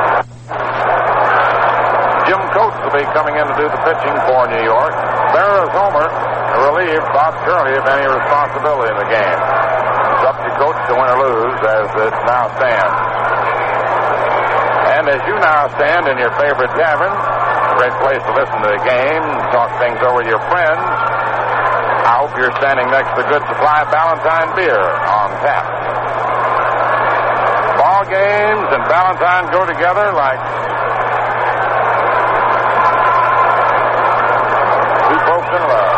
Jim Coates will be coming in to do the pitching for New York. Berra's homer relieved Bob Curley of any responsibility in the game. It's up to Coates to win or lose as it now stands. And as you now stand in your favorite tavern, a great place to listen to the game, talk things over with your friends. I hope you're standing next to good supply of Ballantine beer on tap. Ball games and Ballantine go together like two folks in love.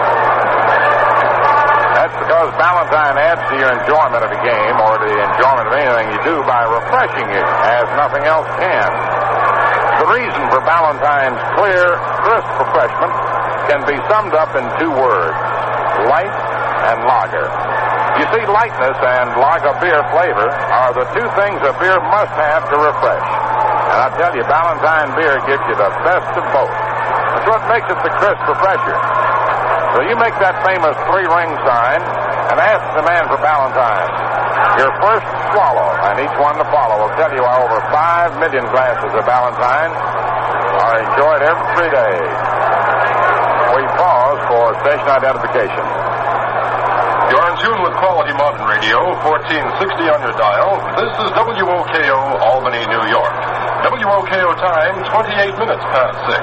That's because Ballantine adds to your enjoyment of the game or the enjoyment of anything you do by refreshing you as nothing else can. The reason for Ballantine's clear, crisp refreshment can be summed up in two words: light and lager. You see, lightness and lager beer flavor are the two things a beer must have to refresh. And I tell you, Ballantine beer gives you the best of both. That's what makes it the crisp refresher. So you make that famous three-ring sign and ask the man for Ballantine. Your first swallow, and each one to follow, will tell you how over five million glasses of Ballantine are enjoyed every day. We pause for station identification. You're in tune with Quality Modern Radio, fourteen sixty on your dial. This is W O K O, Albany, New York. W O K O time, twenty-eight minutes past six.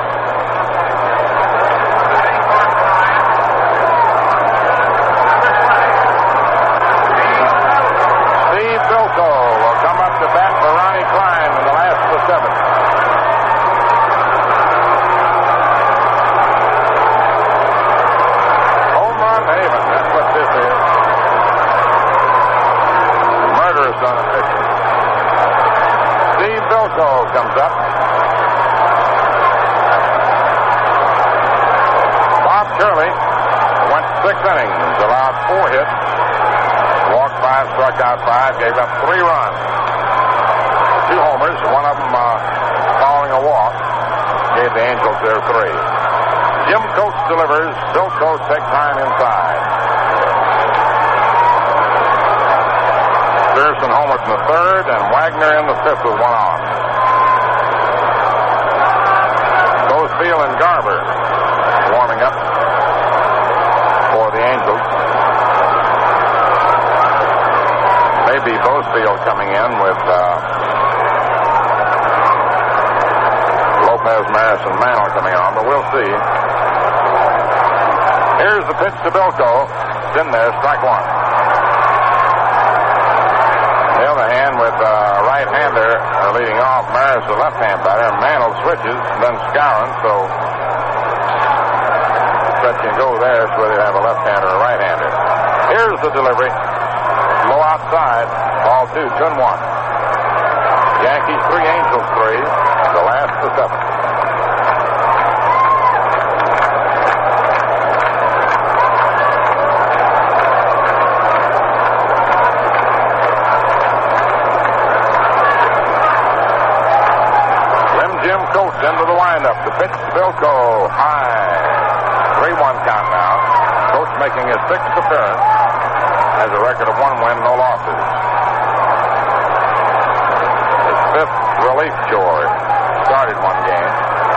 Comes up. Bob Curley went six innings, allowed four hits, walked five, struck out five, gave up three runs, two homers, one of them uh, following a walk, gave the Angels their three. Jim Coates delivers. Bill Coates takes time inside. Pearson homered in the third, and Wagner in the fifth with one on. Field and Garver warming up for the Angels. Maybe Bozefield coming in with uh, Lopez, Maris, and Mantle coming on, but we'll see. Here's the pitch to Bilko. It's in there, strike one. The other hand with uh, right-hander uh, leading off. Maris, the left-hand batter. Mantle switches, then Skowron, so that can go there, so whether you have a left-hander or a right-hander. Here's the delivery. Low outside. Ball two, two and one. Yankees three, Angels three. The last to seven. Into the windup. The pitch to Bilko. High. three one count now. Coach making his sixth appearance, has a record of one win, no losses. His fifth relief chore. Started one game.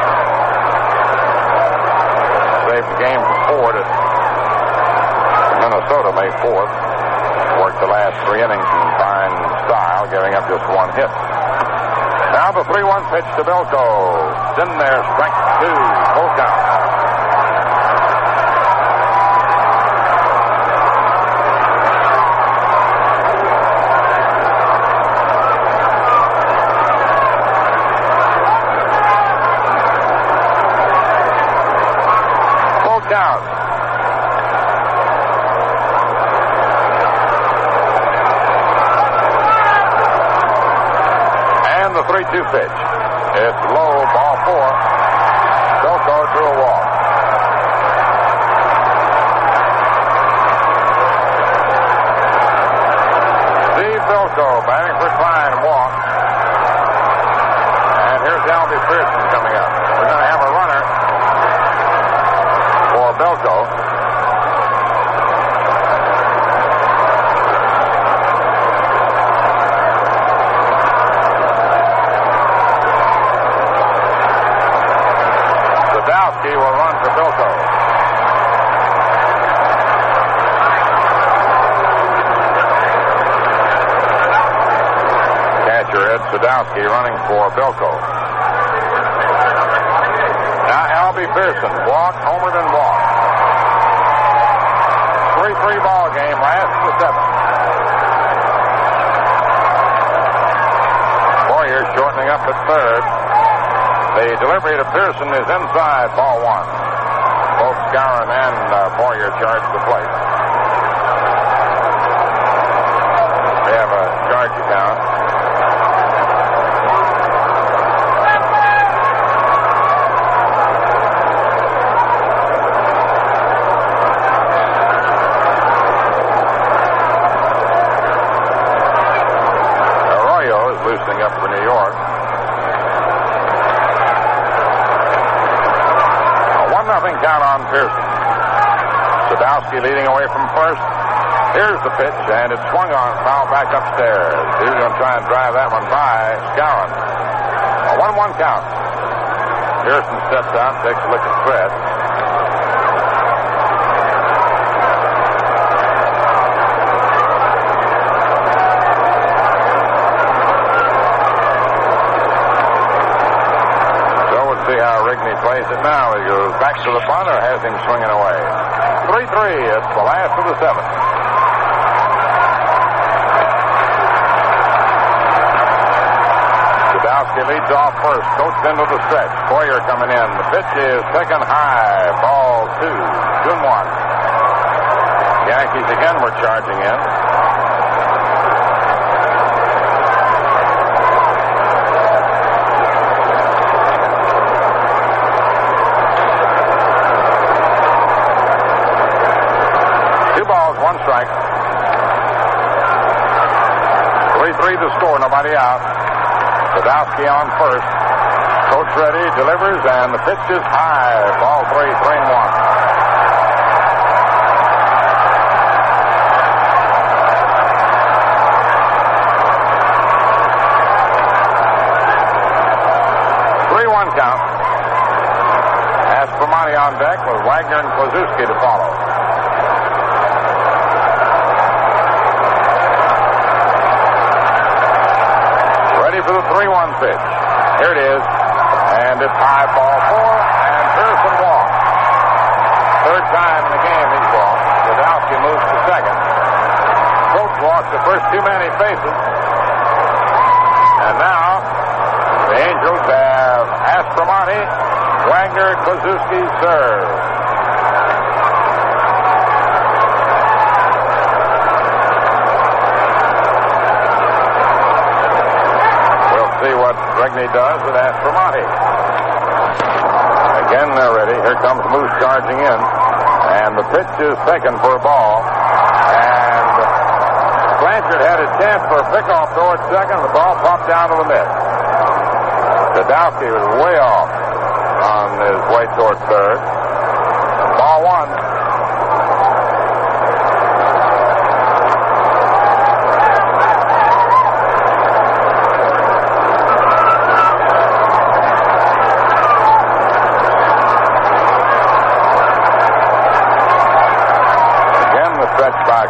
Saved the game for Ford at Minnesota May fourth. Worked the last three innings in fine style, giving up just one hit. Now the three one pitch to Bilko. It's in there, strike two, full count. Full count. The three two pitch. It's low, ball four. Bilko drew a walk. Steve Bilko batting for Klein, walk. And here's Albie Pearson coming up. We're going to have a runner for Bilko. Sadowski will run for Bilko. Catcher Ed Sadowski running for Bilko. Now Albie Pearson, walk, homered and walk. three three ball game, last of the seventh. Boyer shortening up at third. The delivery to Pearson is inside, ball one. Both Skowron and uh, Boyer charge the plate. They have a charge account. Arroyo is loosening up for New York. Nothing count on Pearson. Sadowski leading away from first. Here's the pitch, and it's swung on, foul back upstairs. He's going to try and drive that one by Skowron. A one one count. Pearson steps out, takes a look at Fred. See how Rigney plays it now. He goes back to the bunt or has him swinging away. three three. It's the last of the seventh. Sadowski leads off first. Coates into the stretch. Boyer coming in. The pitch is taken high. Ball two. Two and one. Yankees again were charging in. One strike. three three the score, nobody out. Sadowski on first. Coach ready, delivers, and the pitch is high. Ball three, three and one. three one count. Aspromonte on deck with Wagner and Kluszewski to follow. For the three one pitch. Here it is. And it's high, ball four, and Pearson walks. Third time in the game he's walked. Sadowski moves to second. Coates walks the first too many bases. And now the Angels have Aspromonte, Wagner, Kluszewski serve. See what Rigney does with Aspromonte. Again, they're ready. Here comes Moose charging in. And the pitch is taken for a ball. And Blanchard had a chance for a pickoff towards second. The ball popped down to the mid. Sadowski was way off on his way toward third. Ball one.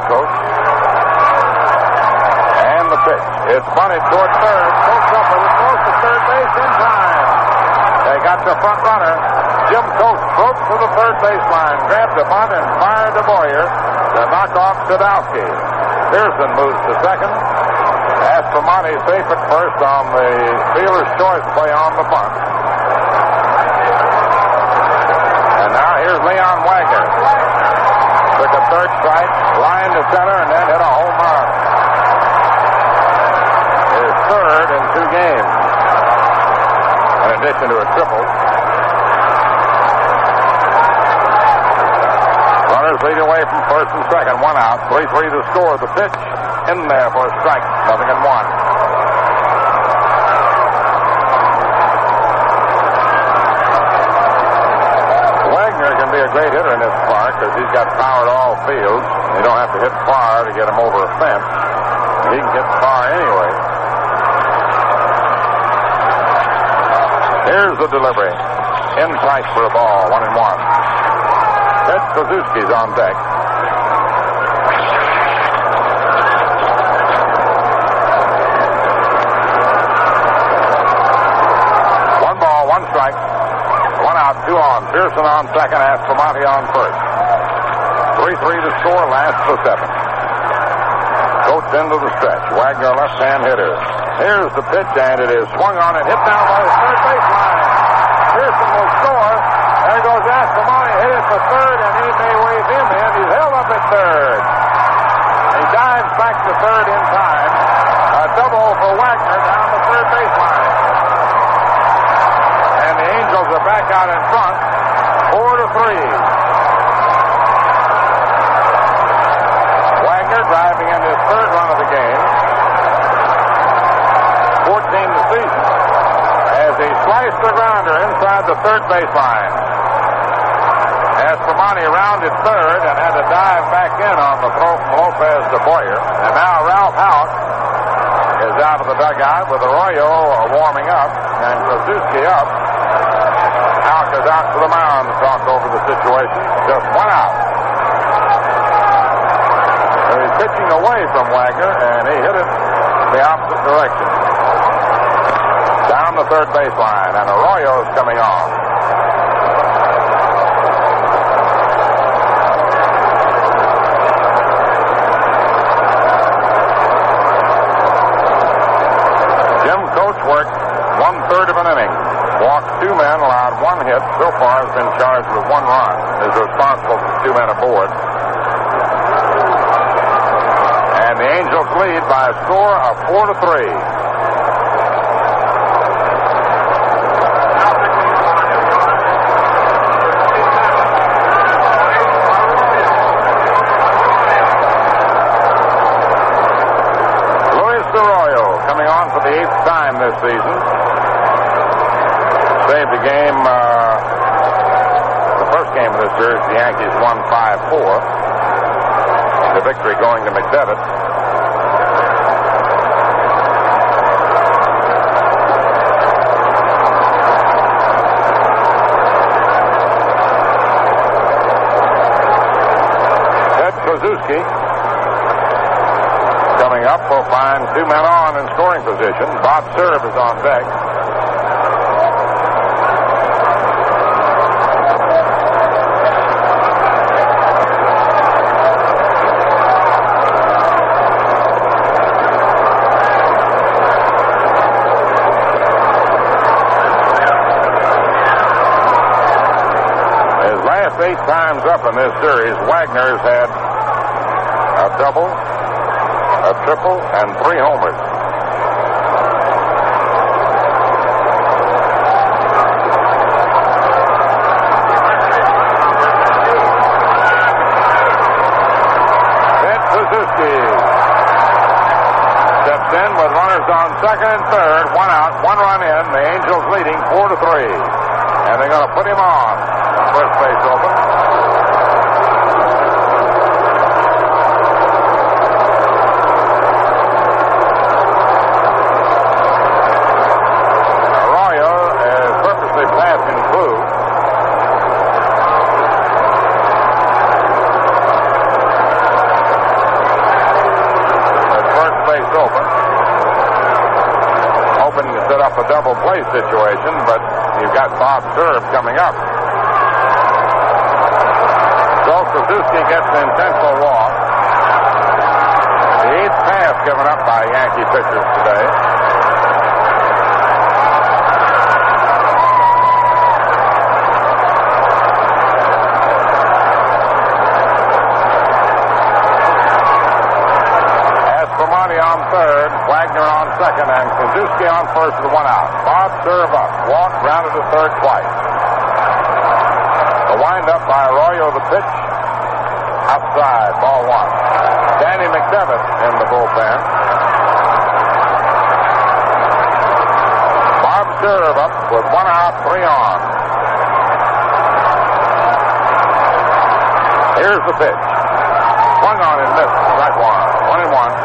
Coach. And the pitch. It's bunted toward third. Coach up with it. Close to third base in time. They got the front runner. Jim Coach broke to the third baseline, grabbed the bunt, and fired to Boyer to knock off Sadowski. Pearson moves to second. Aspromonte safe at first on the fielder's choice play on the bunt. And now here's Leon Wagner. Took a third strike, line to center, and then hit a home run. His third in two games, in addition to a triple. Runners lead away from first and second. One out. three three to score. The pitch in there for a strike. Nothing in one. Wagner can be a great hitter in this park because he's got power to all fields. You don't have to hit far to get him over a fence. He can hit far anyway. Here's the delivery. In tight for a ball. One and one. Ted Kozuski's on deck. One ball, one strike. One out, two on. Pearson on second, Aspromonte on first. three three to score, last for seven. Coach into the stretch. Wagner, left-hand hitter. Here's the pitch, and it is swung on and hit down by the third baseline. Pearson will score. There goes Aspromonte, hit it for third, and he may wave him in. He's held up at third. He dives back to third in time. A double for Wagner down the third baseline. And the Angels are back out in front, four to three. Wagner driving in his third run of the game. fourteen to season. As he sliced the grounder inside the third baseline. Aspromonte rounded third and had to dive back in on the throw from Lopez to Boyer. And now Ralph Houck is out of the dugout with Arroyo warming up and Kozuski up. Houck is out to the mound to talk over the situation. Just one out. So he's pitching away from Wagner, and he hit it the opposite direction. Down the third baseline, and Arroyo is coming on. Jim Coach worked one-third of an inning. Walked two men, allowed one hit. So far has been charged with one run. Is responsible for two men aboard. And the Angels lead by a score of four to three. For the eighth time this season. Saved the game, uh, the first game of this series, the Yankees won five four. The victory going to McDevitt. Ted Kozuski coming up will find two men on in scoring position. Bob Cerv is on deck. His last eight times up in this series, Wagner's had a double, a triple, and three homers. Ted Kozuski steps in with runners on second and third. One out, one run in. The Angels leading four to three. And they're going to put him on. First base open. set up a double play situation, but you've got Bob Serve coming up. So Suzuki gets an intentional walk. The eighth pass given up by Yankee pitchers today. Aspromonte on third, Wagner on second, and Suzuki on first with one out. Bob Serve up, walk, grounded to third twice. The wind-up by Arroyo, the pitch, outside, ball one. Danny McDevitt in the bullpen. Bob Serve up with one out, three on. Here's the pitch. Swung on and missed, strike one. One and one.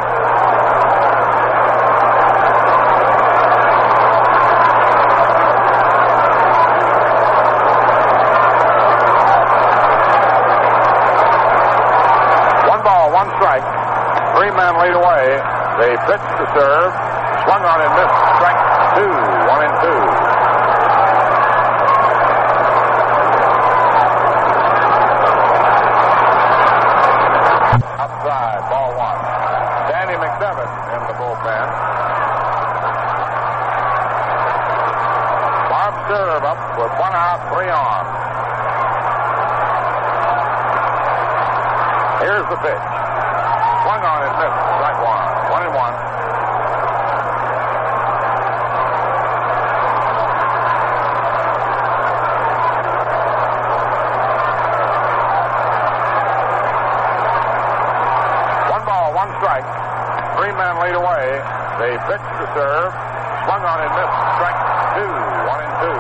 Strike. Three men lead away. They pitch to Serve. Swung on and missed. Strike two. One and two. Outside. Ball one. Danny McDevitt in the bullpen. Bob Serve up with one out, three on. Here's the pitch. Swung on and missed. Strike one. One and one. One ball, one strike. Three men lead away. They pitch to Serve. Swung on and missed. Strike two. One and two.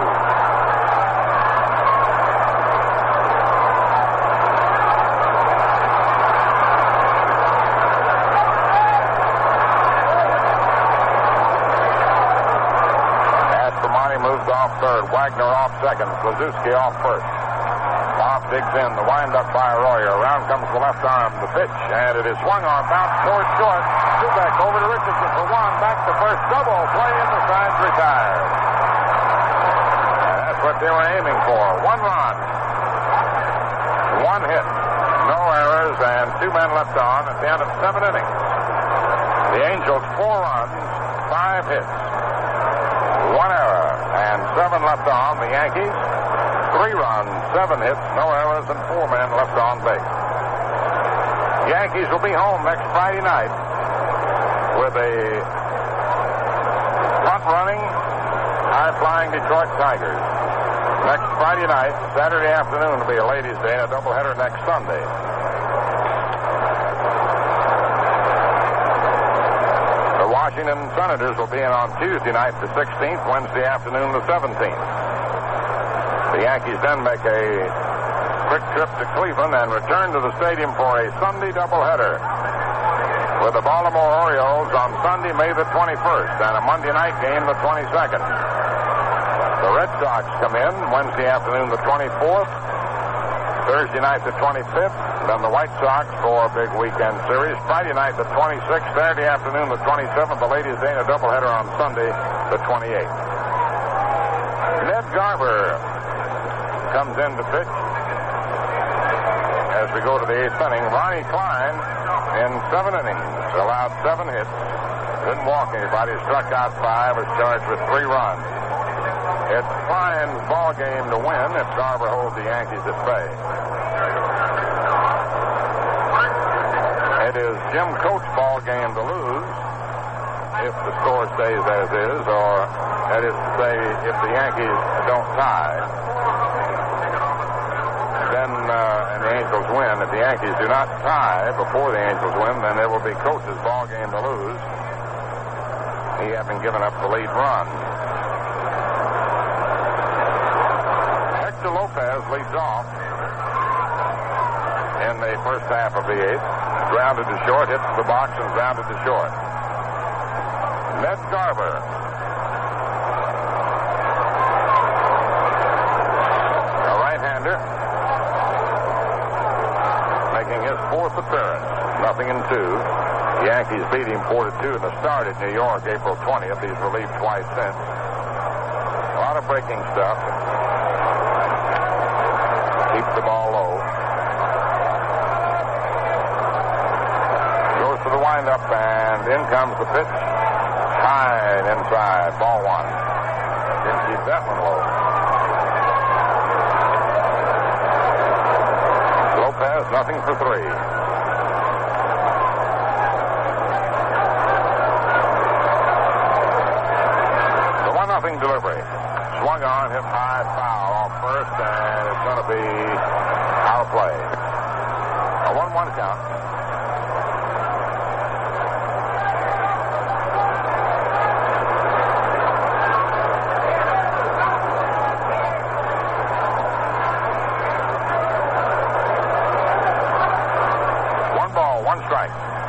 Moves off third. Wagner off second. Suzuki off first. Bob digs in. The windup by Arroyo. Around comes the left arm. The pitch. And it is swung on. Bounce towards short. Kubek over to Richardson for one. Back to first. Double. Play in the sides. Retired. And that's what they were aiming for. One run. One hit. No errors and two men left on at the end of seven innings. The Angels four runs. Five hits. One error. And seven left on. The Yankees, three runs, seven hits, no errors, and four men left on base. Yankees will be home next Friday night with a front-running, high-flying Detroit Tigers. Next Friday night, Saturday afternoon will be a ladies' day and a doubleheader next Sunday. Washington Senators will be in on Tuesday night, the sixteenth, Wednesday afternoon, the seventeenth. The Yankees then make a quick trip to Cleveland and return to the stadium for a Sunday doubleheader with the Baltimore Orioles on Sunday, May the twenty-first, and a Monday night game, the twenty-second. The Red Sox come in Wednesday afternoon, the twenty-fourth, Thursday night, the twenty-fifth, then the White Sox for a big weekend series. Friday night, the twenty-sixth, Saturday afternoon, the twenty-seventh, the ladies' day, and a doubleheader on Sunday, the twenty-eighth. Ned Garber comes in to pitch as we go to the eighth inning. Ronnie Klein, in seven innings, allowed seven hits, didn't walk anybody, struck out five, was charged with three runs. It's Klein's ball game to win if Garber holds the Yankees at bay. It is Jim Coates' ball game to lose if the score stays as is, or that is to say, if the Yankees don't tie. Then, uh, and the Angels win. If the Yankees do not tie before the Angels win, then it will be Coates' ball game to lose. He having given up the lead run. Hector Lopez leads off in the first half of the eighth. Grounded to short, hits the box, and grounded to short. Ned Garber. A right-hander. Making his fourth appearance. Nothing in two. The Yankees beat him four to two in the start at New York, April twentieth. He's relieved twice since. A lot of breaking stuff. Keeps the ball low. Goes to the windup, and in comes the pitch. High inside, ball one. Didn't keep that one low. Lopez, nothing for three. The one nothing delivery. Swung on, hit high, foul off first, and it's going to be out of play. A one one count. One ball, one strike.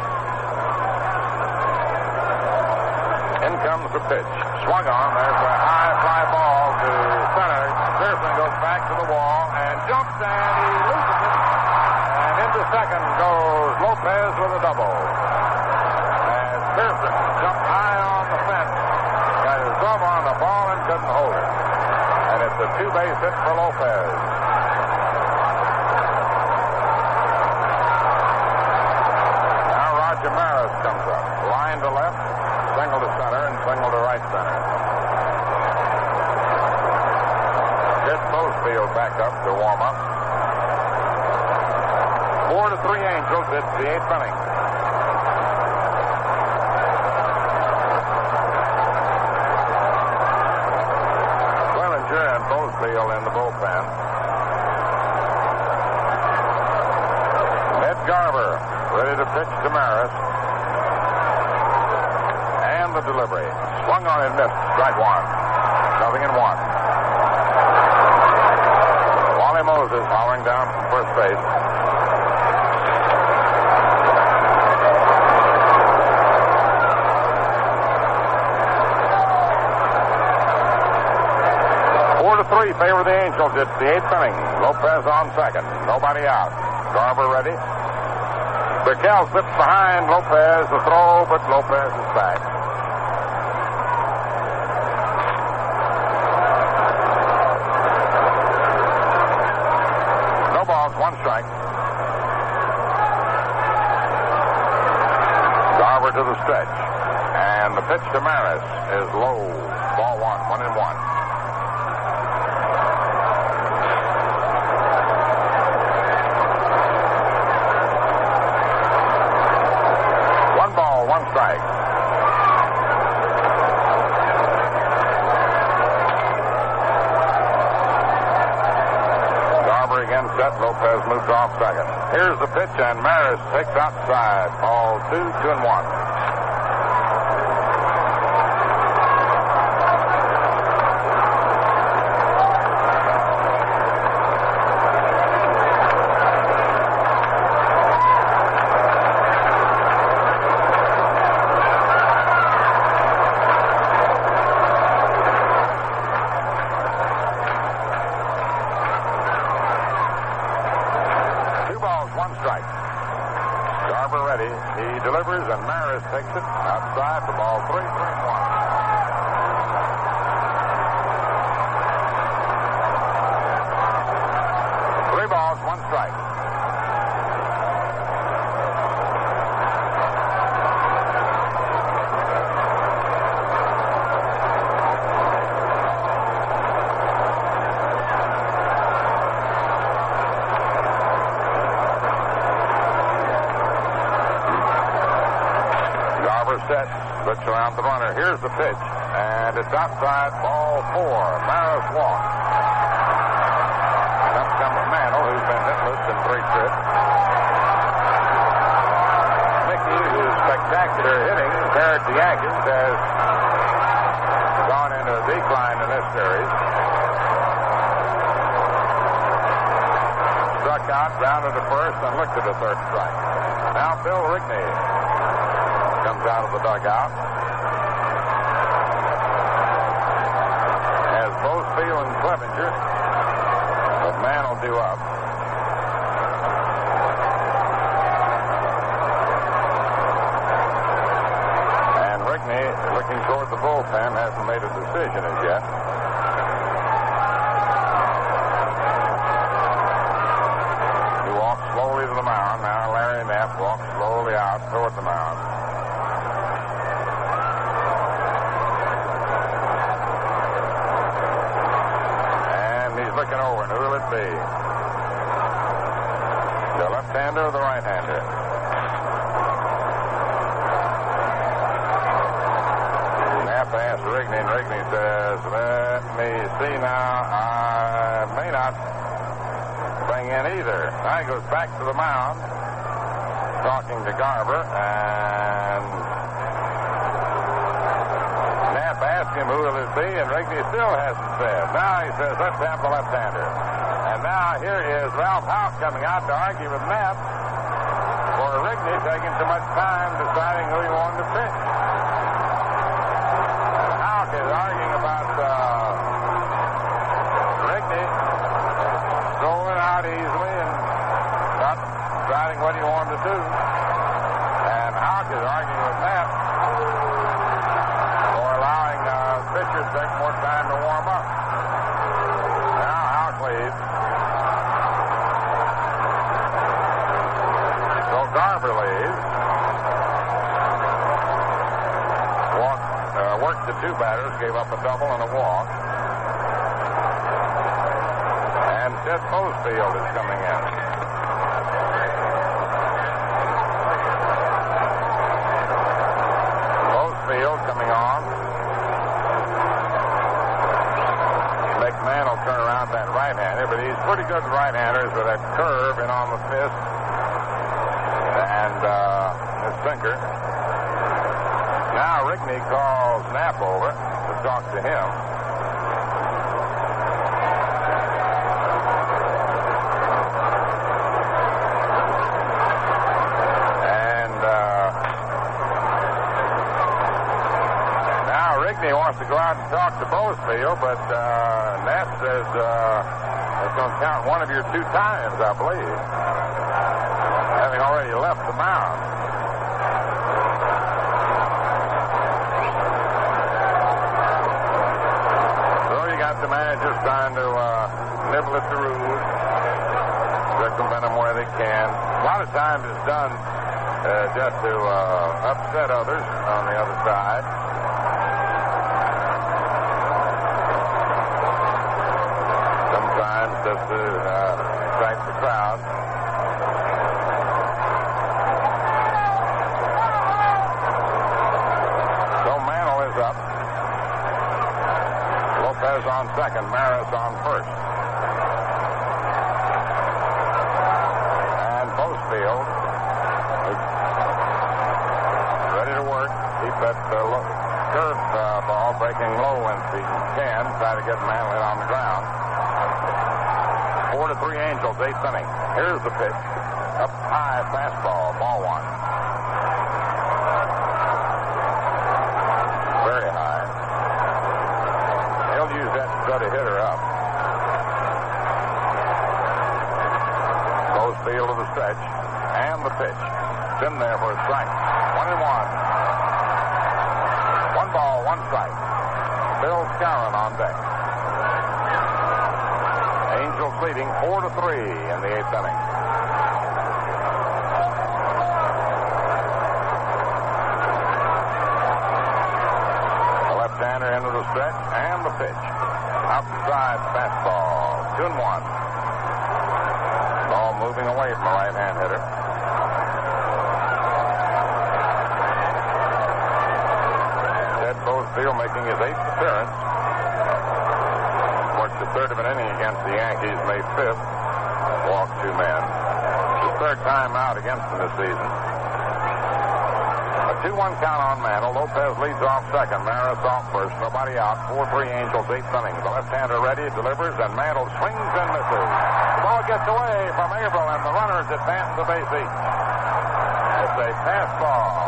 In comes the pitch. Swung on. There's a high fly ball to center. Pearson goes back to the wall and jumps, and he loses it. And into second goes Lopez with a double. And Pearson jumped high on the fence, got his glove on the ball and couldn't hold it. And it's a two-base hit for Lopez. Now Roger Maris comes up. Line to left, single to center, and single to right center. Field back up to warm up. Four to three Angels. It's the eighth inning. Clevenger and Bozefield in the bullpen. Ed Garver ready to pitch to Maris. And the delivery. Swung on and missed. Strike one. Nothing in one. Moses hauling down from first base. Four to three favor the Angels. It's the eighth inning. Lopez on second. Nobody out. Garver ready. Brickell slips behind Lopez. The throw, but Lopez is back. One strike. Garver to the stretch. And the pitch to Maris is low. Ball one, one and one. One ball, one strike. Again set. Lopez moves off second. Here's the pitch, and Maris takes outside. Ball two, two and one. He delivers, and Maris takes it outside for ball three, three and one. Three balls, one strike. Set, looks around the runner. Here's the pitch, and it's outside. Ball four. Maris walks. Up comes Mantle, who's been hitless in three trips. Mickey, whose spectacular hitting compared to Yankees, has gone into a decline in this series. Struck out, grounded to first, and looked at the third strike. Now Bill Rigney comes out of the dugout. As Bozefield and Clevenger, but man will do up. a decision as yet. He walks slowly to the mound. Now Larry Knapp walks slowly out toward the mound. And he's looking over, and who will it be? The left-hander or the right-hander? Knapp asks Rigney, and Rigney says, let me see now. I may not bring in either. Now he goes back to the mound, talking to Garver, and Knapp asks him who will it be, and Rigney still hasn't said. Now he says, let's have the left-hander. And now here is Ralph Houck coming out to argue with Knapp for Rigney taking too much time deciding who he wanted to pitch. Houck is arguing about uh, Rigney throwing out easily and not deciding what he wanted to do. And Houck is arguing with Knapp for allowing uh, pitchers to take more time to warm up. Now Houck leads. So Garver leads. Walk, uh, worked the two batters, gave up a double and a walk. And Ted Bozefield is coming in. Bozefield coming on. McMahon will turn around that right-hander, but he's pretty good right-handers with that curve in on the fist and uh, his sinker. Now Rigney calls Knapp over to talk to him. And uh, now Rigney wants to go out and talk to Bozefield, but uh, Knapp says uh, it's going to count one of your two times, I believe, having already left the mound. So you got the managers trying to uh, nibble at the rules, circumvent them where they can. A lot of times it's done uh, just to uh, upset others on the other side. Sometimes just to uh, excite the crowd. Up. Lopez on second, Maris on first. And Bozefield is ready to work. Keep that uh, lo- curve uh, ball breaking low when he can. Try to get Manley on the ground. Four to three Angels, eighth inning. Here's the pitch. Up high, fastball, ball one. Very high. He'll use that to try to hit her up. Bozefield to the stretch. And the pitch. It's in there for a strike. One and one. One ball, one strike. Bill Skowron on deck. Angels leading four to three in the eighth inning. Left-hander into the stretch, and the pitch. Outside fastball. Two and one. Ball moving away from the right-hand hitter. Ted Bozefield making his eighth appearance. Worked the third of an inning against the Yankees May fifth. Walked two men. His third time out against them this season. two one count on Mantle. Lopez leads off second. Maris off first. Nobody out. four three Angels, eighth inning. The left-hander ready, delivers, and Mantle swings and misses. The ball gets away from Averill, and the runners advance the bases. It's a pass ball.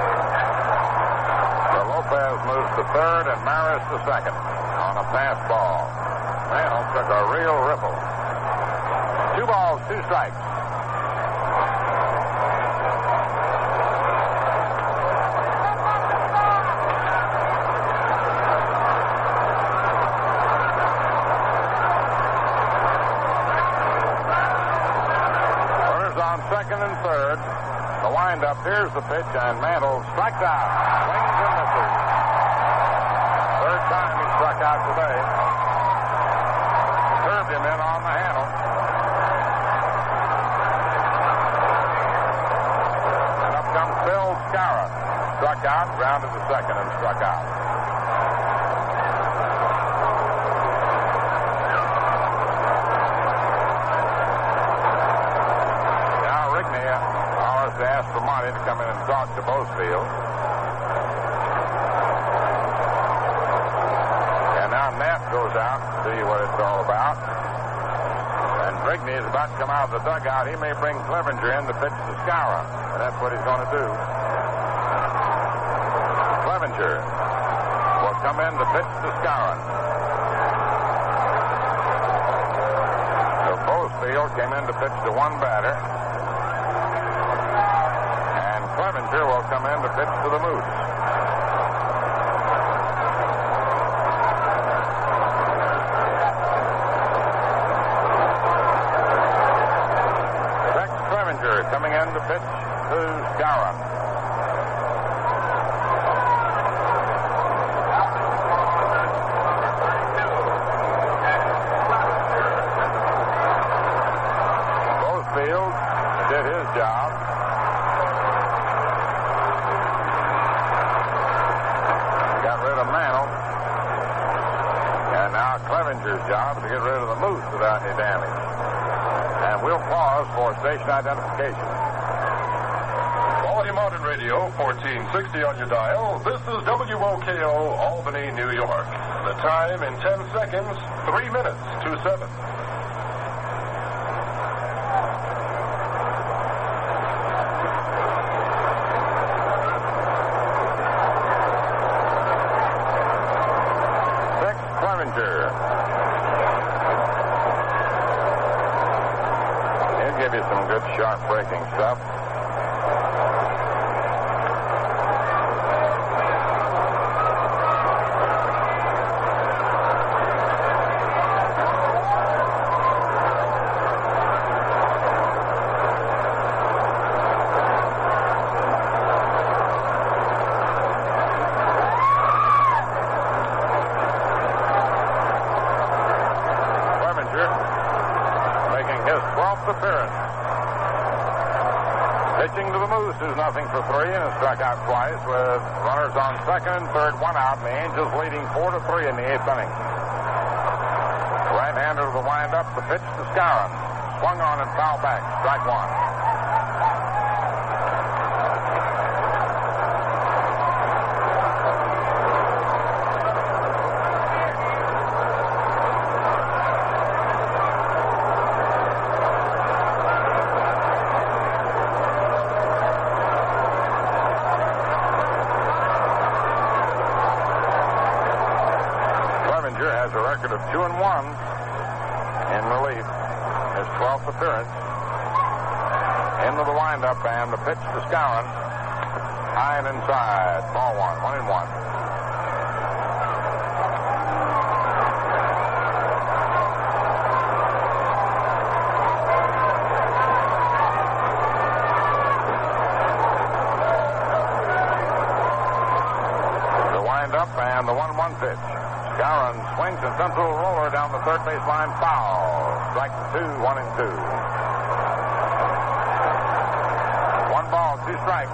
So Lopez moves to third, and Maris to second on a pass ball. Mantle took a real ripple. Two balls, two strikes. second and third. The windup, here's the pitch, and Mantle strikes out. Swings and misses. Third time he struck out today. Curved him in on the handle. And up comes Bill Skowron. Struck out, grounded to second, and struck out. Now Rigney hours to ask for money to come in and talk to Bozefield. And now Knapp goes out to see what it's all about. And Rigney is about to come out of the dugout. He may bring Clevenger in to pitch to Skowron. And that's what he's going to do. Clevenger will come in to pitch to Skowron. So Bozefield came in to pitch to one batter. And Clevenger will come in to pitch to the Moose. Rex Clevenger coming in to pitch to Skowron. Bozefield did his job. Got rid of Mantle. And now Clevenger's job is to get rid of the Moose without any damage. And we'll pause for station identification. Quality Modern Radio, fourteen sixty on your dial. This is W O K O, Albany, New York. The time in ten seconds, three minutes to seven. Rex Clevenger. He'll give you some good sharp breaking stuff. Appearance. Pitching to the Moose, who's nothing for three and has struck out twice with runners on second and third, one out, and the Angels leading four to three in the eighth inning. Right-hander to the windup, the pitch to Skowron. Swung on and foul back. Strike one. Has a record of two and one in relief. His twelfth appearance. Into the windup and the pitch to Skowron. High and inside. Ball one. One and one. The windup and the one one pitch. Skowron swings and central roller down the third base line. Foul. Strike two, one and two. One ball, two strikes.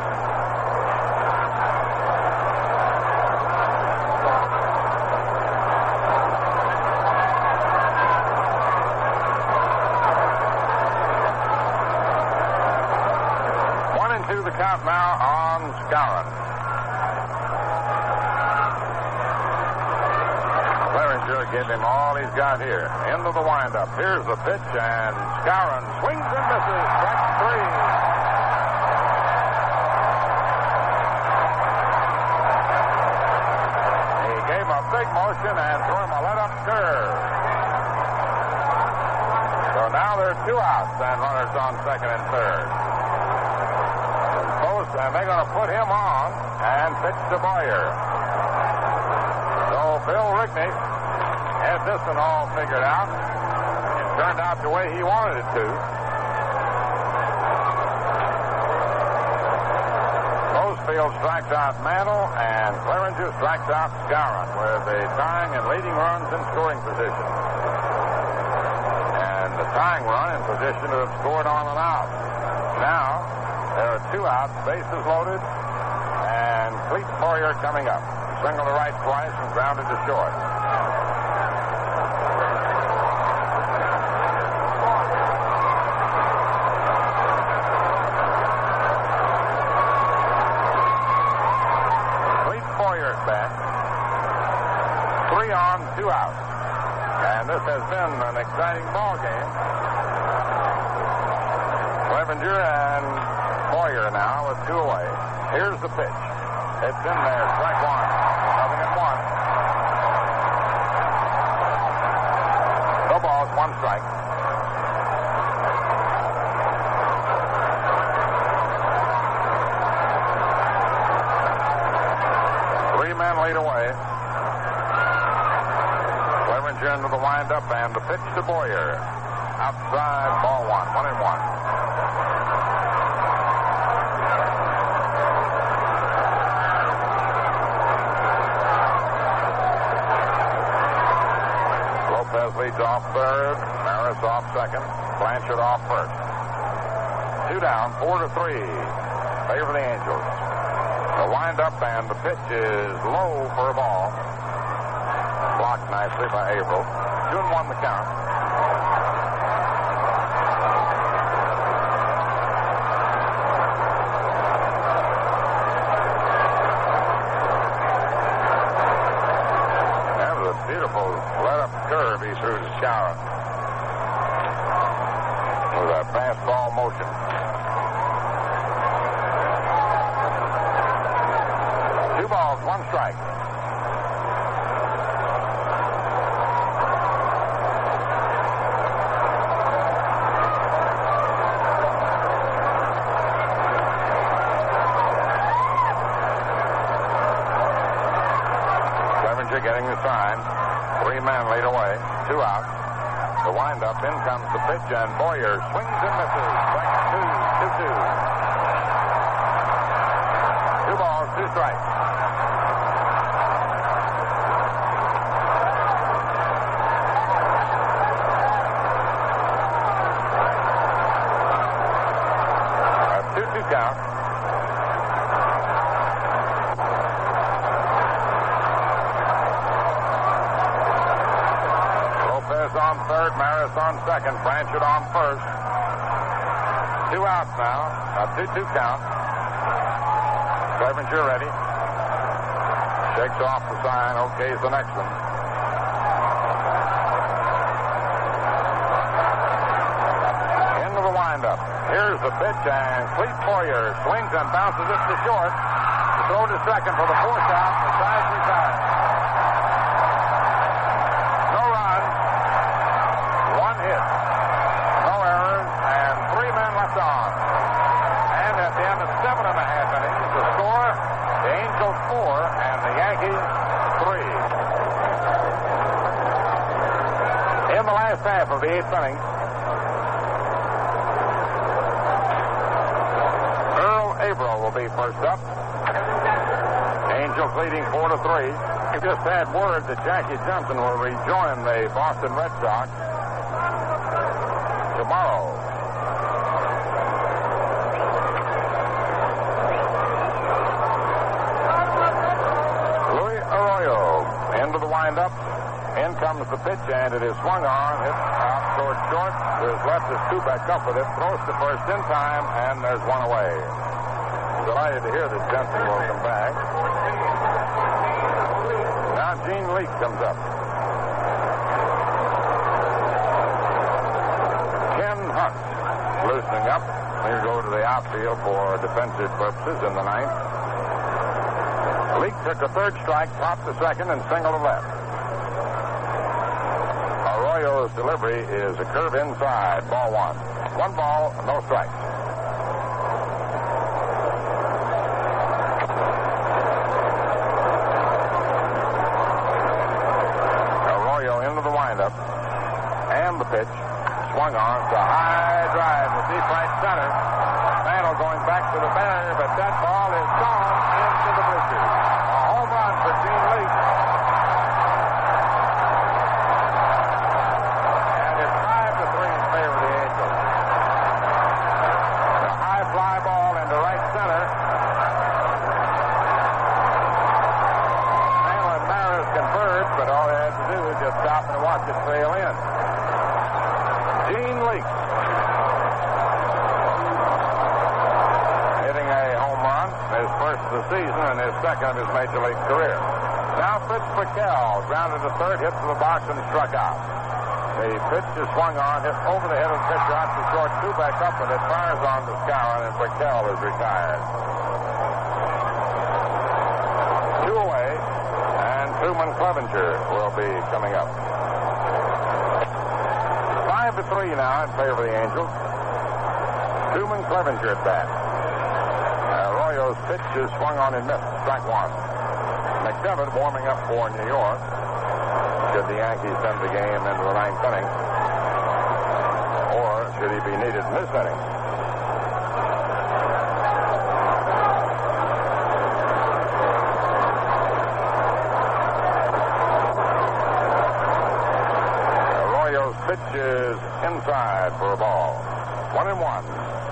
One and two the count now on Skowron. Clevenger gave him all he's got here. Into the windup. Here's the pitch, and Skowron swings and misses. Strike three. He gave a big motion and threw him a let-up curve. So now there are two outs and runners on second and third. Both, and they're going to put him on and pitch to Boyer. So Bill Rigney had this one all figured out. It turned out the way he wanted it to. Hatfield strikes out Mantle, and Clearinger strikes out Skowron, with the tying and leading runs in scoring position. And the tying run in position to have scored on and out. Now, there are two outs, bases loaded, and Clete Boyer coming up. Single to right twice and grounded to short. Three on, two out. And this has been an exciting ball game. Clearinger and Boyer now with two away. Here's the pitch. It's in there. Strike one. Nothing at one. No balls, one strike. Three men lead away. Clearinger into the windup and the pitch to Boyer. Outside, ball one, one and one. Lopez leads off third. Maris off second. Blanchard off first. Two down, four to three. Favor the Angels. The windup and the pitch is low for a ball. Blocked nicely by Averill. Two and one the count. That was a beautiful let-up curve he threw to Skowron. With a fastball motion. Two balls, one strike. Getting the sign. Three men lead away. Two out. The windup. In comes the pitch, and Boyer swings and misses. Strike two, two, two. Two balls, two strikes. A two two count. On third, Maris on second, Blanchard on first. Two outs now. A two two count. Clearinger ready. Shakes off the sign. Okay's the next one. Into the windup. Here's the pitch, and Clete Boyer swings and bounces it to short. To throw to second for the fourth out. The side's retired. No runs. One hit, no errors, and three men left on. And at the end of seven and a half innings, the score, the Angels four and the Yankees three. In the last half of the eighth inning, Earl Averill will be first up. Angels leading four to three. We just had word that Jackie Johnson will rejoin the Boston Red Sox tomorrow. Luis Arroyo into the windup. In comes the pitch, and it is swung on. Hit out toward short. To his left is Kubek up with it. Throws to first in time, and there's one away. Delighted to hear that Jensen will come back. Now Gene Leake comes up. Hunt loosening up. He'll go to the outfield for defensive purposes in the ninth. Leake took a third strike, popped to second, and single to left. Arroyo's delivery is a curve inside. Ball one. One ball, no strikes. Arroyo into the windup. And the pitch. swung on. It's a high drive to deep right center. Mantle going back to the barrier, but that ball is gone into the bleachers. A home run for Gene Leake. And it's five to three in favor of the Angels. The high fly ball into right center. Mantle and Maris converged, but all they had to do was just stop and watch it sail in. Gene Leake hitting a home run, his first of the season and his second of his major league career. Now Fitz Brickell grounded to third, hit to the box and struck out. The pitch is swung on, hit over the head of the pitcher out to short, two back up, and it fires on to Skowron, and Brickell is retired. Two away, and Truman Clevenger will be coming up. Five to three now in favor of the Angels. Truman Clevenger at bat. Arroyo's pitch is swung on and missed. Strike one. McDevitt warming up for New York. Should the Yankees send the game into the ninth inning? Or should he be needed in this inning? Arroyo's pitch is inside for a ball. One and one.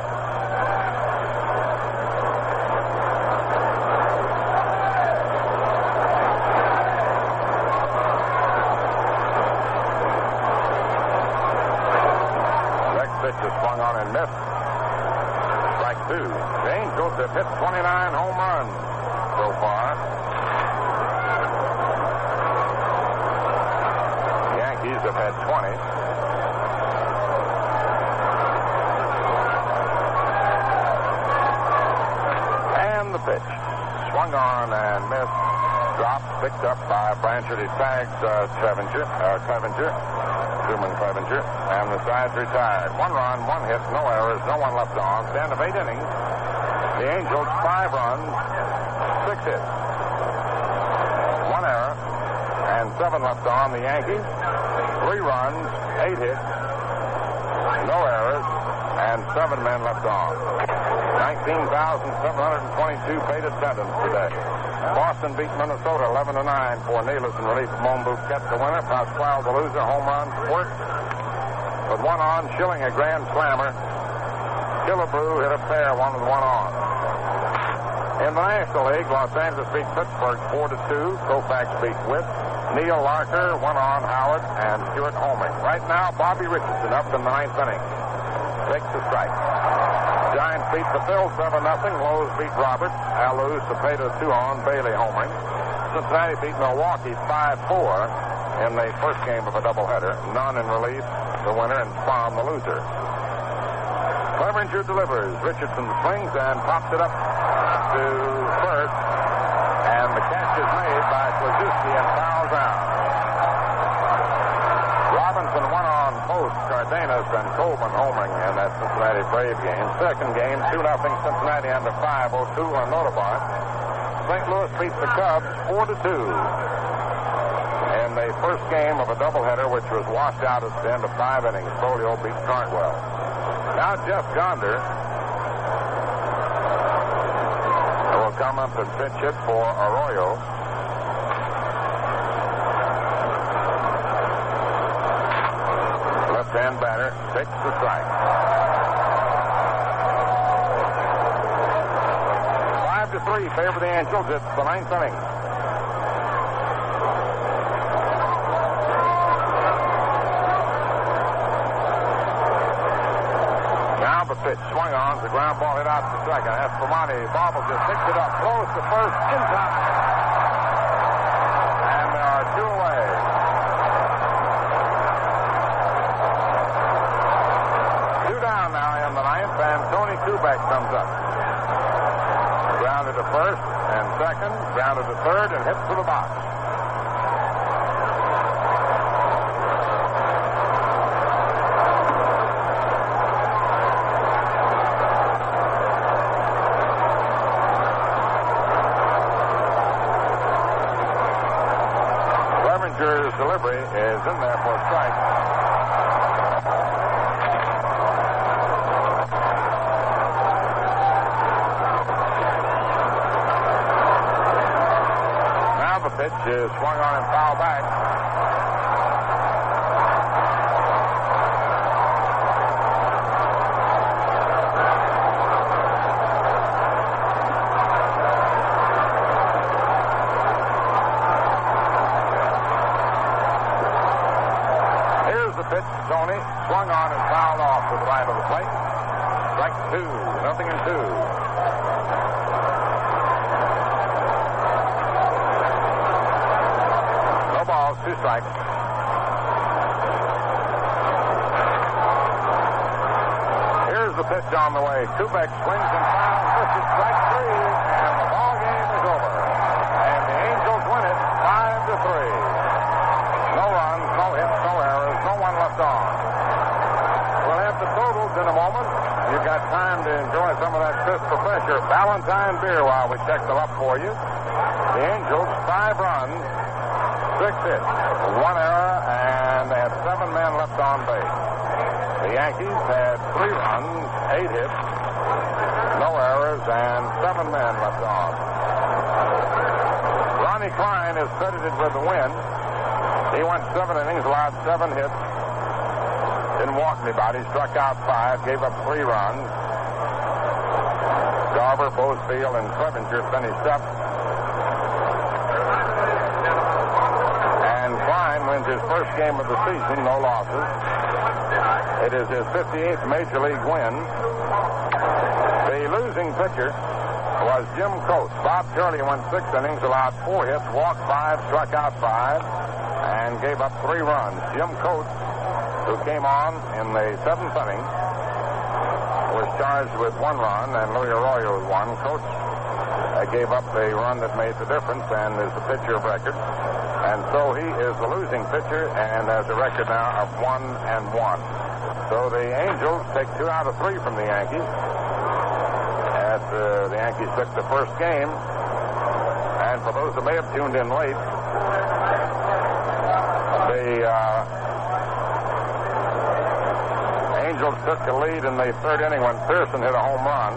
Pitch is swung on and missed. Strike two. The Angels have hit twenty-nine home runs so far. The Yankees have had twenty. And the pitch. Swung on and missed. Dropped, picked up by Blanchard. He tagged uh, Clevenger. Uh, Clevenger. Truman Clevenger, and the side's retired. One run, one hit, no errors, no one left on. Stand of eight innings. The Angels, five runs, six hits. One error, and seven left on. The Yankees, three runs, eight hits, no errors, and seven men left on. nineteen thousand seven hundred twenty-two paid attendance today. Boston beat Minnesota eleven to nine for Nealis in relief. Mombu kept the winner. Pasquale the loser. Home run worked. With one on, Schilling a grand slammer. Killebrew hit a pair, one with one on. In the National League, Los Angeles beat Pittsburgh four to two. Koufax beat Witt. Neil Larker, one on, Howard, and Stuart Holming. Right now, Bobby Richardson up in the ninth inning. Takes the strike. Giants beat the Phils seven nothing. Lowe's beat Roberts. Alou, Cepeda two on. Bailey homing. Cincinnati beat Milwaukee five four in the first game of a doubleheader. Nunn in relief, the winner, and Spahn the loser. Clevenger delivers. Richardson swings and pops it up to first. And the catch is made by Kluszewski and fouls out. Robinson one on post. Cardenas and Coleman homing in that Cincinnati Brave game. Second game, two nothing Cincinnati under five oh two on Notabart. Saint Louis beats the Cubs four to two in the first game of a doubleheader, which was washed out at the end of five innings. Folio beat Cartwell. Now Jeff Gonder will come up and pitch it for Arroyo. Left-hand batter takes the strike. Five to three, favor the Angels. It's the ninth inning. Now the pitch swung on, the ground ball hit out to second. Espumante bobbles it, picks it up, throws to first, in time. And there are two away. Two down now in the ninth, and Tony Kubek comes up. Grounded to first and second, grounded to third, and hits to the box. Clevenger's delivery is in there for a strike. Now the pitch is swung on and foul back. Pitch, Tony, swung on and fouled off to the right of the plate. Strike two, nothing and two. No balls, two strikes. Here's the pitch on the way. Kubek swings and fouls. This is strike three, and the ball game is over. And the Angels win it five to three. No runs, no hits, no errors, no one left on. We'll have the totals in a moment. You've got time to enjoy some of that crisp Professor Valentine beer while we check them up for you. The Angels, five runs, six hits, one error, and they had seven men left on base. The Yankees had three runs, eight hits, no errors, and seven men left on. Ronnie Klein is credited with the win. He went seven innings, allowed seven hits, didn't walk anybody, struck out five, gave up three runs. Garber, Bozefield, and Clevenger finished up. And Klein wins his first game of the season, no losses. It is his fifty-eighth Major League win. The losing pitcher was Jim Coates. Bob Turley went six innings, allowed four hits, walked five, struck out five, and gave up three runs. Jim Coates, who came on in the seventh inning, was charged with one run, and Louis Arroyo with one. Coates uh, gave up the run that made the difference and is the pitcher of record. And so he is the losing pitcher and has a record now of one and one. So the Angels take two out of three from the Yankees. As uh, the Yankees took the first game. And for those that may have tuned in late, the uh, Angels took the lead in the third inning when Pearson hit a home run.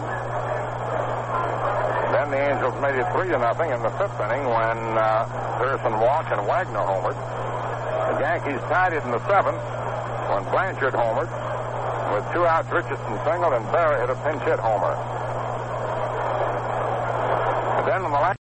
Then the Angels made it three to nothing in the fifth inning when uh, Pearson walked and Wagner homered. The Yankees tied it in the seventh when Blanchard homered. With two outs, Richardson singled and Berra hit a pinch hit homer. And then in the last